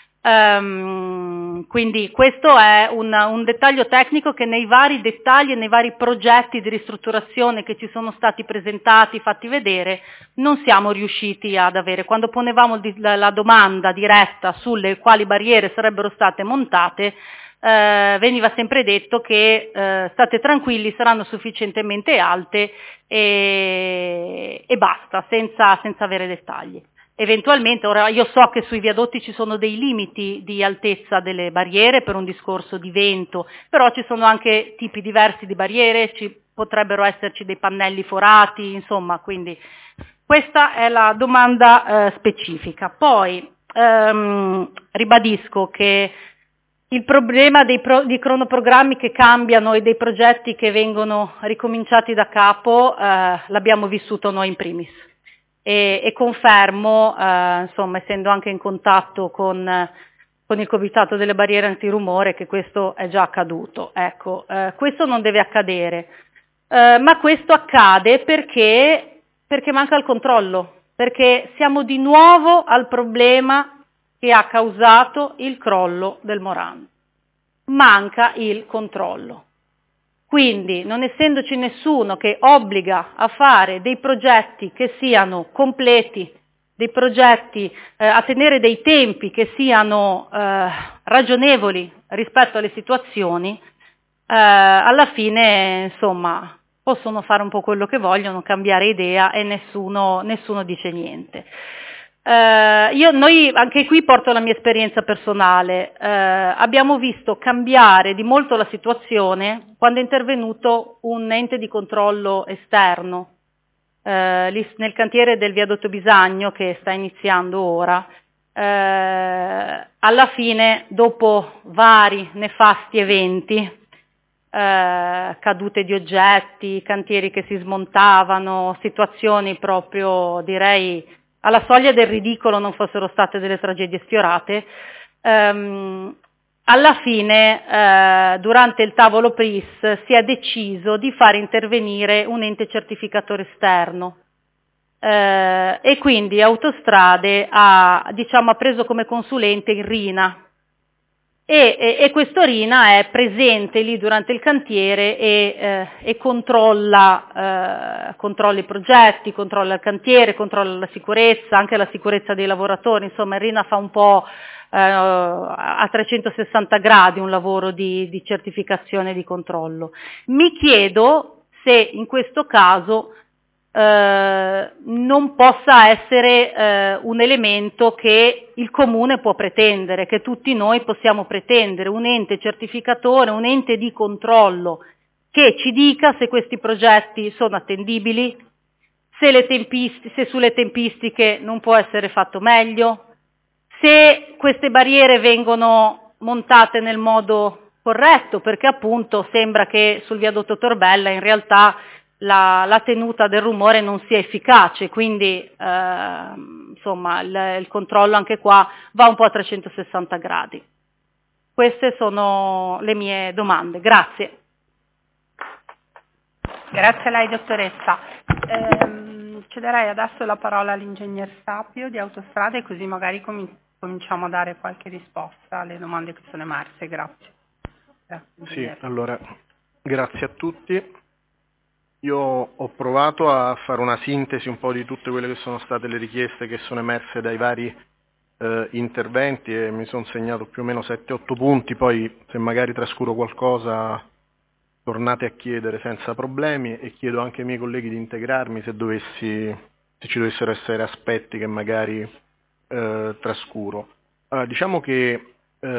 Quindi questo è un dettaglio tecnico che nei vari dettagli e nei vari progetti di ristrutturazione che ci sono stati presentati, fatti vedere, non siamo riusciti ad avere. Quando ponevamo la domanda diretta sulle quali barriere sarebbero state montate, veniva sempre detto che state tranquilli, saranno sufficientemente alte e basta, senza avere dettagli. Eventualmente, ora io so che sui viadotti ci sono dei limiti di altezza delle barriere per un discorso di vento, però ci sono anche tipi diversi di barriere, potrebbero esserci dei pannelli forati, insomma, quindi questa è la domanda specifica. Poi ribadisco che il problema di cronoprogrammi che cambiano e dei progetti che vengono ricominciati da capo l'abbiamo vissuto noi in primis. E confermo, insomma, essendo anche in contatto con il Comitato delle Barriere Antirumore, che questo è già accaduto. Ecco, questo non deve accadere, ma questo accade perché manca il controllo, perché siamo di nuovo al problema che ha causato il crollo del Morano. Manca il controllo. Quindi, non essendoci nessuno che obbliga a fare dei progetti che siano completi, dei progetti a tenere dei tempi che siano ragionevoli rispetto alle situazioni, alla fine, insomma, possono fare un po' quello che vogliono, cambiare idea e nessuno dice niente. Noi anche qui porto la mia esperienza personale, abbiamo visto cambiare di molto la situazione quando è intervenuto un ente di controllo esterno, lì nel cantiere del viadotto Bisagno che sta iniziando ora. Alla fine, dopo vari nefasti eventi, cadute di oggetti, cantieri che si smontavano, situazioni proprio, direi, alla soglia del ridicolo, non fossero state delle tragedie sfiorate, alla fine, durante il tavolo PRIS, si è deciso di far intervenire un ente certificatore esterno, e quindi Autostrade ha preso come consulente il RINA, e questo RINA è presente lì durante il cantiere e controlla i progetti, controlla il cantiere, controlla la sicurezza, anche la sicurezza dei lavoratori. Insomma, il RINA fa un po' a 360 gradi un lavoro di certificazione e di controllo. Mi chiedo se in questo caso non possa essere un elemento che il Comune può pretendere, che tutti noi possiamo pretendere, un ente certificatore, un ente di controllo che ci dica se questi progetti sono attendibili, se sulle tempistiche non può essere fatto meglio, se queste barriere vengono montate nel modo corretto, perché appunto sembra che sul viadotto Torbella in realtà la tenuta del rumore non sia efficace, quindi insomma il controllo anche qua va un po' a 360 gradi. Queste sono le mie domande. Grazie. Grazie a lei dottoressa. Cederei adesso la parola all'ingegner Sapio di Autostrade, così magari cominciamo a dare qualche risposta alle domande che sono emerse. Grazie. Sì, allora, grazie a tutti. Io ho provato a fare una sintesi un po' di tutte quelle che sono state le richieste che sono emerse dai vari interventi e mi sono segnato più o meno 7-8 punti, poi se magari trascuro qualcosa tornate a chiedere senza problemi e chiedo anche ai miei colleghi di integrarmi se ci dovessero essere aspetti che magari trascuro. Allora, diciamo che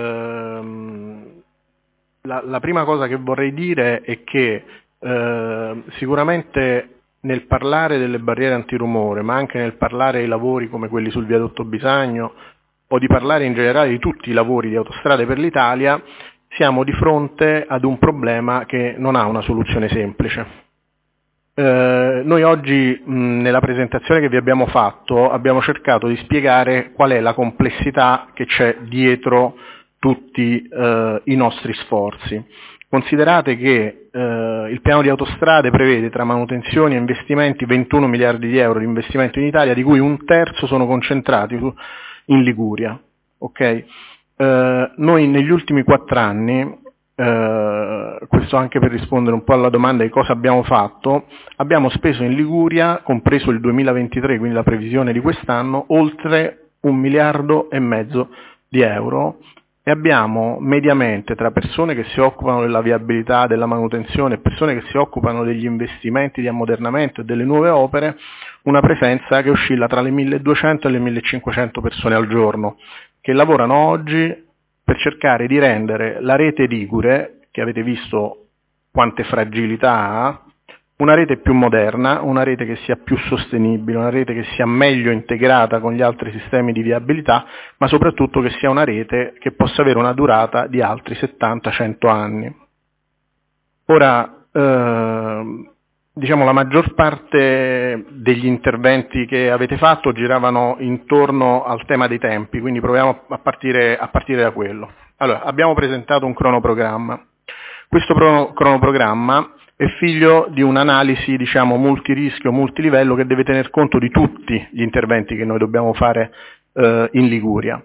la prima cosa che vorrei dire è che sicuramente nel parlare delle barriere antirumore, ma anche nel parlare dei lavori come quelli sul viadotto Bisagno o di parlare in generale di tutti i lavori di Autostrade per l'Italia, siamo di fronte ad un problema che non ha una soluzione semplice. Noi oggi nella presentazione che vi abbiamo fatto abbiamo cercato di spiegare qual è la complessità che c'è dietro tutti i nostri sforzi. Considerate che il piano di Autostrade prevede tra manutenzioni e investimenti 21 miliardi di euro di investimento in Italia, di cui un terzo sono concentrati in Liguria. Okay? Noi negli ultimi 4 anni, questo anche per rispondere un po' alla domanda di cosa abbiamo fatto, abbiamo speso in Liguria, compreso il 2023, quindi la previsione di quest'anno, oltre 1,5 miliardi di euro. E abbiamo mediamente tra persone che si occupano della viabilità, della manutenzione e persone che si occupano degli investimenti di ammodernamento e delle nuove opere una presenza che oscilla tra le 1.200 e le 1.500 persone al giorno che lavorano oggi per cercare di rendere la rete ligure, che avete visto quante fragilità ha, una rete più moderna, una rete che sia più sostenibile, una rete che sia meglio integrata con gli altri sistemi di viabilità, ma soprattutto che sia una rete che possa avere una durata di altri 70-100 anni. Ora, diciamo la maggior parte degli interventi che avete fatto giravano intorno al tema dei tempi, quindi proviamo a partire da quello. Allora, abbiamo presentato un cronoprogramma. Questo cronoprogramma è figlio di un'analisi, diciamo, multirischio, multilivello che deve tener conto di tutti gli interventi che noi dobbiamo fare in Liguria.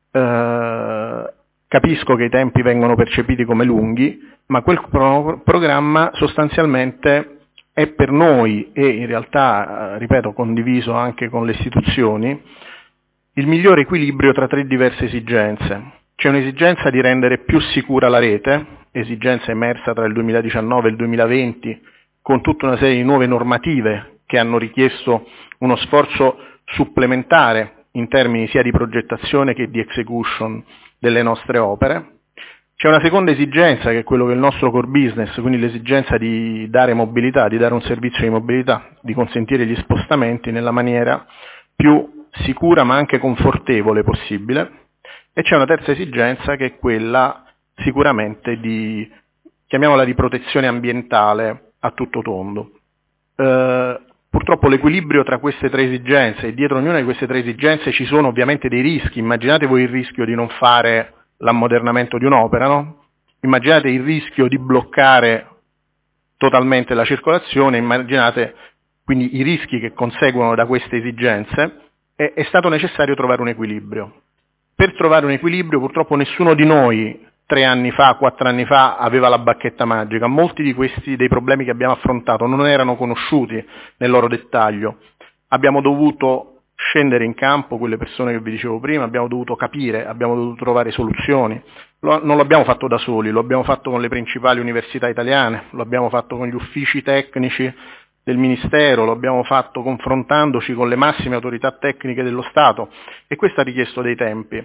Capisco che i tempi vengono percepiti come lunghi, ma quel programma sostanzialmente è per noi e in realtà, ripeto, condiviso anche con le istituzioni, il migliore equilibrio tra 3 diverse esigenze. C'è un'esigenza di rendere più sicura la rete, esigenza emersa tra il 2019 e il 2020, con tutta una serie di nuove normative che hanno richiesto uno sforzo supplementare in termini sia di progettazione che di execution delle nostre opere. C'è una seconda esigenza, che è quello che è il nostro core business, quindi l'esigenza di dare mobilità, di dare un servizio di mobilità, di consentire gli spostamenti nella maniera più sicura ma anche confortevole possibile. E c'è una terza esigenza, che è quella sicuramente di, chiamiamola, di protezione ambientale a tutto tondo. Purtroppo l'equilibrio tra queste tre esigenze, e dietro ognuna di queste tre esigenze ci sono ovviamente dei rischi. Immaginate voi il rischio di non fare l'ammodernamento di un'opera, no? Immaginate il rischio di bloccare totalmente la circolazione, immaginate quindi i rischi che conseguono da queste esigenze. È stato necessario trovare un equilibrio. Per trovare un equilibrio purtroppo nessuno di noi 3 anni fa, 4 anni fa aveva la bacchetta magica. Molti di questi dei problemi che abbiamo affrontato non erano conosciuti nel loro dettaglio. Abbiamo dovuto scendere in campo, quelle persone che vi dicevo prima, abbiamo dovuto capire, abbiamo dovuto trovare soluzioni. Non l'abbiamo fatto da soli, lo abbiamo fatto con le principali università italiane, lo abbiamo fatto con gli uffici tecnici del Ministero, lo abbiamo fatto confrontandoci con le massime autorità tecniche dello Stato, e questo ha richiesto dei tempi.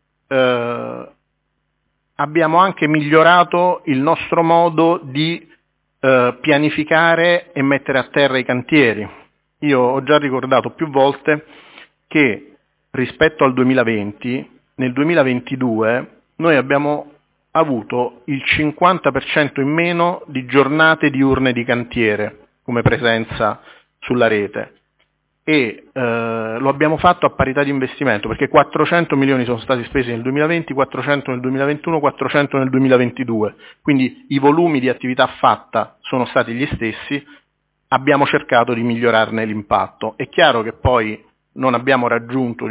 Abbiamo anche migliorato il nostro modo di pianificare e mettere a terra i cantieri. Io ho già ricordato più volte che rispetto al 2020, nel 2022 noi abbiamo avuto il 50% in meno di giornate diurne di cantiere come presenza sulla rete, e lo abbiamo fatto a parità di investimento, perché 400 milioni sono stati spesi nel 2020, 400 nel 2021, 400 nel 2022, quindi i volumi di attività fatta sono stati gli stessi. Abbiamo cercato di migliorarne l'impatto. È chiaro che poi non abbiamo raggiunto,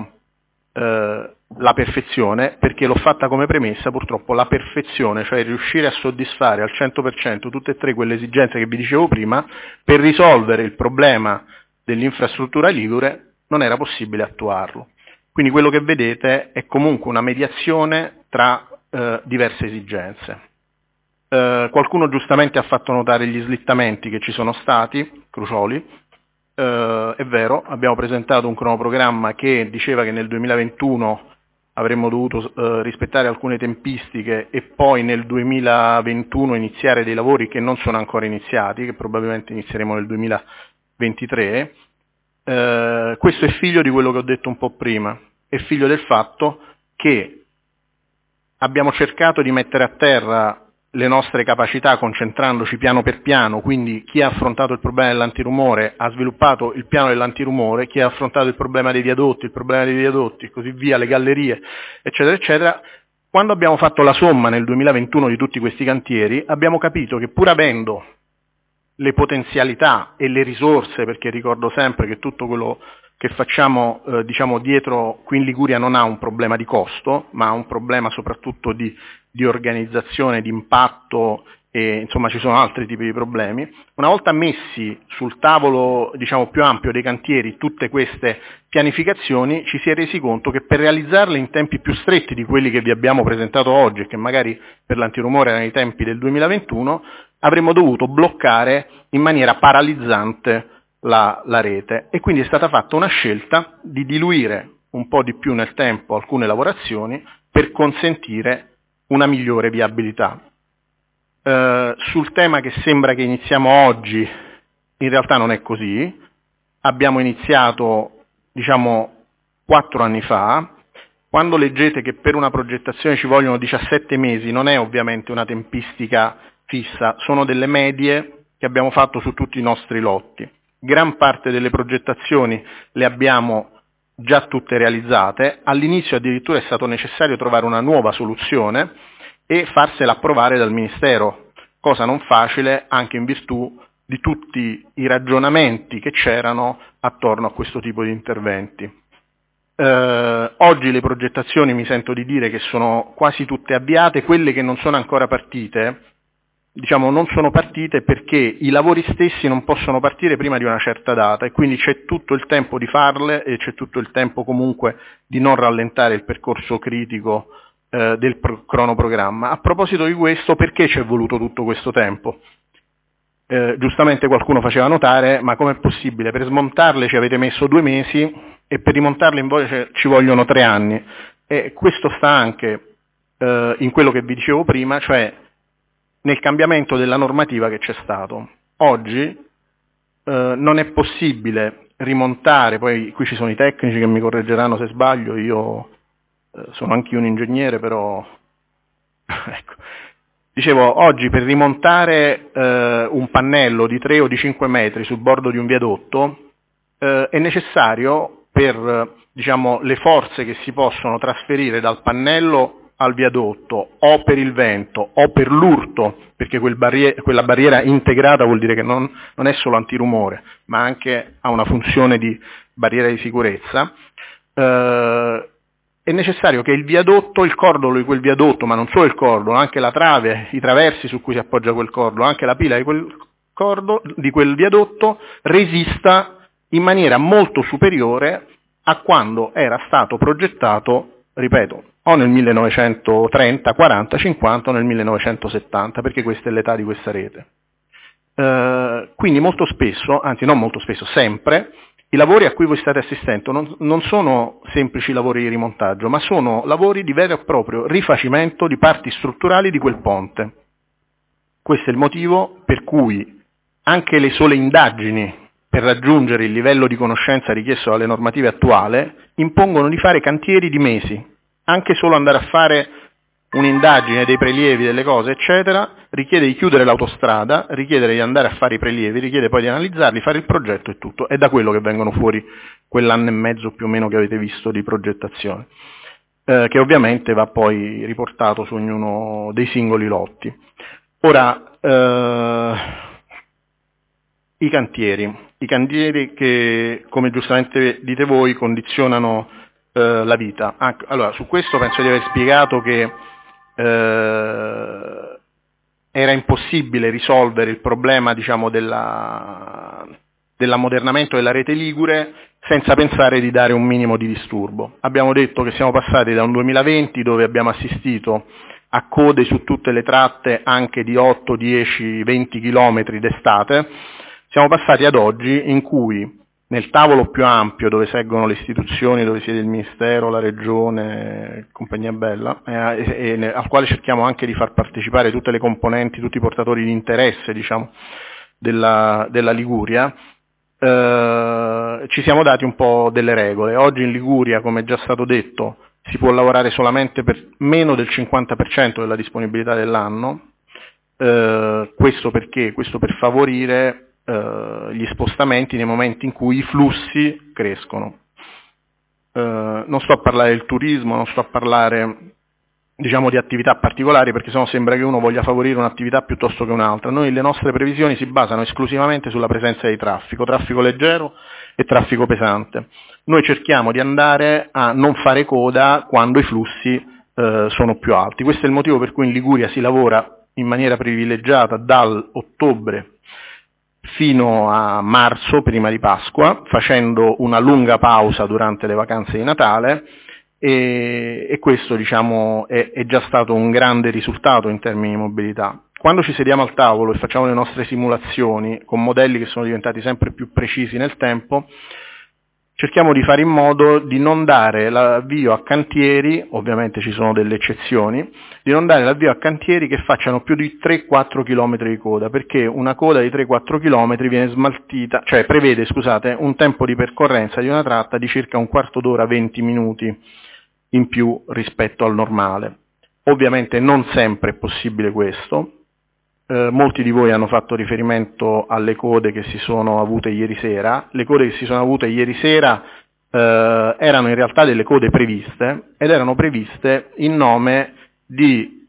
la perfezione, perché l'ho fatta come premessa. Purtroppo la perfezione, cioè riuscire a soddisfare al 100% tutte e tre quelle esigenze che vi dicevo prima, per risolvere il problema dell'infrastruttura ligure, non era possibile attuarlo. Quindi quello che vedete è comunque una mediazione tra diverse esigenze. Qualcuno giustamente ha fatto notare gli slittamenti che ci sono stati, Crucioli. È vero, abbiamo presentato un cronoprogramma che diceva che nel 2021 avremmo dovuto rispettare alcune tempistiche e poi nel 2021 iniziare dei lavori che non sono ancora iniziati, che probabilmente inizieremo nel 2023. Questo è figlio di quello che ho detto un po' prima, è figlio del fatto che abbiamo cercato di mettere a terra le nostre capacità concentrandoci piano per piano, quindi chi ha affrontato il problema dell'antirumore ha sviluppato il piano dell'antirumore, chi ha affrontato il problema dei viadotti, e così via, le gallerie, eccetera, eccetera. Quando abbiamo fatto la somma nel 2021 di tutti questi cantieri, abbiamo capito che pur avendo le potenzialità e le risorse, perché ricordo sempre che tutto quello che facciamo dietro qui in Liguria non ha un problema di costo, ma ha un problema soprattutto di organizzazione, di impatto, e insomma ci sono altri tipi di problemi. Una volta messi sul tavolo più ampio dei cantieri tutte queste pianificazioni, ci si è resi conto che per realizzarle in tempi più stretti di quelli che vi abbiamo presentato oggi, e che magari per l'antirumore erano i tempi del 2021, avremmo dovuto bloccare in maniera paralizzante la rete, e quindi è stata fatta una scelta di diluire un po' di più nel tempo alcune lavorazioni per consentire una migliore viabilità. Sul tema che sembra che iniziamo oggi, in realtà non è così. Abbiamo iniziato 4 anni fa. Quando leggete che per una progettazione ci vogliono 17 mesi, non è ovviamente una tempistica fissa, sono delle medie che abbiamo fatto su tutti i nostri lotti. Gran parte delle progettazioni le abbiamo già tutte realizzate. All'inizio addirittura è stato necessario trovare una nuova soluzione e farsela approvare dal Ministero, cosa non facile anche in virtù di tutti i ragionamenti che c'erano attorno a questo tipo di interventi. Oggi le progettazioni mi sento di dire che sono quasi tutte avviate, quelle che non sono ancora partite, non sono partite perché i lavori stessi non possono partire prima di una certa data, e quindi c'è tutto il tempo di farle e c'è tutto il tempo comunque di non rallentare il percorso critico del cronoprogramma. A proposito di questo, perché ci è voluto tutto questo tempo? Giustamente qualcuno faceva notare, ma com'è possibile? Per smontarle ci avete messo 2 mesi e per rimontarle invece ci vogliono 3 anni. E questo sta anche in quello che vi dicevo prima, cioè nel cambiamento della normativa che c'è stato. Oggi non è possibile rimontare, poi qui ci sono i tecnici che mi correggeranno se sbaglio, io sono anche un ingegnere, però ecco. Dicevo, oggi per rimontare un pannello di 3 o di 5 metri sul bordo di un viadotto è necessario, per diciamo, le forze che si possono trasferire dal pannello al viadotto, o per il vento o per l'urto, perché quella barriera integrata vuol dire che non è solo antirumore, ma anche ha una funzione di barriera di sicurezza, è necessario che il viadotto, il cordolo di quel viadotto, ma non solo il cordolo, anche la trave, i traversi su cui si appoggia quel cordolo, anche la pila di quel viadotto, resista in maniera molto superiore a quando era stato progettato, ripeto, o nel 1930, 40, 50 o nel 1970, perché questa è l'età di questa rete. Quindi molto spesso, anzi non molto spesso, sempre, i lavori a cui voi state assistendo non sono semplici lavori di rimontaggio, ma sono lavori di vero e proprio rifacimento di parti strutturali di quel ponte. Questo è il motivo per cui anche le sole indagini per raggiungere il livello di conoscenza richiesto dalle normative attuali impongono di fare cantieri di mesi. Anche solo andare a fare un'indagine dei prelievi, delle cose, eccetera, richiede di chiudere l'autostrada, richiede di andare a fare i prelievi, richiede poi di analizzarli, fare il progetto e tutto. È da quello che vengono fuori quell'anno e mezzo più o meno che avete visto di progettazione, che ovviamente va poi riportato su ognuno dei singoli lotti. Ora, i cantieri che, come giustamente dite voi, condizionano la vita. Allora, su questo penso di aver spiegato che era impossibile risolvere il problema, diciamo, dell'ammodernamento della rete ligure senza pensare di dare un minimo di disturbo. Abbiamo detto che siamo passati da un 2020 dove abbiamo assistito a code su tutte le tratte anche di 8, 10, 20 chilometri d'estate, siamo passati ad oggi in cui nel tavolo più ampio dove seggono le istituzioni, dove siede il Ministero, la Regione, compagnia bella, al quale cerchiamo anche di far partecipare tutte le componenti, tutti i portatori di interesse, diciamo, della Liguria, ci siamo dati un po' delle regole. Oggi in Liguria, come è già stato detto, si può lavorare solamente per meno del 50% della disponibilità dell'anno. Questo perché? Questo per favorire gli spostamenti nei momenti in cui i flussi crescono. Non sto a parlare del turismo, non sto a parlare, diciamo, di attività particolari, perché sennò sembra che uno voglia favorire un'attività piuttosto che un'altra. Noi, le nostre previsioni si basano esclusivamente sulla presenza di traffico leggero e traffico pesante. Noi cerchiamo di andare a non fare coda quando i flussi sono più alti. Questo è il motivo per cui in Liguria si lavora in maniera privilegiata dall'ottobre fino a marzo, prima di Pasqua, facendo una lunga pausa durante le vacanze di Natale, e questo, diciamo, è già stato un grande risultato in termini di mobilità. Quando ci sediamo al tavolo e facciamo le nostre simulazioni con modelli che sono diventati sempre più precisi nel tempo, cerchiamo di fare in modo di non dare l'avvio a cantieri, ovviamente ci sono delle eccezioni, di non dare l'avvio a cantieri che facciano più di 3-4 km di coda, perché una coda di 3-4 km viene smaltita, cioè prevede, scusate, un tempo di percorrenza di una tratta di circa un quarto d'ora, 20 minuti in più rispetto al normale. Ovviamente non sempre è possibile questo. Molti di voi hanno fatto riferimento alle code che si sono avute ieri sera. Le code che si sono avute ieri sera erano in realtà delle code previste, ed erano previste in nome di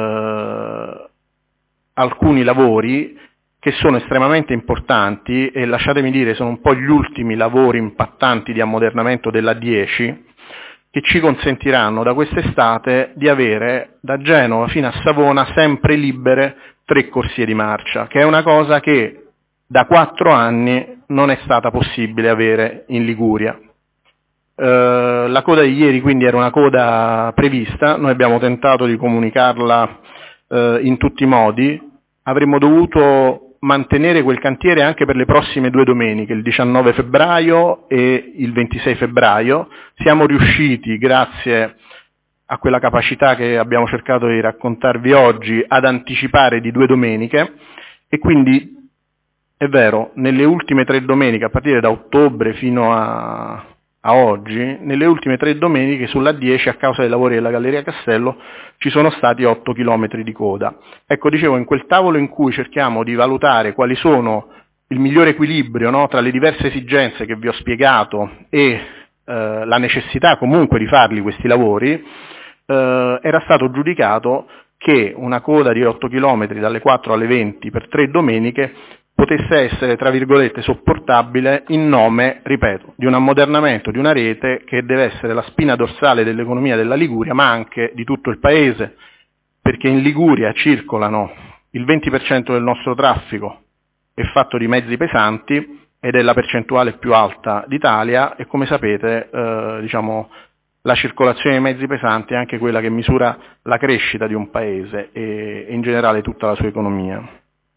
alcuni lavori che sono estremamente importanti e, lasciatemi dire, sono un po' gli ultimi lavori impattanti di ammodernamento della 10, che ci consentiranno da quest'estate di avere da Genova fino a Savona sempre libere 3 corsie di marcia, che è una cosa che da 4 anni non è stata possibile avere in Liguria. La coda di ieri quindi era una coda prevista, noi abbiamo tentato di comunicarla in tutti i modi, avremmo dovuto mantenere quel cantiere anche per le prossime 2 domeniche, il 19 febbraio e il 26 febbraio. Siamo riusciti, grazie a quella capacità che abbiamo cercato di raccontarvi oggi, ad anticipare di 2 domeniche e quindi è vero, nelle ultime 3 domeniche, a partire da ottobre fino a oggi, nelle ultime 3 domeniche sulla 10 a causa dei lavori della Galleria Castello ci sono stati 8 chilometri di coda. Ecco, dicevo, in quel tavolo in cui cerchiamo di valutare quali sono il migliore equilibrio, no, tra le diverse esigenze che vi ho spiegato e la necessità comunque di farli questi lavori, era stato giudicato che una coda di 8 km dalle 4 alle 20 per 3 domeniche potesse essere, tra virgolette, sopportabile in nome, ripeto, di un ammodernamento di una rete che deve essere la spina dorsale dell'economia della Liguria, ma anche di tutto il paese, perché in Liguria circolano il 20% del nostro traffico è fatto di mezzi pesanti ed è la percentuale più alta d'Italia e, come sapete, la circolazione dei mezzi pesanti è anche quella che misura la crescita di un paese e in generale tutta la sua economia.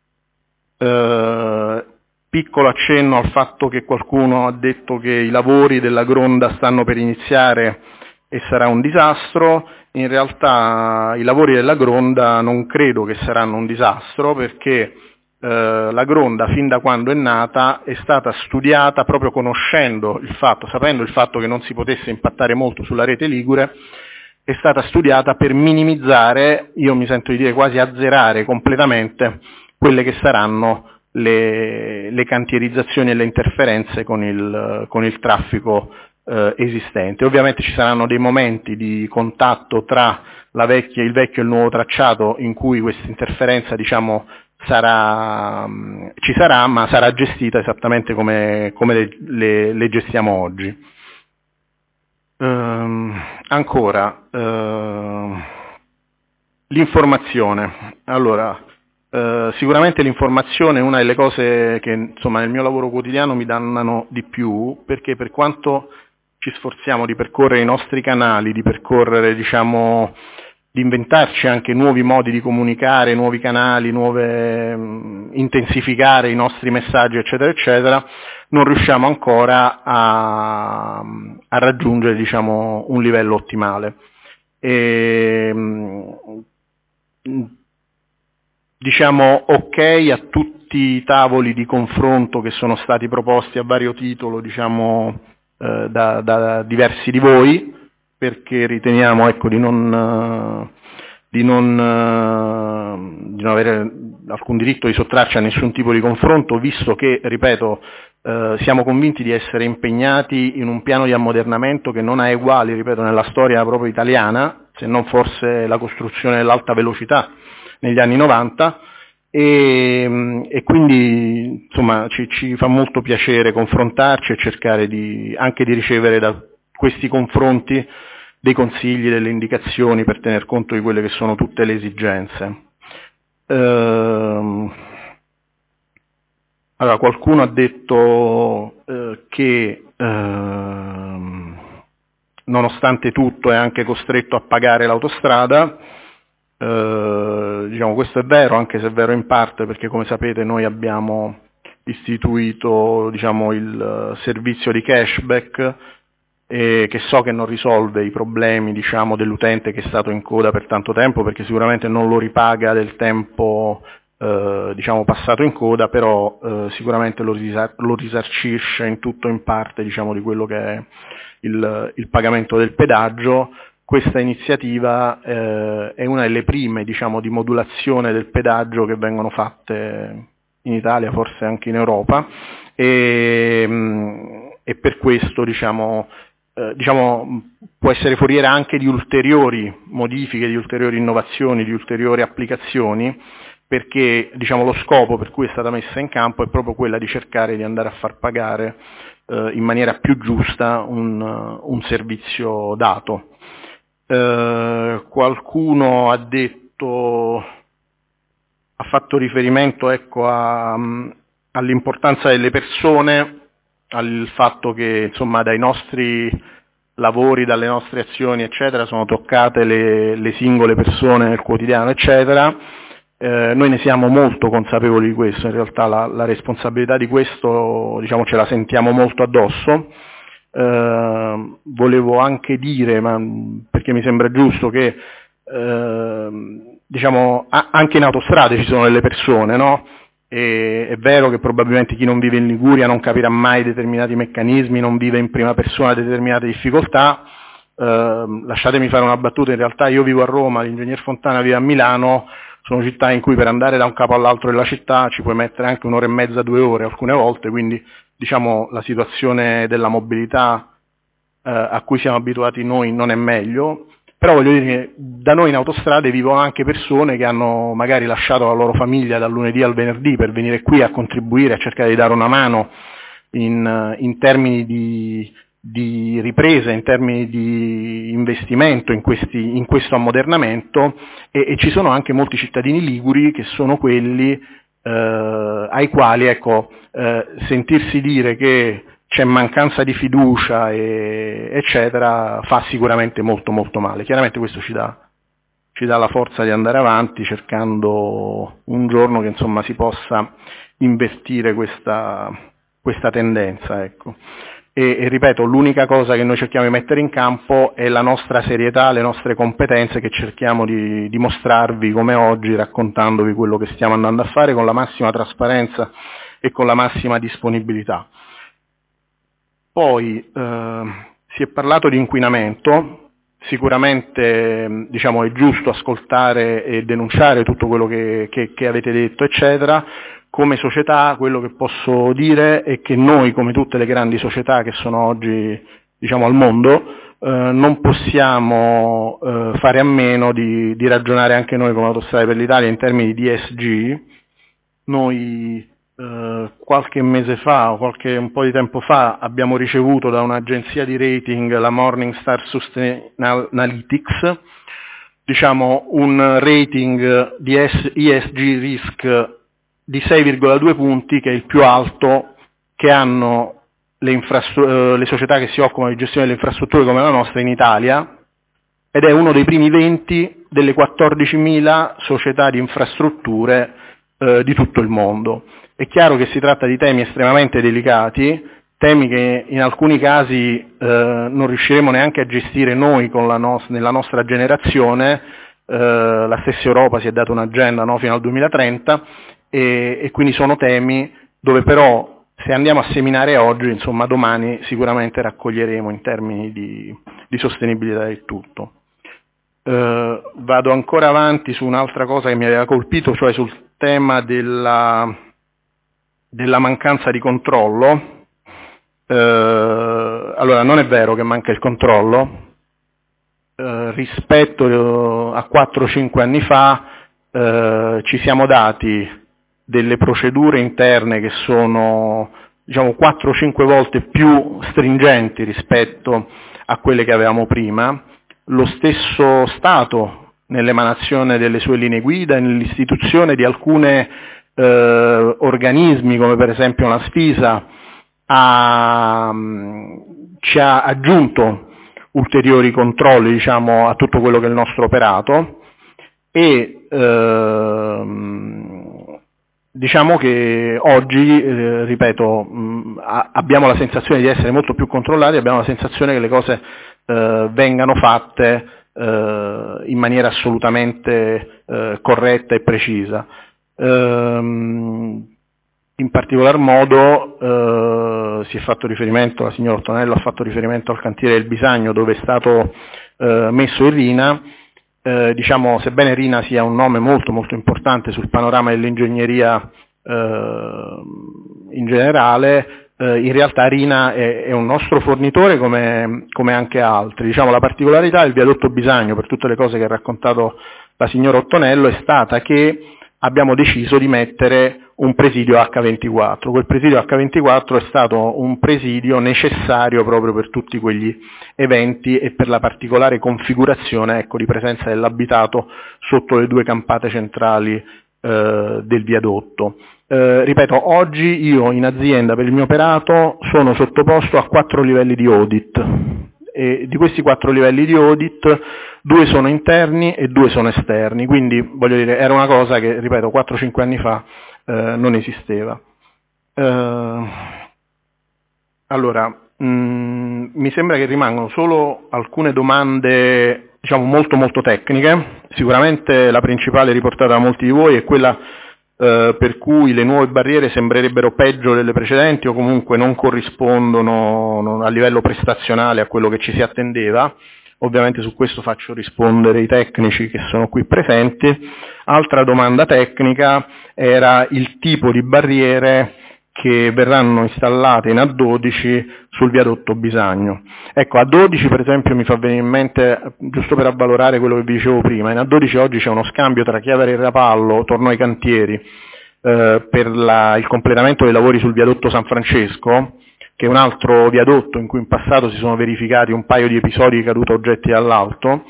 Piccolo accenno al fatto che qualcuno ha detto che i lavori della Gronda stanno per iniziare e sarà un disastro. In realtà i lavori della Gronda non credo che saranno un disastro, perché la Gronda fin da quando è nata è stata studiata proprio sapendo il fatto che non si potesse impattare molto sulla rete ligure, è stata studiata per minimizzare, io mi sento di dire quasi azzerare completamente quelle che saranno le cantierizzazioni e le interferenze con il traffico esistente. Ovviamente ci saranno dei momenti di contatto tra il vecchio e il nuovo tracciato in cui questa interferenza ci sarà, ma sarà gestita esattamente come le gestiamo oggi. Ancora, l'informazione. Allora, sicuramente l'informazione è una delle cose che nel mio lavoro quotidiano mi dannano di più, perché per quanto ci sforziamo di percorrere i nostri canali, di percorrere, di inventarci anche nuovi modi di comunicare, nuovi canali, intensificare i nostri messaggi, eccetera, eccetera, non riusciamo ancora a raggiungere, un livello ottimale. Ok a tutti i tavoli di confronto che sono stati proposti a vario titolo, da diversi di voi, perché riteniamo di non avere alcun diritto di sottrarci a nessun tipo di confronto, visto che, ripeto, siamo convinti di essere impegnati in un piano di ammodernamento che non ha eguali, ripeto, nella storia proprio italiana, se non forse la costruzione dell'alta velocità negli anni 90, e quindi ci fa molto piacere confrontarci e cercare anche di ricevere da questi confronti dei consigli, delle indicazioni per tener conto di quelle che sono tutte le esigenze. Allora, qualcuno ha detto che nonostante tutto è anche costretto a pagare l'autostrada. Questo è vero, anche se è vero in parte, perché come sapete noi abbiamo istituito il servizio di cashback, che so che non risolve i problemi dell'utente che è stato in coda per tanto tempo, perché sicuramente non lo ripaga del tempo passato in coda, però sicuramente lo risarcisce in tutto o in parte di quello che è il pagamento del pedaggio. Questa iniziativa è una delle prime di modulazione del pedaggio che vengono fatte in Italia, forse anche in Europa, e per questo può essere foriera anche di ulteriori modifiche, di ulteriori innovazioni, di ulteriori applicazioni, perché lo scopo per cui è stata messa in campo è proprio quella di cercare di andare a far pagare in maniera più giusta un servizio dato. Qualcuno ha fatto riferimento all'importanza delle persone, al fatto che dai nostri lavori, dalle nostre azioni, eccetera, sono toccate le singole persone nel quotidiano, eccetera. Noi ne siamo molto consapevoli di questo, in realtà la responsabilità di questo, diciamo, ce la sentiamo molto addosso. Volevo anche dire, ma perché mi sembra giusto, che diciamo anche in autostrade ci sono delle persone, no? E è vero che probabilmente chi non vive in Liguria non capirà mai determinati meccanismi, non vive in prima persona determinate difficoltà. Lasciatemi fare una battuta, in realtà io vivo a Roma, l'ingegner Fontana vive a Milano, sono città in cui per andare da un capo all'altro della città ci puoi mettere anche 1 ora e mezza, 2 ore alcune volte, quindi diciamo la situazione della mobilità a cui siamo abituati noi non è meglio. Però voglio dire che da noi in autostrade vivono anche persone che hanno magari lasciato la loro famiglia dal lunedì al venerdì per venire qui a contribuire, a cercare di dare una mano in termini di ripresa, in termini di investimento in questo ammodernamento, e ci sono anche molti cittadini liguri che sono quelli ai quali, ecco, sentirsi dire che c'è mancanza di fiducia, eccetera, fa sicuramente molto molto male. Chiaramente questo ci dà la forza di andare avanti, cercando un giorno che insomma si possa invertire questa tendenza, ecco. E ripeto, l'unica cosa che noi cerchiamo di mettere in campo è la nostra serietà, le nostre competenze, che cerchiamo di dimostrarvi come oggi, raccontandovi quello che stiamo andando a fare con la massima trasparenza e con la massima disponibilità. Poi si è parlato di inquinamento, sicuramente diciamo, è giusto ascoltare e denunciare tutto quello che avete detto, eccetera. Come società quello che posso dire è che noi, come tutte le grandi società che sono oggi diciamo, al mondo, non possiamo fare a meno di ragionare anche noi come Autostrade per l'Italia in termini di ESG. Noi qualche mese fa, o un po' di tempo fa, abbiamo ricevuto da un'agenzia di rating, la Morningstar Sustainalytics, diciamo un rating di ESG Risk di 6,2 punti, che è il più alto che hanno le società che si occupano di gestione delle infrastrutture come la nostra in Italia, ed è uno dei primi 20 delle 14.000 società di infrastrutture di tutto il mondo. È chiaro che si tratta di temi estremamente delicati, temi che in alcuni casi non riusciremo neanche a gestire noi nella nostra generazione. La stessa Europa si è data un'agenda, no, fino al 2030, e quindi sono temi dove però, se andiamo a seminare oggi, insomma domani sicuramente raccoglieremo in termini di sostenibilità del tutto. Vado ancora avanti su un'altra cosa che mi aveva colpito, cioè sul tema della mancanza di controllo. Allora, non è vero che manca il controllo. Rispetto a 4-5 anni fa ci siamo dati delle procedure interne che sono, diciamo, 4-5 volte più stringenti rispetto a quelle che avevamo prima. Lo stesso Stato, nell'emanazione delle sue linee guida e nell'istituzione di alcune organismi, come per esempio la Sfisa, ci ha aggiunto ulteriori controlli, diciamo, a tutto quello che è il nostro operato, e diciamo che oggi, ripeto, abbiamo la sensazione di essere molto più controllati, abbiamo la sensazione che le cose vengano fatte in maniera assolutamente corretta e precisa. In particolar modo si è fatto riferimento, la signora Ottonello ha fatto riferimento al cantiere del Bisagno, dove è stato messo il RINA. Diciamo, sebbene RINA sia un nome molto molto importante sul panorama dell'ingegneria in generale, in realtà RINA è un nostro fornitore come anche altri. Diciamo, la particolarità del viadotto Bisagno, per tutte le cose che ha raccontato la signora Ottonello, è stata che abbiamo deciso di mettere un presidio H24. Quel presidio H24 è stato un presidio necessario proprio per tutti quegli eventi e per la particolare configurazione, ecco, di presenza dell'abitato sotto le 2 campate centrali del viadotto. Ripeto, oggi io in azienda per il mio operato sono sottoposto a 4 livelli di audit, e di questi 4 livelli di audit 2 sono interni e 2 sono esterni, quindi voglio dire era una cosa che, ripeto, 4-5 anni fa non esisteva. Allora, mi sembra che rimangano solo alcune domande, diciamo, molto molto tecniche. Sicuramente la principale riportata da molti di voi è quella per cui le nuove barriere sembrerebbero peggio delle precedenti o comunque non corrispondono a livello prestazionale a quello che ci si attendeva. Ovviamente su questo faccio rispondere i tecnici che sono qui presenti. Altra domanda tecnica era il tipo di barriere che verranno installate in A12 sul viadotto Bisagno. Ecco, A12 per esempio mi fa venire in mente, giusto per avvalorare quello che vi dicevo prima, in A12 oggi c'è uno scambio tra Chiavari e Rapallo, torno ai cantieri, per il completamento dei lavori sul viadotto San Francesco, che è un altro viadotto in cui in passato si sono verificati un paio di episodi di caduta oggetti dall'alto.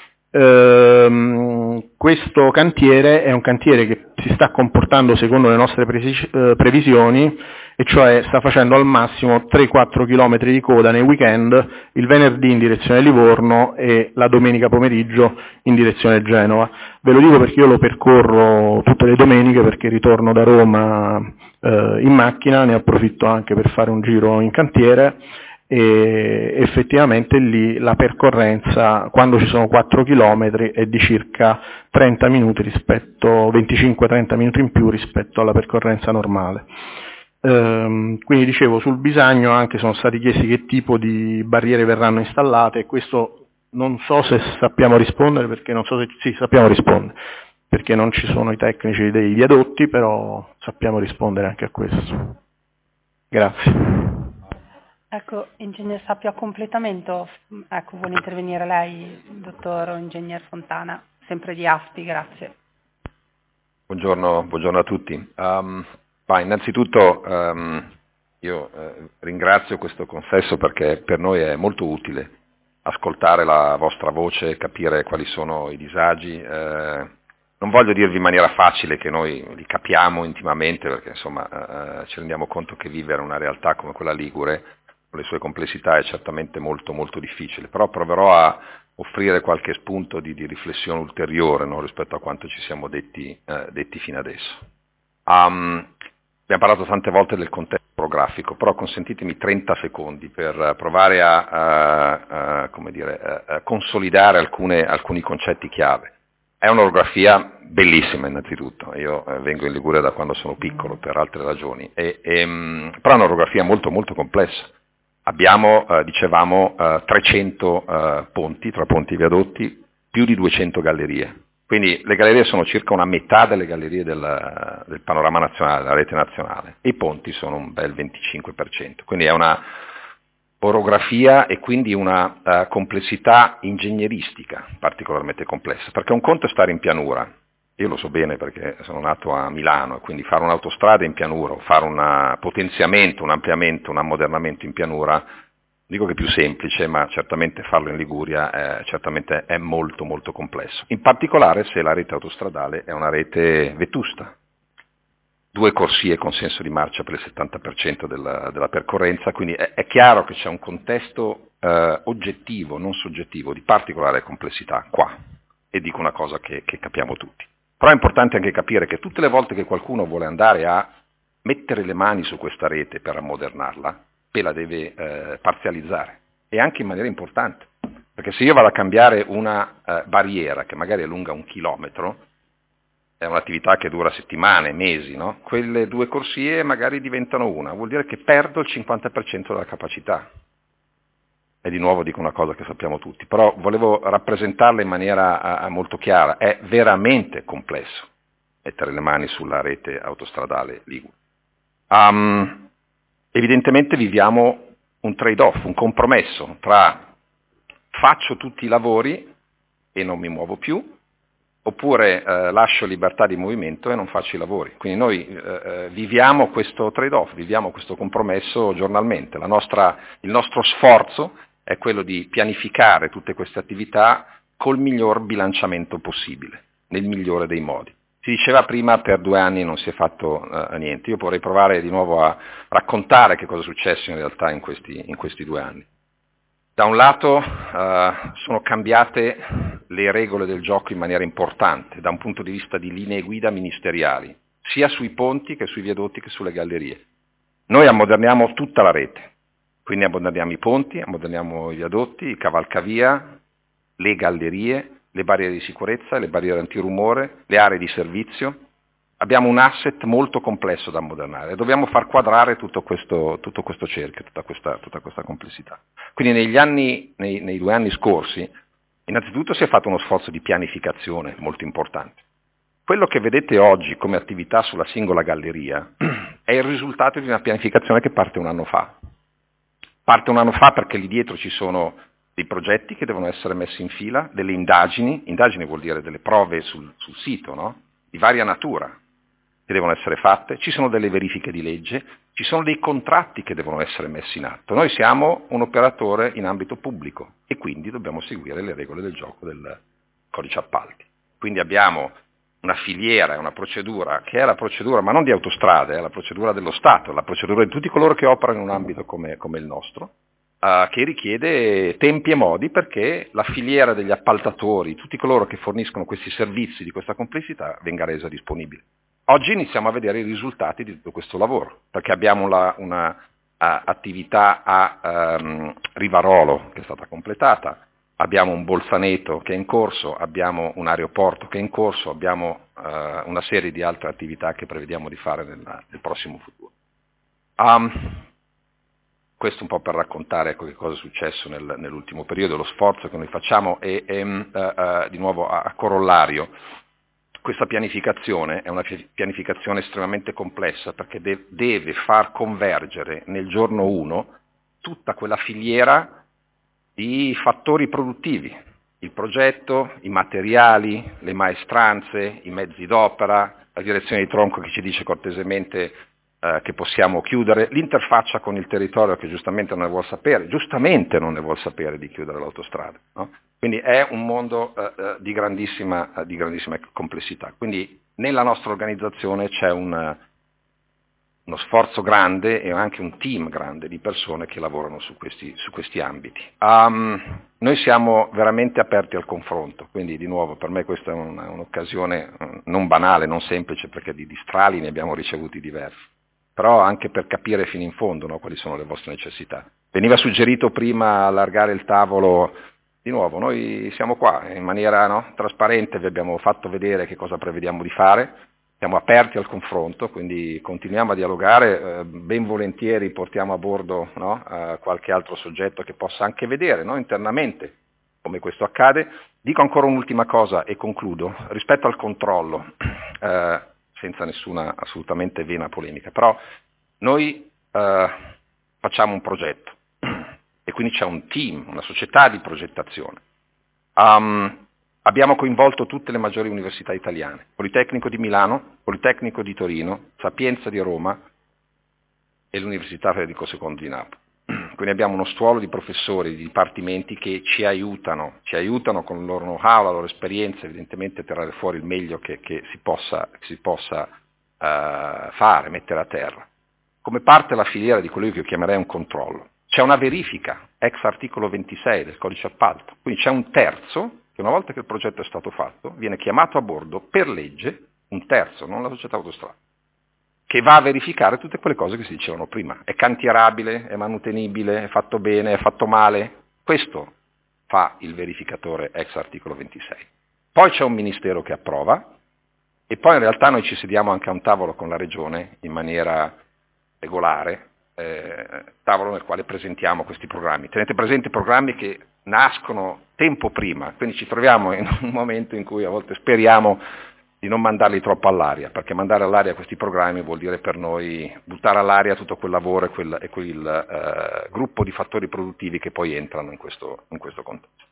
Questo cantiere è un cantiere che si sta comportando secondo le nostre previsioni, e cioè sta facendo al massimo 3-4 km di coda nei weekend, il venerdì in direzione Livorno e la domenica pomeriggio in direzione Genova. Ve lo dico perché io lo percorro tutte le domeniche, perché ritorno da Roma in macchina, ne approfitto anche per fare un giro in cantiere, e effettivamente lì la percorrenza, quando ci sono 4 km, è di circa 30 minuti rispetto, 25-30 minuti in più rispetto alla percorrenza normale. Quindi dicevo, sul Bisagno anche sono stati chiesti che tipo di barriere verranno installate, e questo non so se sappiamo rispondere, perché non so se sì, sappiamo rispondere, perché non ci sono i tecnici dei viadotti, però sappiamo rispondere anche a questo. Grazie. Ecco, ingegner Sapio, a completamento, ecco, vuole intervenire lei, dottor o ingegner Fontana, sempre di ASPI, grazie. Buongiorno a tutti. Innanzitutto io ringrazio questo consesso, perché per noi è molto utile ascoltare la vostra voce, capire quali sono i disagi. Non voglio dirvi in maniera facile che noi li capiamo intimamente, perché insomma ci rendiamo conto che vivere una realtà come quella ligure, con le sue complessità, è certamente molto molto difficile, però proverò a offrire qualche spunto di riflessione ulteriore, no, rispetto a quanto ci siamo detti fino adesso. Abbiamo parlato tante volte del contesto orografico, però consentitemi 30 secondi per provare a consolidare alcuni concetti chiave. È un'orografia bellissima innanzitutto, io vengo in Liguria da quando sono piccolo per altre ragioni, però è un'orografia molto molto complessa. Abbiamo, dicevamo, 300 ponti, tra ponti e viadotti, più di 200 gallerie. Quindi le gallerie sono circa una metà delle gallerie del panorama nazionale, della rete nazionale, e i ponti sono un bel 25%. Quindi è una orografia e quindi una complessità ingegneristica particolarmente complessa, perché un conto è stare in pianura. Io lo so bene perché sono nato a Milano, e quindi fare un'autostrada in pianura, o fare un potenziamento, un ampliamento, un ammodernamento in pianura, dico che è più semplice, ma certamente farlo in Liguria certamente è molto molto complesso. In particolare se la rete autostradale è una rete vetusta. 2 corsie con senso di marcia per il 70% della percorrenza, quindi è chiaro che c'è un contesto oggettivo, non soggettivo, di particolare complessità qua, e dico una cosa che capiamo tutti. Però è importante anche capire che tutte le volte che qualcuno vuole andare a mettere le mani su questa rete per ammodernarla, la deve parzializzare, e anche in maniera importante, perché se io vado a cambiare una barriera che magari è lunga 1 chilometro, è un'attività che dura settimane, mesi, no? Quelle 2 corsie magari diventano una, vuol dire che perdo il 50% della capacità. E di nuovo dico una cosa che sappiamo tutti, però volevo rappresentarla in maniera molto chiara. È veramente complesso mettere le mani sulla rete autostradale ligure. Evidentemente viviamo un trade-off, un compromesso tra faccio tutti i lavori e non mi muovo più, oppure lascio libertà di movimento e non faccio i lavori. Quindi noi viviamo questo trade-off, viviamo questo compromesso giornalmente. Il nostro sforzo è quello di pianificare tutte queste attività col miglior bilanciamento possibile, nel migliore dei modi. Si diceva prima per 2 anni non si è fatto niente. Io vorrei provare di nuovo a raccontare che cosa è successo in realtà in questi 2 anni. Da un lato sono cambiate le regole del gioco in maniera importante, da un punto di vista di linee guida ministeriali, sia sui ponti che sui viadotti che sulle gallerie. Noi ammoderniamo tutta la rete, quindi ammoderniamo i ponti, ammoderniamo i viadotti, i cavalcavia, le gallerie, le barriere di sicurezza, le barriere antirumore, le aree di servizio. Abbiamo un asset molto complesso da ammodernare e dobbiamo far quadrare tutto questo cerchio, tutta questa complessità. Quindi nei 2 anni scorsi, innanzitutto si è fatto uno sforzo di pianificazione molto importante. Quello che vedete oggi come attività sulla singola galleria è il risultato di una pianificazione che parte 1 anno fa. Parte 1 anno fa perché lì dietro ci sono dei progetti che devono essere messi in fila, delle indagini vuol dire delle prove sul sito, no? Di varia natura, che devono essere fatte, ci sono delle verifiche di legge, ci sono dei contratti che devono essere messi in atto. Noi siamo un operatore in ambito pubblico e quindi dobbiamo seguire le regole del gioco del codice appalti. Quindi abbiamo una filiera e una procedura che è la procedura, ma non di Autostrade, è la procedura dello Stato, la procedura di tutti coloro che operano in un ambito come il nostro, che richiede tempi e modi perché la filiera degli appaltatori, tutti coloro che forniscono questi servizi di questa complessità, venga resa disponibile. Oggi iniziamo a vedere i risultati di tutto questo lavoro, perché abbiamo una attività a Rivarolo che è stata completata, abbiamo un Bolzaneto che è in corso, abbiamo un aeroporto che è in corso, abbiamo una serie di altre attività che prevediamo di fare nel prossimo futuro. Questo un po' per raccontare che cosa è successo nell'ultimo periodo, lo sforzo che noi facciamo e di nuovo a corollario. Questa pianificazione è una pianificazione estremamente complessa perché deve far convergere nel giorno 1 tutta quella filiera di fattori produttivi, il progetto, i materiali, le maestranze, i mezzi d'opera, la direzione di tronco che ci dice cortesemente che possiamo chiudere, l'interfaccia con il territorio che giustamente non ne vuol sapere di chiudere l'autostrada. No? Quindi è un mondo di grandissima complessità. Quindi nella nostra organizzazione c'è uno sforzo grande e anche un team grande di persone che lavorano su questi ambiti. Noi siamo veramente aperti al confronto, quindi di nuovo per me questa è un'occasione non banale, non semplice, perché di strali ne abbiamo ricevuti diversi, però anche per capire fino in fondo, no, quali sono le vostre necessità. Veniva suggerito prima allargare il tavolo. Di nuovo, noi siamo qua in maniera trasparente, vi abbiamo fatto vedere che cosa prevediamo di fare, siamo aperti al confronto, quindi continuiamo a dialogare, ben volentieri portiamo a bordo qualche altro soggetto che possa anche vedere internamente come questo accade. Dico ancora un'ultima cosa e concludo, rispetto al controllo, senza nessuna assolutamente vena polemica, però noi facciamo un progetto. E quindi c'è un team, una società di progettazione. Abbiamo coinvolto tutte le maggiori università italiane, Politecnico di Milano, Politecnico di Torino, Sapienza di Roma e l'Università Federico II di Napoli. Quindi abbiamo uno stuolo di professori, di dipartimenti che ci aiutano con il loro know-how, la loro esperienza, evidentemente a tirare fuori il meglio che si possa fare, mettere a terra. Come parte della filiera di quello che io chiamerei un controllo. C'è una verifica, ex articolo 26 del codice appalto, quindi c'è un terzo che una volta che il progetto è stato fatto viene chiamato a bordo per legge, un terzo, non la società autostrada, che va a verificare tutte quelle cose che si dicevano prima. È cantierabile, è manutenibile, è fatto bene, è fatto male. Questo fa il verificatore ex articolo 26. Poi c'è un ministero che approva e poi in realtà noi ci sediamo anche a un tavolo con la regione in maniera regolare, tavolo nel quale presentiamo questi programmi. Tenete presente programmi che nascono tempo prima, quindi ci troviamo in un momento in cui a volte speriamo di non mandarli troppo all'aria, perché mandare all'aria questi programmi vuol dire per noi buttare all'aria tutto quel lavoro e quel gruppo di fattori produttivi che poi entrano in questo contesto.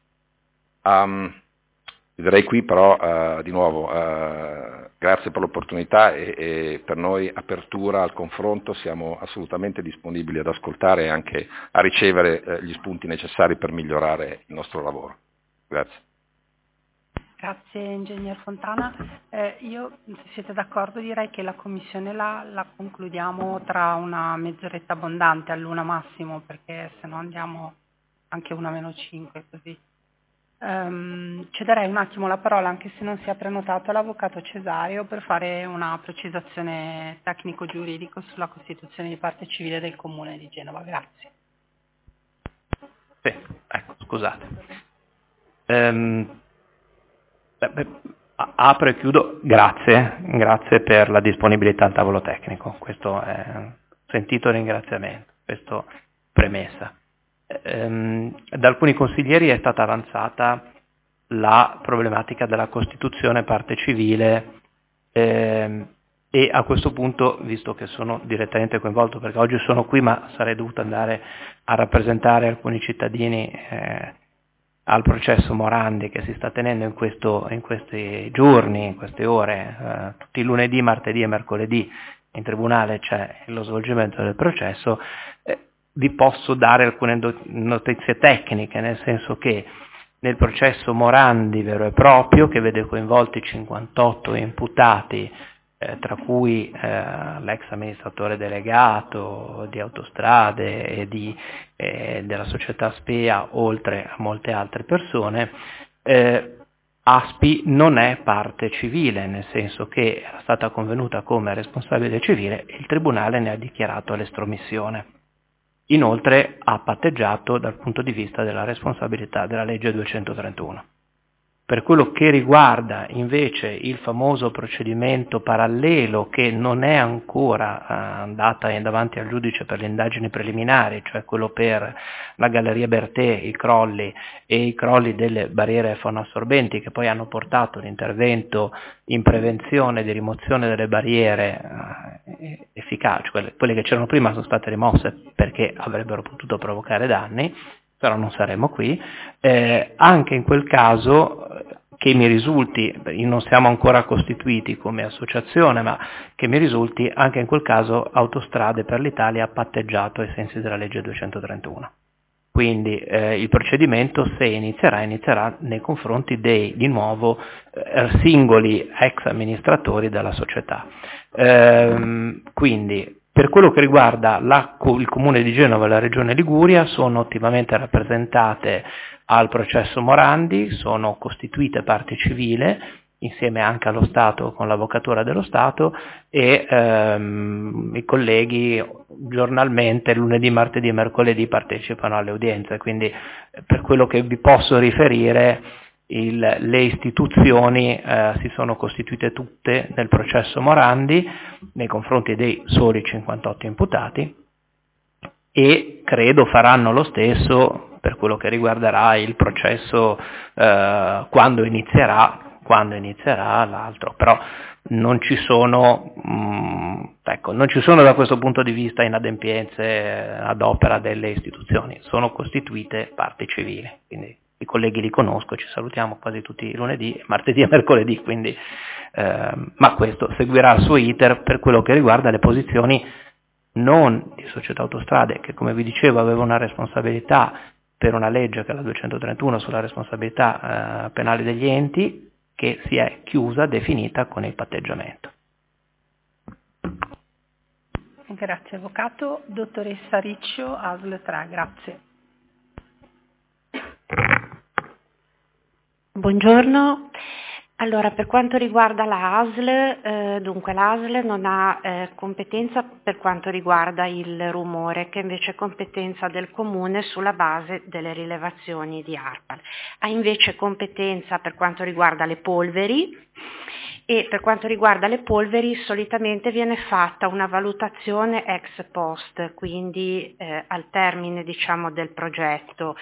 Direi qui però di nuovo grazie per l'opportunità e per noi apertura al confronto, siamo assolutamente disponibili ad ascoltare e anche a ricevere gli spunti necessari per migliorare il nostro lavoro. Grazie. Grazie Ingegner Fontana. Io, se siete d'accordo, direi che la commissione la concludiamo tra una mezz'oretta abbondante, all'una massimo, perché se no andiamo anche 1-5 così. Cederei un attimo la parola, anche se non si è prenotato, all'avvocato Cesario per fare una precisazione tecnico-giuridico sulla costituzione di parte civile del Comune di Genova. Grazie. Sì, ecco, scusate. Apro e chiudo, grazie per la disponibilità al tavolo tecnico, questo è un sentito ringraziamento, questo premessa. Da alcuni consiglieri è stata avanzata la problematica della Costituzione parte civile e a questo punto, visto che sono direttamente coinvolto, perché oggi sono qui ma sarei dovuto andare a rappresentare alcuni cittadini al processo Morandi che si sta tenendo in questi giorni, in queste ore, tutti i lunedì, martedì e mercoledì in tribunale c'è lo svolgimento del processo, vi posso dare alcune notizie tecniche, nel senso che nel processo Morandi vero e proprio, che vede coinvolti 58 imputati, tra cui l'ex amministratore delegato di Autostrade e della società Spea, oltre a molte altre persone, ASPI non è parte civile, nel senso che era stata convenuta come responsabile civile e il Tribunale ne ha dichiarato l'estromissione. Inoltre ha patteggiato dal punto di vista della responsabilità della legge 231. Per quello che riguarda invece il famoso procedimento parallelo che non è ancora andata davanti al giudice per le indagini preliminari, cioè quello per la Galleria Bertè, i crolli delle barriere fonoassorbenti che poi hanno portato l'intervento in prevenzione di rimozione delle barriere efficaci, quelle che c'erano prima sono state rimosse perché avrebbero potuto provocare danni, però non saremo qui, anche in quel caso che mi risulti, non siamo ancora costituiti come associazione, ma che mi risulti, anche in quel caso Autostrade per l'Italia ha patteggiato ai sensi della legge 231. Quindi il procedimento, se inizierà nei confronti dei, di nuovo, singoli ex amministratori della società. Quindi, per quello che riguarda il Comune di Genova e la Regione Liguria, sono ottimamente rappresentate al processo Morandi, sono costituite parte civile, insieme anche allo Stato, con l'Avvocatura dello Stato, e i colleghi giornalmente, lunedì, martedì e mercoledì, partecipano alle udienze. Quindi, per quello che vi posso riferire, le istituzioni si sono costituite tutte nel processo Morandi nei confronti dei soli 58 imputati e credo faranno lo stesso per quello che riguarderà il processo quando inizierà l'altro, però non ci sono da questo punto di vista inadempienze ad opera delle istituzioni, sono costituite parti civili, quindi i colleghi li conosco, ci salutiamo quasi tutti i lunedì, martedì e mercoledì, quindi, ma questo seguirà il suo iter per quello che riguarda le posizioni non di Società Autostrade, che come vi dicevo aveva una responsabilità per una legge che è la 231 sulla responsabilità penale degli enti, che si è chiusa, definita con il patteggiamento. Grazie Avvocato. Dottoressa Riccio, ASL 3, grazie. Buongiorno. Allora, per quanto riguarda la ASL, dunque la ASL non ha competenza per quanto riguarda il rumore, che invece è competenza del Comune sulla base delle rilevazioni di ARPAL. Ha invece competenza per quanto riguarda le polveri e per quanto riguarda le polveri solitamente viene fatta una valutazione ex post, quindi al termine del progetto.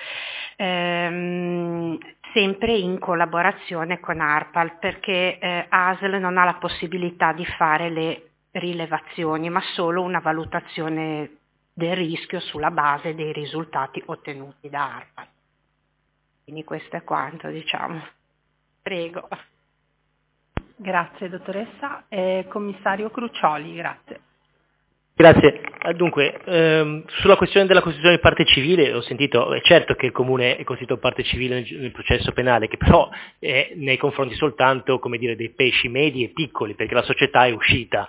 Sempre in collaborazione con ARPAL, perché ASL non ha la possibilità di fare le rilevazioni, ma solo una valutazione del rischio sulla base dei risultati ottenuti da ARPAL. Quindi questo è quanto, Prego. Grazie dottoressa. Commissario Crucioli, grazie. Grazie. Dunque, sulla questione della costituzione di parte civile ho sentito, è certo che il Comune è costituito parte civile nel processo penale, che però è nei confronti soltanto, dei pesci medi e piccoli, perché la società è uscita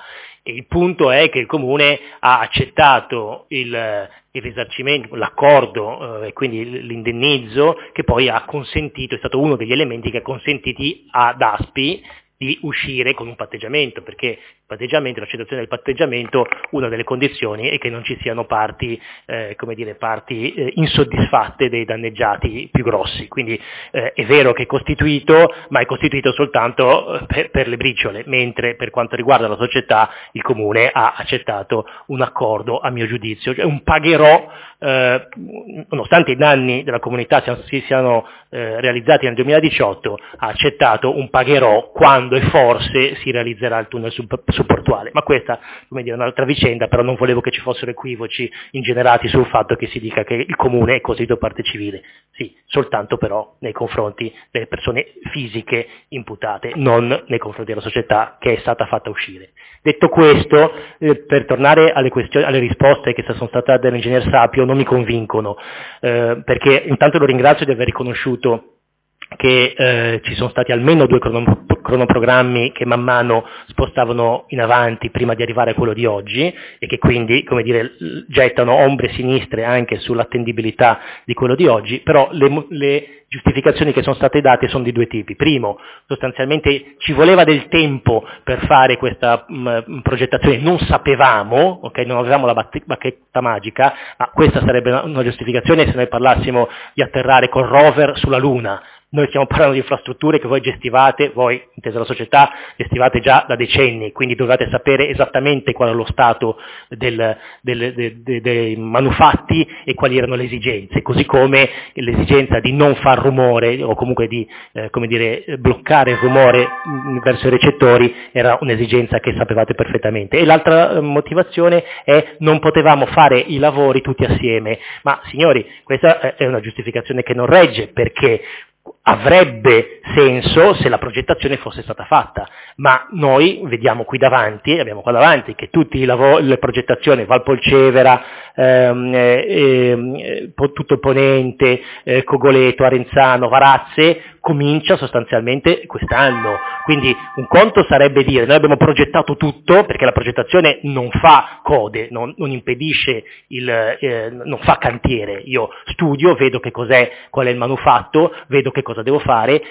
E il punto è che il Comune ha accettato il risarcimento, l'accordo e quindi l'indennizzo, che poi ha consentito, è stato uno degli elementi che ha consentiti ad ASPI di uscire con un patteggiamento, perché il patteggiamento, l'accettazione del patteggiamento, una delle condizioni è che non ci siano parti insoddisfatte dei danneggiati più grossi. Quindi è vero che è costituito, ma è costituito soltanto per le briciole, mentre per quanto riguarda la società il Comune ha accettato un accordo, a mio giudizio, cioè un pagherò, nonostante i danni della comunità si siano realizzati nel 2018, ha accettato un pagherò quando e forse si realizzerà il tunnel subportuale. Ma questa, come dire, è un'altra vicenda, però non volevo che ci fossero equivoci ingenerati sul fatto che si dica che il Comune è costituito parte civile. Sì, soltanto però nei confronti delle persone fisiche imputate, non nei confronti della società che è stata fatta uscire. Detto questo, per tornare alle risposte che sono state date dall'ingegner Sapio, non mi convincono, perché intanto lo ringrazio di aver riconosciuto che ci sono stati almeno 2 cronoprogrammi che man mano spostavano in avanti prima di arrivare a quello di oggi e che quindi, come dire, gettano ombre sinistre anche sull'attendibilità di quello di oggi, però le giustificazioni che sono state date sono di 2 tipi. Primo, sostanzialmente ci voleva del tempo per fare questa progettazione, non sapevamo, okay, non avevamo la bacchetta magica, ma questa sarebbe una giustificazione se noi parlassimo di atterrare col rover sulla Luna. Noi stiamo parlando di infrastrutture che voi gestivate, voi, intesa la società, gestivate già da decenni, quindi dovete sapere esattamente qual è lo stato dei manufatti e quali erano le esigenze, così come l'esigenza di non far rumore o comunque di bloccare il rumore verso i recettori era un'esigenza che sapevate perfettamente. E l'altra motivazione è non potevamo fare i lavori tutti assieme, ma signori, questa è una giustificazione che non regge, perché avrebbe senso se la progettazione fosse stata fatta, ma noi vediamo qui davanti, abbiamo qua davanti che tutti le progettazioni Valpolcevera, tutto il Ponente, Cogoleto, Arenzano, Varazze, comincia sostanzialmente quest'anno. Quindi un conto sarebbe dire noi abbiamo progettato tutto, perché la progettazione non fa code, non impedisce non fa cantiere. Io studio, vedo che qual è il manufatto, vedo che cosa devo fare,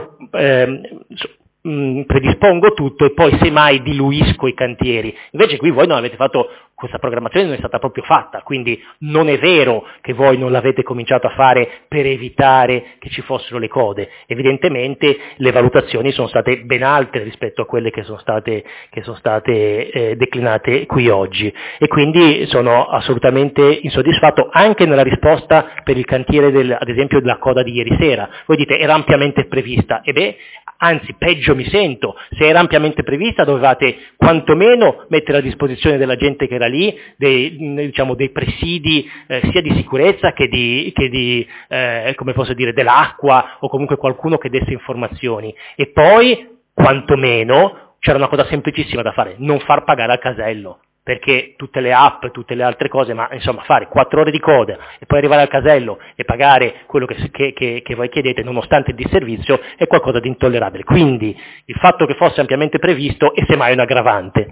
predispongo tutto e poi semmai diluisco i cantieri. Invece qui voi non avete fatto, questa programmazione non è stata proprio fatta, quindi non è vero che voi non l'avete cominciato a fare per evitare che ci fossero le code. Evidentemente le valutazioni sono state ben altre rispetto a quelle che sono state declinate qui oggi, e quindi sono assolutamente insoddisfatto anche nella risposta per il cantiere ad esempio della coda di ieri sera. Voi dite era ampiamente prevista, anzi peggio mi sento, se era ampiamente prevista dovevate quantomeno mettere a disposizione della gente che era lì dei presidi sia di sicurezza che di come posso dire, dell'acqua, o comunque qualcuno che desse informazioni. E poi quantomeno c'era una cosa semplicissima da fare: non far pagare al casello, perché tutte le app, tutte le altre cose, ma insomma fare 4 ore di coda e poi arrivare al casello e pagare quello che voi chiedete nonostante il disservizio è qualcosa di intollerabile. Quindi il fatto che fosse ampiamente previsto è semmai un aggravante.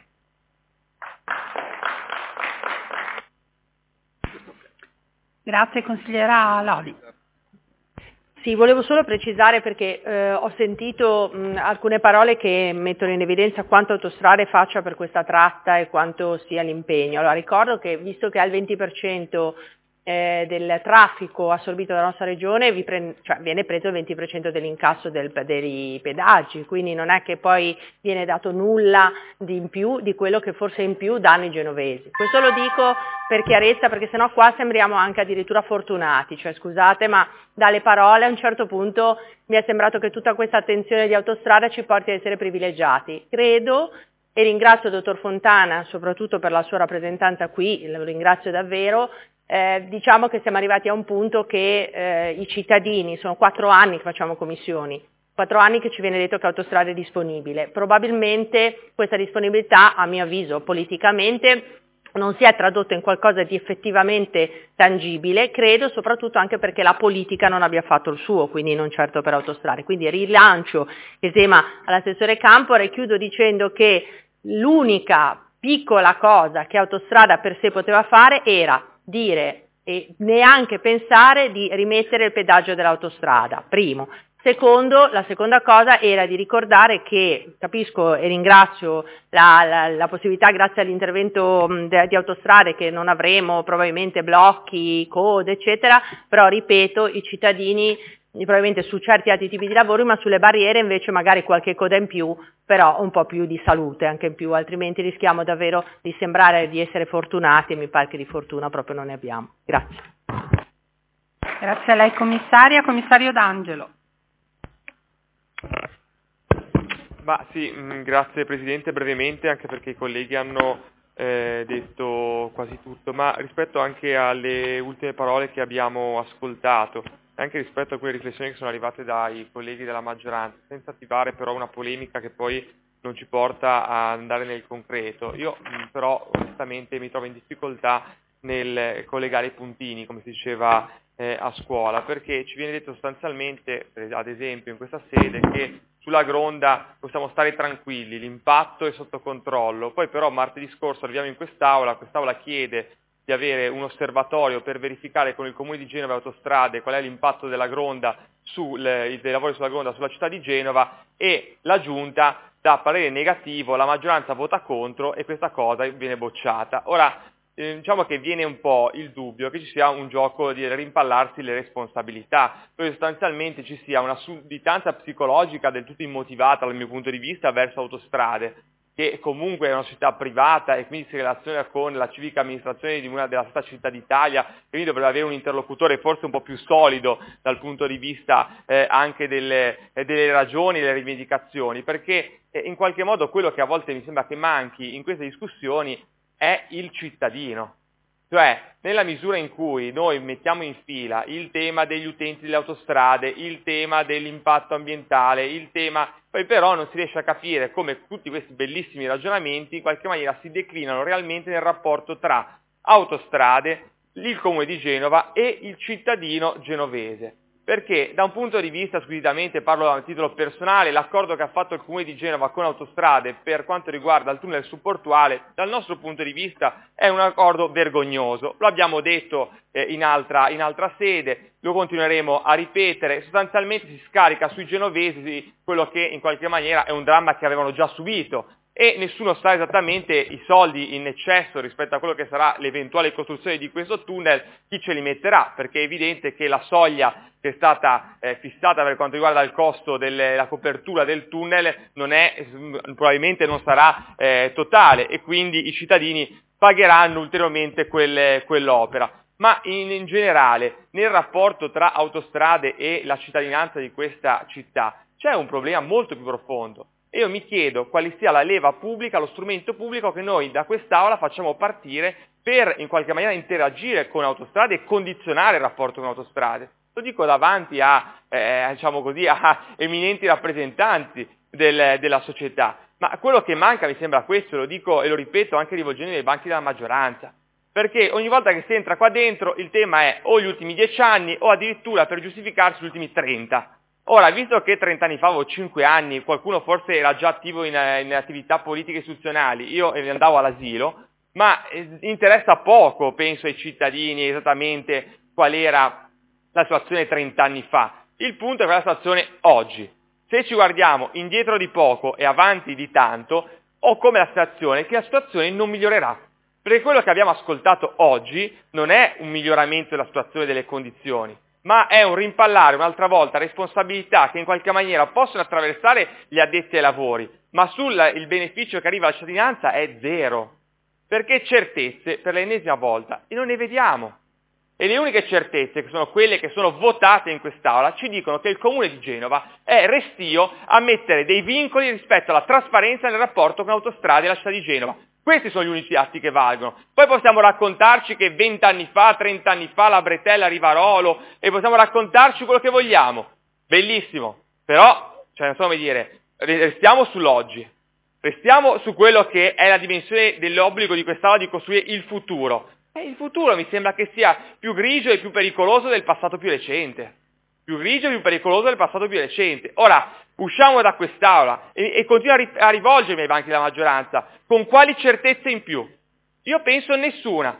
Grazie, consigliera Lodi. Sì, volevo solo precisare perché ho sentito alcune parole che mettono in evidenza quanto Autostrade faccia per questa tratta e quanto sia l'impegno. Allora ricordo che visto che al 20% del traffico assorbito dalla nostra regione viene preso il 20% dell'incasso dei pedaggi, quindi non è che poi viene dato nulla di in più di quello che forse in più danno i genovesi. Questo lo dico per chiarezza, perché sennò qua sembriamo anche addirittura fortunati, cioè scusate, ma dalle parole a un certo punto mi è sembrato che tutta questa attenzione di Autostrada ci porti a essere privilegiati. Credo, e ringrazio il dottor Fontana soprattutto per la sua rappresentanza qui, lo ringrazio davvero. Diciamo che siamo arrivati a un punto che i cittadini, sono 4 anni che facciamo commissioni, 4 anni che ci viene detto che Autostrade è disponibile. Probabilmente questa disponibilità, a mio avviso, politicamente non si è tradotta in qualcosa di effettivamente tangibile, credo soprattutto anche perché la politica non abbia fatto il suo, quindi non certo per Autostrade. Quindi rilancio il tema all'assessore Campora e chiudo dicendo che l'unica piccola cosa che Autostrada per sé poteva fare era dire e neanche pensare di rimettere il pedaggio dell'autostrada, primo. Secondo, la seconda cosa era di ricordare che, capisco e ringrazio la possibilità, grazie all'intervento di Autostrade, che non avremo probabilmente blocchi, code, eccetera, però ripeto, i cittadini probabilmente su certi altri tipi di lavori, ma sulle barriere invece magari qualche coda in più, però un po' più di salute anche in più, altrimenti rischiamo davvero di sembrare di essere fortunati e mi pare che di fortuna proprio non ne abbiamo. Grazie. Grazie a lei commissaria. Commissario D'Angelo. Grazie Presidente, brevemente, anche perché i colleghi hanno detto quasi tutto, ma rispetto anche alle ultime parole che abbiamo ascoltato, anche rispetto a quelle riflessioni che sono arrivate dai colleghi della maggioranza, senza attivare però una polemica che poi non ci porta a andare nel concreto. Io però onestamente mi trovo in difficoltà nel collegare i puntini, come si diceva a scuola, perché ci viene detto sostanzialmente, ad esempio in questa sede, che sulla Gronda possiamo stare tranquilli, l'impatto è sotto controllo, poi però martedì scorso arriviamo in quest'Aula chiede di avere un osservatorio per verificare con il Comune di Genova e Autostrade qual è l'impatto della Gronda dei lavori sulla Gronda sulla città di Genova, e la Giunta dà parere negativo, la maggioranza vota contro e questa cosa viene bocciata. Ora, diciamo che viene un po' il dubbio che ci sia un gioco di rimpallarsi le responsabilità, dove sostanzialmente ci sia una sudditanza psicologica del tutto immotivata dal mio punto di vista verso Autostrade, che comunque è una società privata e quindi si relaziona con la civica amministrazione di una della stessa città d'Italia, e quindi dovrebbe avere un interlocutore forse un po' più solido dal punto di vista anche delle ragioni e delle rivendicazioni, perché in qualche modo quello che a volte mi sembra che manchi in queste discussioni è il cittadino. Cioè, nella misura in cui noi mettiamo in fila il tema degli utenti delle autostrade, il tema dell'impatto ambientale, il tema, poi però non si riesce a capire come tutti questi bellissimi ragionamenti in qualche maniera si declinano realmente nel rapporto tra Autostrade, il Comune di Genova e il cittadino genovese. Perché da un punto di vista squisitamente, parlo a titolo personale, l'accordo che ha fatto il Comune di Genova con Autostrade per quanto riguarda il tunnel subportuale, dal nostro punto di vista è un accordo vergognoso. Lo abbiamo detto in altra sede, lo continueremo a ripetere, sostanzialmente si scarica sui genovesi quello che in qualche maniera è un dramma che avevano già subito, e nessuno sa esattamente i soldi in eccesso rispetto a quello che sarà l'eventuale costruzione di questo tunnel, chi ce li metterà, perché è evidente che la soglia che è stata fissata per quanto riguarda il costo della copertura del tunnel probabilmente non sarà totale, e quindi i cittadini pagheranno ulteriormente quell'opera. Ma in generale, nel rapporto tra Autostrade e la cittadinanza di questa città, c'è un problema molto più profondo. E io mi chiedo quale sia la leva pubblica, lo strumento pubblico che noi da quest'Aula facciamo partire per in qualche maniera interagire con Autostrade e condizionare il rapporto con Autostrade. Lo dico davanti a eminenti rappresentanti della società. Ma quello che manca mi sembra questo, lo dico e lo ripeto anche rivolgendomi ai banchi della maggioranza. Perché ogni volta che si entra qua dentro il tema è o gli ultimi 10 anni o addirittura per giustificarsi gli ultimi 30. Ora, visto che 30 anni fa o 5 anni qualcuno forse era già attivo in attività politiche istituzionali, io andavo all'asilo, ma interessa poco, penso, ai cittadini esattamente qual era la situazione 30 anni fa. Il punto è quella situazione oggi. Se ci guardiamo indietro di poco e avanti di tanto, ho come la sensazione che la situazione non migliorerà. Perché quello che abbiamo ascoltato oggi non è un miglioramento della situazione delle condizioni, ma è un rimpallare un'altra volta responsabilità che in qualche maniera possono attraversare gli addetti ai lavori, ma il beneficio che arriva alla cittadinanza è zero. Perché certezze, per l'ennesima volta, non ne vediamo. E le uniche certezze, che sono quelle che sono votate in quest'Aula, ci dicono che il Comune di Genova è restio a mettere dei vincoli rispetto alla trasparenza nel rapporto con Autostrade e la città di Genova. Questi sono gli unici atti che valgono. Poi possiamo raccontarci che 20 anni fa, 30 anni fa la bretella a Rivarolo, e possiamo raccontarci quello che vogliamo. Bellissimo. Però, restiamo sull'oggi. Restiamo su quello che è la dimensione dell'obbligo di quest'Aula di costruire il futuro. E il futuro mi sembra che sia più grigio e più pericoloso del passato più recente. Più grigio e più pericoloso del passato più recente. Ora, usciamo da quest'Aula e continuo a rivolgermi ai banchi della maggioranza, con quali certezze in più? Io penso nessuna,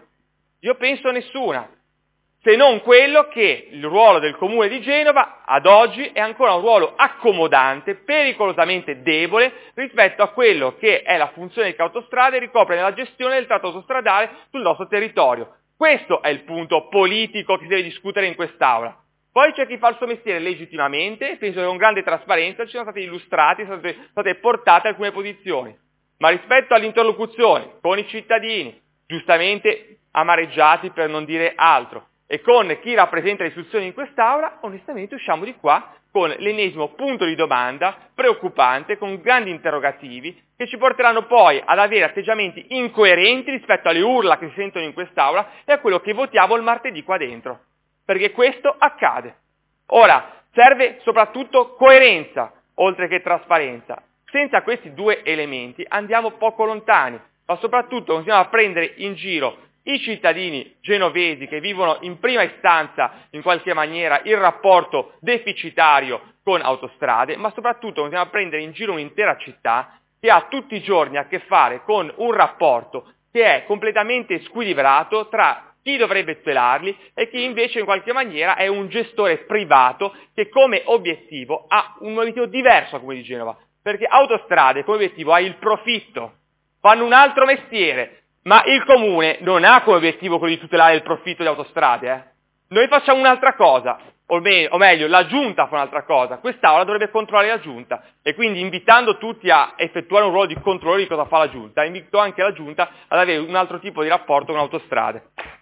se non quello che il ruolo del Comune di Genova ad oggi è ancora un ruolo accomodante, pericolosamente debole rispetto a quello che è la funzione che Autostrade ricopre nella gestione del tratto autostradale sul nostro territorio. Questo è il punto politico che si deve discutere in quest'Aula. Poi c'è chi fa il suo mestiere legittimamente e penso che con grande trasparenza ci sono stati illustrati, sono state portate alcune posizioni. Ma rispetto all'interlocuzione con i cittadini, giustamente amareggiati per non dire altro, e con chi rappresenta le istituzioni in quest'Aula, onestamente usciamo di qua con l'ennesimo punto di domanda preoccupante, con grandi interrogativi, che ci porteranno poi ad avere atteggiamenti incoerenti rispetto alle urla che si sentono in quest'Aula e a quello che votiamo il martedì qua dentro. Perché questo accade. Ora, serve soprattutto coerenza, oltre che trasparenza. Senza questi due elementi andiamo poco lontani, ma soprattutto continuiamo a prendere in giro i cittadini genovesi che vivono in prima istanza, in qualche maniera, il rapporto deficitario con Autostrade, ma soprattutto continuiamo a prendere in giro un'intera città che ha tutti i giorni a che fare con un rapporto che è completamente squilibrato tra chi dovrebbe tutelarli e chi invece in qualche maniera è un gestore privato che come obiettivo ha un obiettivo diverso a Comune di Genova, perché Autostrade come obiettivo ha il profitto, fanno un altro mestiere, ma il Comune non ha come obiettivo quello di tutelare il profitto di Autostrade. Noi facciamo un'altra cosa, o meglio, la Giunta fa un'altra cosa, quest'Aula dovrebbe controllare la Giunta e quindi invitando tutti a effettuare un ruolo di controllo di cosa fa la Giunta, invito anche la Giunta ad avere un altro tipo di rapporto con Autostrade.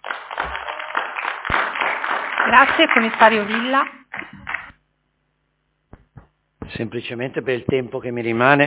Grazie, commissario Villa. Semplicemente per il tempo che mi rimane,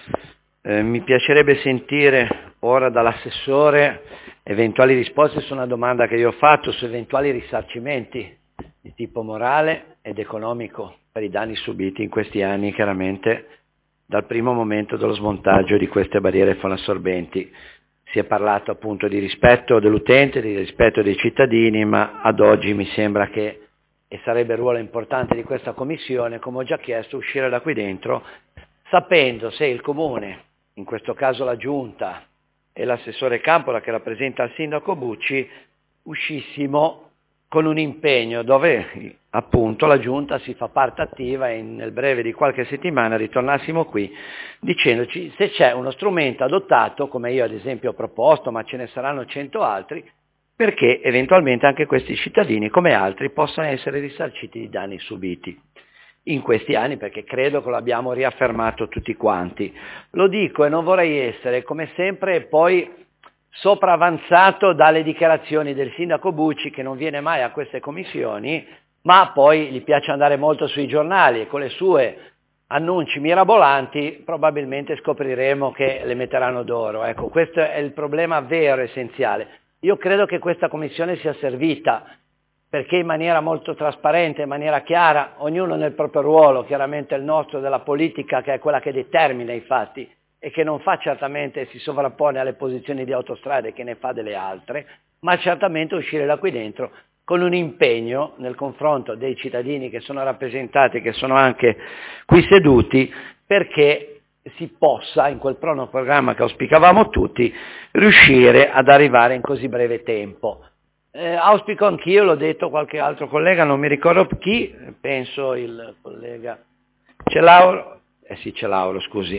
mi piacerebbe sentire ora dall'assessore eventuali risposte su una domanda che io ho fatto su eventuali risarcimenti di tipo morale ed economico per i danni subiti in questi anni, chiaramente dal primo momento dello smontaggio di queste barriere fonoassorbenti. Si è parlato appunto di rispetto dell'utente, di rispetto dei cittadini, ma ad oggi mi sembra che, e sarebbe il ruolo importante di questa commissione, come ho già chiesto, uscire da qui dentro sapendo se il Comune, in questo caso la Giunta e l'assessore Campola che rappresenta il sindaco Bucci, uscissimo con un impegno dove appunto la Giunta si fa parte attiva e nel breve di qualche settimana ritornassimo qui dicendoci se c'è uno strumento adottato, come io ad esempio ho proposto, ma ce ne saranno 100 altri, perché eventualmente anche questi cittadini, come altri, possano essere risarciti di danni subiti in questi anni, perché credo che lo abbiamo riaffermato tutti quanti. Lo dico e non vorrei essere, come sempre, poi sopravanzato dalle dichiarazioni del sindaco Bucci, che non viene mai a queste commissioni, ma poi gli piace andare molto sui giornali e con le sue annunci mirabolanti probabilmente scopriremo che le metteranno d'oro. Ecco, questo è il problema vero, essenziale. Io credo che questa commissione sia servita perché in maniera molto trasparente, in maniera chiara, ognuno nel proprio ruolo, chiaramente il nostro della politica che è quella che determina i fatti e che non fa certamente, si sovrappone alle posizioni di Autostrade che ne fa delle altre, ma certamente uscire da qui dentro con un impegno nel confronto dei cittadini che sono rappresentati, che sono anche qui seduti, perché si possa, in quel programma che auspicavamo tutti, riuscire ad arrivare in così breve tempo. Auspico anch'io, l'ho detto qualche altro collega, non mi ricordo chi, penso il collega Celauro, scusi,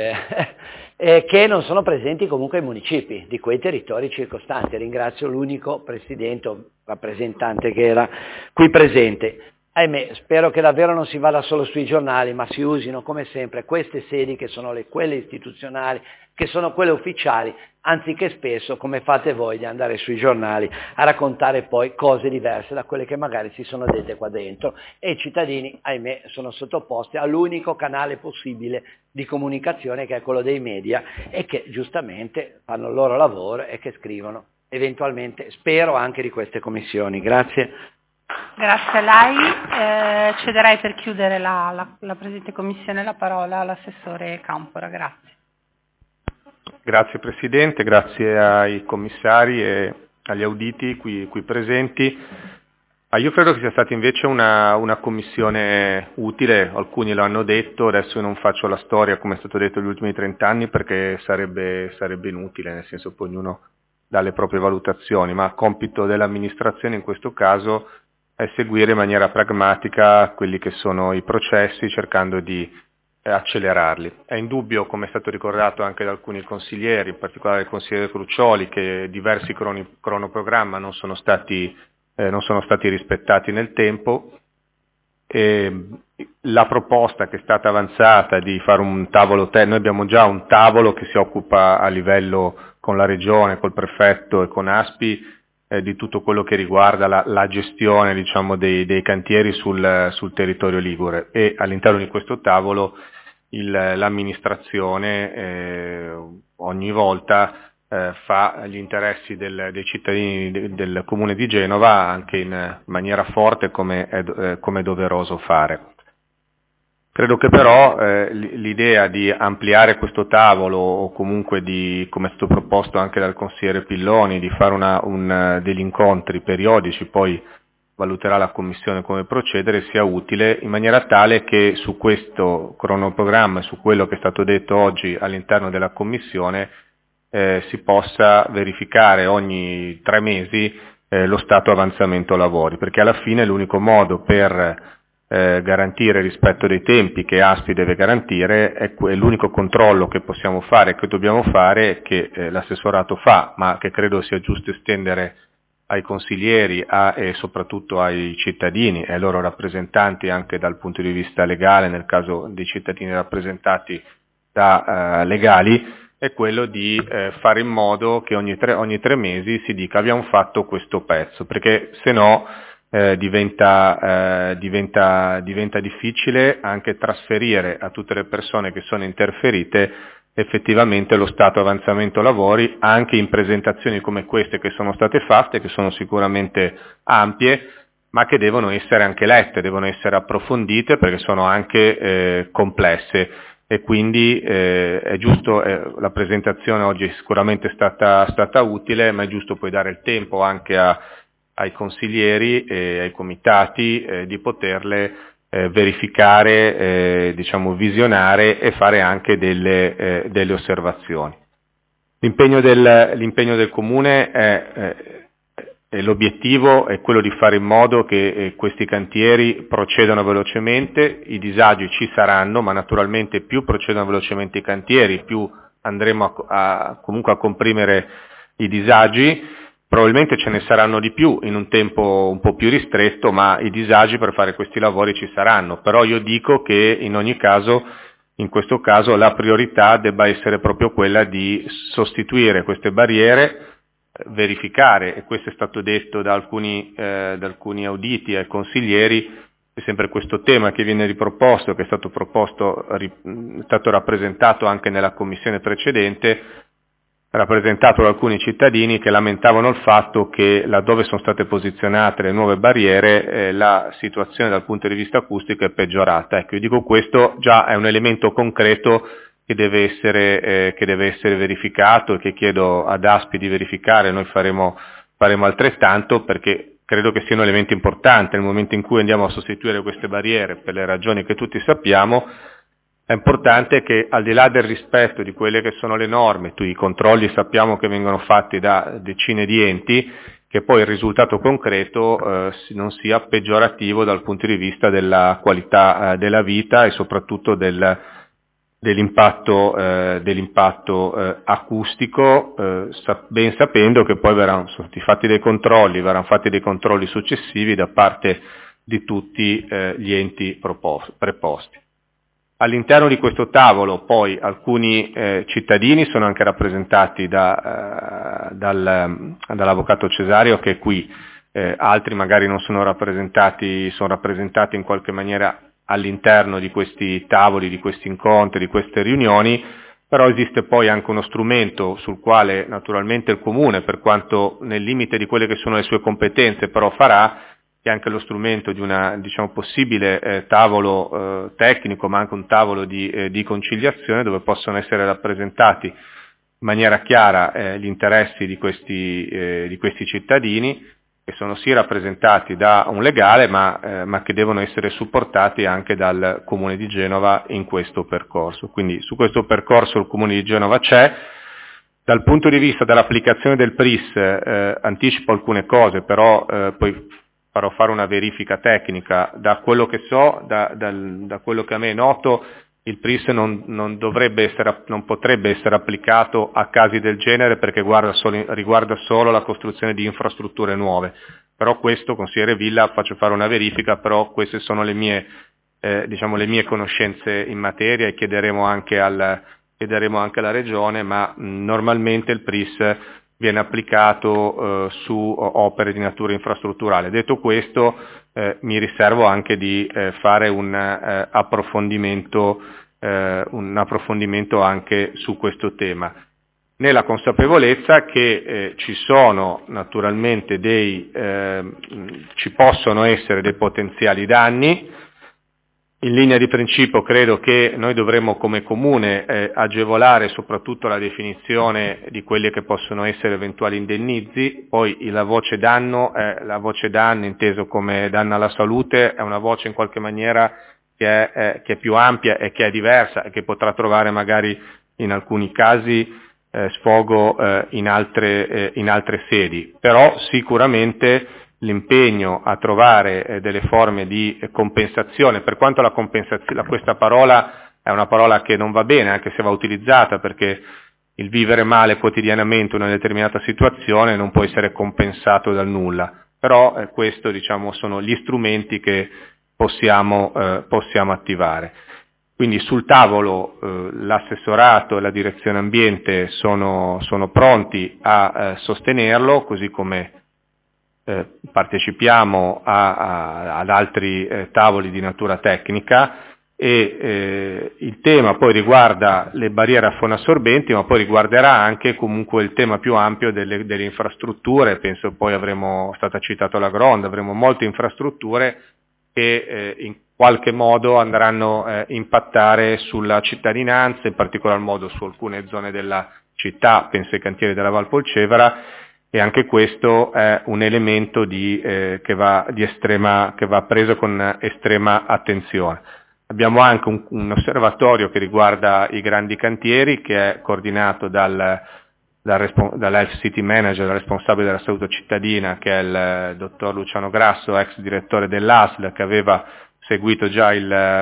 che non sono presenti comunque i municipi di quei territori circostanti. Ringrazio l'unico presidente o rappresentante che era qui presente. Ahimè, spero che davvero non si vada solo sui giornali, ma si usino come sempre queste sedi che sono quelle istituzionali, che sono quelle ufficiali, anziché spesso, come fate voi, di andare sui giornali a raccontare poi cose diverse da quelle che magari si sono dette qua dentro. E i cittadini, ahimè, sono sottoposti all'unico canale possibile di comunicazione, che è quello dei media, e che giustamente fanno il loro lavoro e che scrivono eventualmente, spero, anche di queste commissioni. Grazie. Grazie a lei. Cederei per chiudere la presente commissione la parola all'assessore Campora. Grazie. Grazie Presidente, grazie ai commissari e agli auditi qui presenti. Io credo che sia stata invece una commissione utile, alcuni lo hanno detto, adesso io non faccio la storia come è stato detto negli ultimi 30 anni perché sarebbe inutile, nel senso che ognuno dà le proprie valutazioni, ma compito dell'amministrazione in questo caso è seguire in maniera pragmatica quelli che sono i processi cercando di accelerarli. È indubbio, come è stato ricordato anche da alcuni consiglieri, in particolare il consigliere Crucioli, che diversi cronoprogramma non sono stati rispettati nel tempo. La proposta che è stata avanzata di fare un tavolo noi abbiamo già un tavolo che si occupa a livello con la regione, col prefetto e con ASPI di tutto quello che riguarda la gestione, diciamo, dei cantieri sul territorio ligure, e all'interno di questo tavolo l'amministrazione ogni volta fa gli interessi dei cittadini del Comune di Genova anche in maniera forte come è doveroso fare. Credo che però l'idea di ampliare questo tavolo o comunque come è stato proposto anche dal consigliere Pilloni, di fare degli incontri periodici, poi valuterà la Commissione come procedere, sia utile in maniera tale che su questo cronoprogramma e su quello che è stato detto oggi all'interno della Commissione si possa verificare ogni 3 mesi lo stato avanzamento lavori, perché alla fine l'unico modo per garantire il rispetto dei tempi che ASPI deve garantire è l'unico controllo che possiamo fare, che dobbiamo fare, che l'assessorato fa, ma che credo sia giusto estendere ai consiglieri e soprattutto ai cittadini e ai loro rappresentanti anche dal punto di vista legale, nel caso dei cittadini rappresentati da legali, è quello di fare in modo che ogni tre mesi si dica abbiamo fatto questo pezzo, perché se no diventa difficile anche trasferire a tutte le persone che sono interferite effettivamente lo stato avanzamento lavori, anche in presentazioni come queste che sono state fatte, che sono sicuramente ampie, ma che devono essere anche lette, devono essere approfondite perché sono anche complesse. E quindi è giusto, la presentazione oggi è sicuramente stata utile, ma è giusto poi dare il tempo anche ai consiglieri e ai comitati di poterle verificare, visionare e fare anche delle osservazioni. L'impegno del Comune e l'obiettivo è quello di fare in modo che questi cantieri procedano velocemente, i disagi ci saranno, ma naturalmente più procedono velocemente i cantieri, più andremo comunque a comprimere i disagi, probabilmente ce ne saranno di più in un tempo un po' più ristretto, ma i disagi per fare questi lavori ci saranno, però io dico che in ogni caso, in questo caso, la priorità debba essere proprio quella di sostituire queste barriere, verificare, e questo è stato detto da alcuni auditi ai consiglieri, è sempre questo tema che viene riproposto, che è stato rappresentato anche nella commissione precedente, rappresentato da alcuni cittadini che lamentavano il fatto che laddove sono state posizionate le nuove barriere la situazione dal punto di vista acustico è peggiorata. Ecco, io dico questo già è un elemento concreto che deve essere verificato e che chiedo ad ASPI di verificare, noi faremo altrettanto, perché credo che sia un elemento importante nel momento in cui andiamo a sostituire queste barriere per le ragioni che tutti sappiamo. È importante che al di là del rispetto di quelle che sono le norme, i controlli sappiamo che vengono fatti da decine di enti, che poi il risultato concreto non sia peggiorativo dal punto di vista della qualità della vita e soprattutto dell'impatto acustico, ben sapendo che poi verranno fatti dei controlli successivi da parte di tutti gli enti preposti. All'interno di questo tavolo poi alcuni cittadini sono anche rappresentati dall'avvocato Cesario che è qui, altri magari non sono rappresentati, sono rappresentati in qualche maniera all'interno di questi tavoli, di questi incontri, di queste riunioni, però esiste poi anche uno strumento sul quale naturalmente il Comune, per quanto nel limite di quelle che sono le sue competenze, però farà, che è anche lo strumento di una possibile tavolo tecnico, ma anche un tavolo di conciliazione dove possono essere rappresentati in maniera chiara gli interessi di questi cittadini che sono sì rappresentati da un legale, ma che devono essere supportati anche dal Comune di Genova in questo percorso. Quindi su questo percorso il Comune di Genova c'è. Dal punto di vista dell'applicazione del PRIS anticipo alcune cose, però poi farò fare una verifica tecnica. Da quello che so, da quello che a me è noto, il PRIS non potrebbe essere applicato a casi del genere perché riguarda solo la costruzione di infrastrutture nuove. Però questo, consigliere Villa, faccio fare una verifica, però queste sono le mie conoscenze in materia e chiederemo anche alla Regione, ma normalmente il PRIS viene applicato su opere di natura infrastrutturale. Detto questo, mi riservo anche di fare un approfondimento anche su questo tema, nella consapevolezza che ci sono naturalmente ci possono essere dei potenziali danni. In linea di principio credo che noi dovremmo come Comune agevolare soprattutto la definizione di quelli che possono essere eventuali indennizi, poi la voce danno inteso come danno alla salute è una voce in qualche maniera che è più ampia e che è diversa e che potrà trovare magari in alcuni casi sfogo in altre sedi, però sicuramente l'impegno a trovare delle forme di compensazione, per quanto questa parola è una parola che non va bene anche se va utilizzata, perché il vivere male quotidianamente una determinata situazione non può essere compensato dal nulla, però questo sono gli strumenti che possiamo attivare. Quindi sul tavolo l'assessorato e la direzione ambiente sono pronti a sostenerlo, così come partecipiamo ad altri tavoli di natura tecnica e il tema poi riguarda le barriere a fauna assorbenti, ma poi riguarderà anche comunque il tema più ampio delle infrastrutture. Penso poi è stata citata la Gronda, avremo molte infrastrutture che in qualche modo andranno a impattare sulla cittadinanza, in particolar modo su alcune zone della città, penso ai cantieri della Val Polcevera, e anche questo è un elemento che va preso con estrema attenzione. Abbiamo anche un osservatorio che riguarda i grandi cantieri, che è coordinato dall'Health City Manager, il responsabile della salute cittadina, che è il dottor Luciano Grasso, ex direttore dell'ASL, che aveva seguito già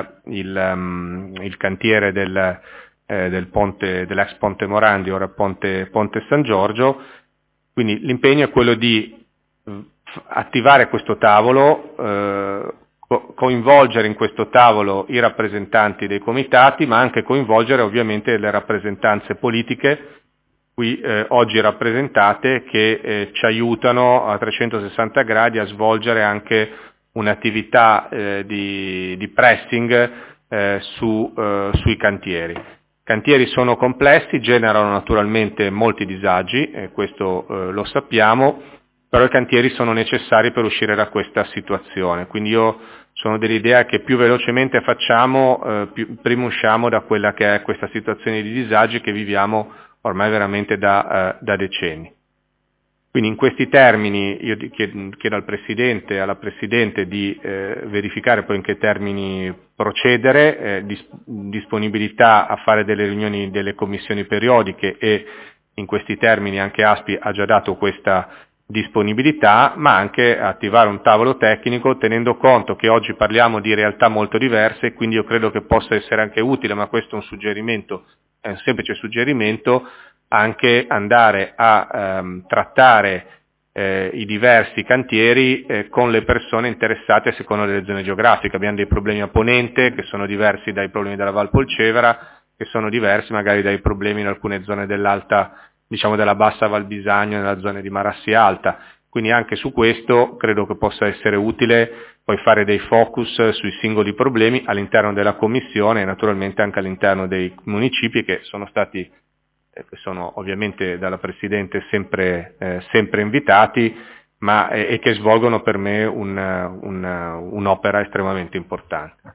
il cantiere dell'ex Ponte Morandi, ora Ponte San Giorgio. Quindi l'impegno è quello di attivare questo tavolo, coinvolgere in questo tavolo i rappresentanti dei comitati, ma anche coinvolgere ovviamente le rappresentanze politiche qui oggi rappresentate, che ci aiutano a 360 gradi a svolgere anche un'attività di pressing sui cantieri. I cantieri sono complessi, generano naturalmente molti disagi, questo lo sappiamo, però i cantieri sono necessari per uscire da questa situazione. Quindi io sono dell'idea che più velocemente facciamo, prima usciamo da quella che è questa situazione di disagi che viviamo ormai veramente da decenni. Quindi in questi termini io chiedo al Presidente e alla Presidente di verificare poi in che termini procedere, disponibilità a fare delle riunioni delle commissioni periodiche, e in questi termini anche ASPI ha già dato questa disponibilità, ma anche attivare un tavolo tecnico, tenendo conto che oggi parliamo di realtà molto diverse, quindi io credo che possa essere anche utile, ma questo è un suggerimento, è un semplice suggerimento, anche andare a trattare i diversi cantieri con le persone interessate a seconda delle zone geografiche. Abbiamo dei problemi a Ponente che sono diversi dai problemi della Val Polcevera, che sono diversi magari dai problemi in alcune zone dell'alta, della bassa Val Bisagno, nella zona di Marassi Alta. Quindi anche su questo credo che possa essere utile poi fare dei focus sui singoli problemi all'interno della Commissione e naturalmente anche all'interno dei municipi che sono ovviamente dalla Presidente sempre invitati, ma e che svolgono per me un'opera estremamente importante.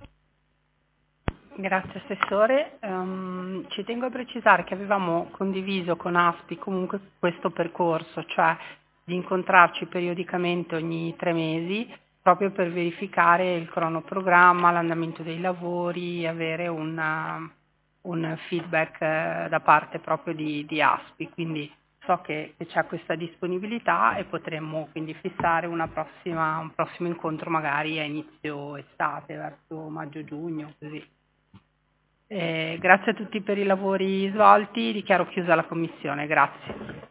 Grazie Assessore. Ci tengo a precisare che avevamo condiviso con ASPI comunque questo percorso, cioè di incontrarci periodicamente ogni 3 mesi proprio per verificare il cronoprogramma, l'andamento dei lavori, avere un feedback da parte proprio di ASPI. Quindi so che c'è questa disponibilità e potremmo quindi fissare un prossimo incontro magari a inizio estate, verso maggio-giugno, così. Grazie a tutti per i lavori svolti, dichiaro chiusa la commissione, grazie.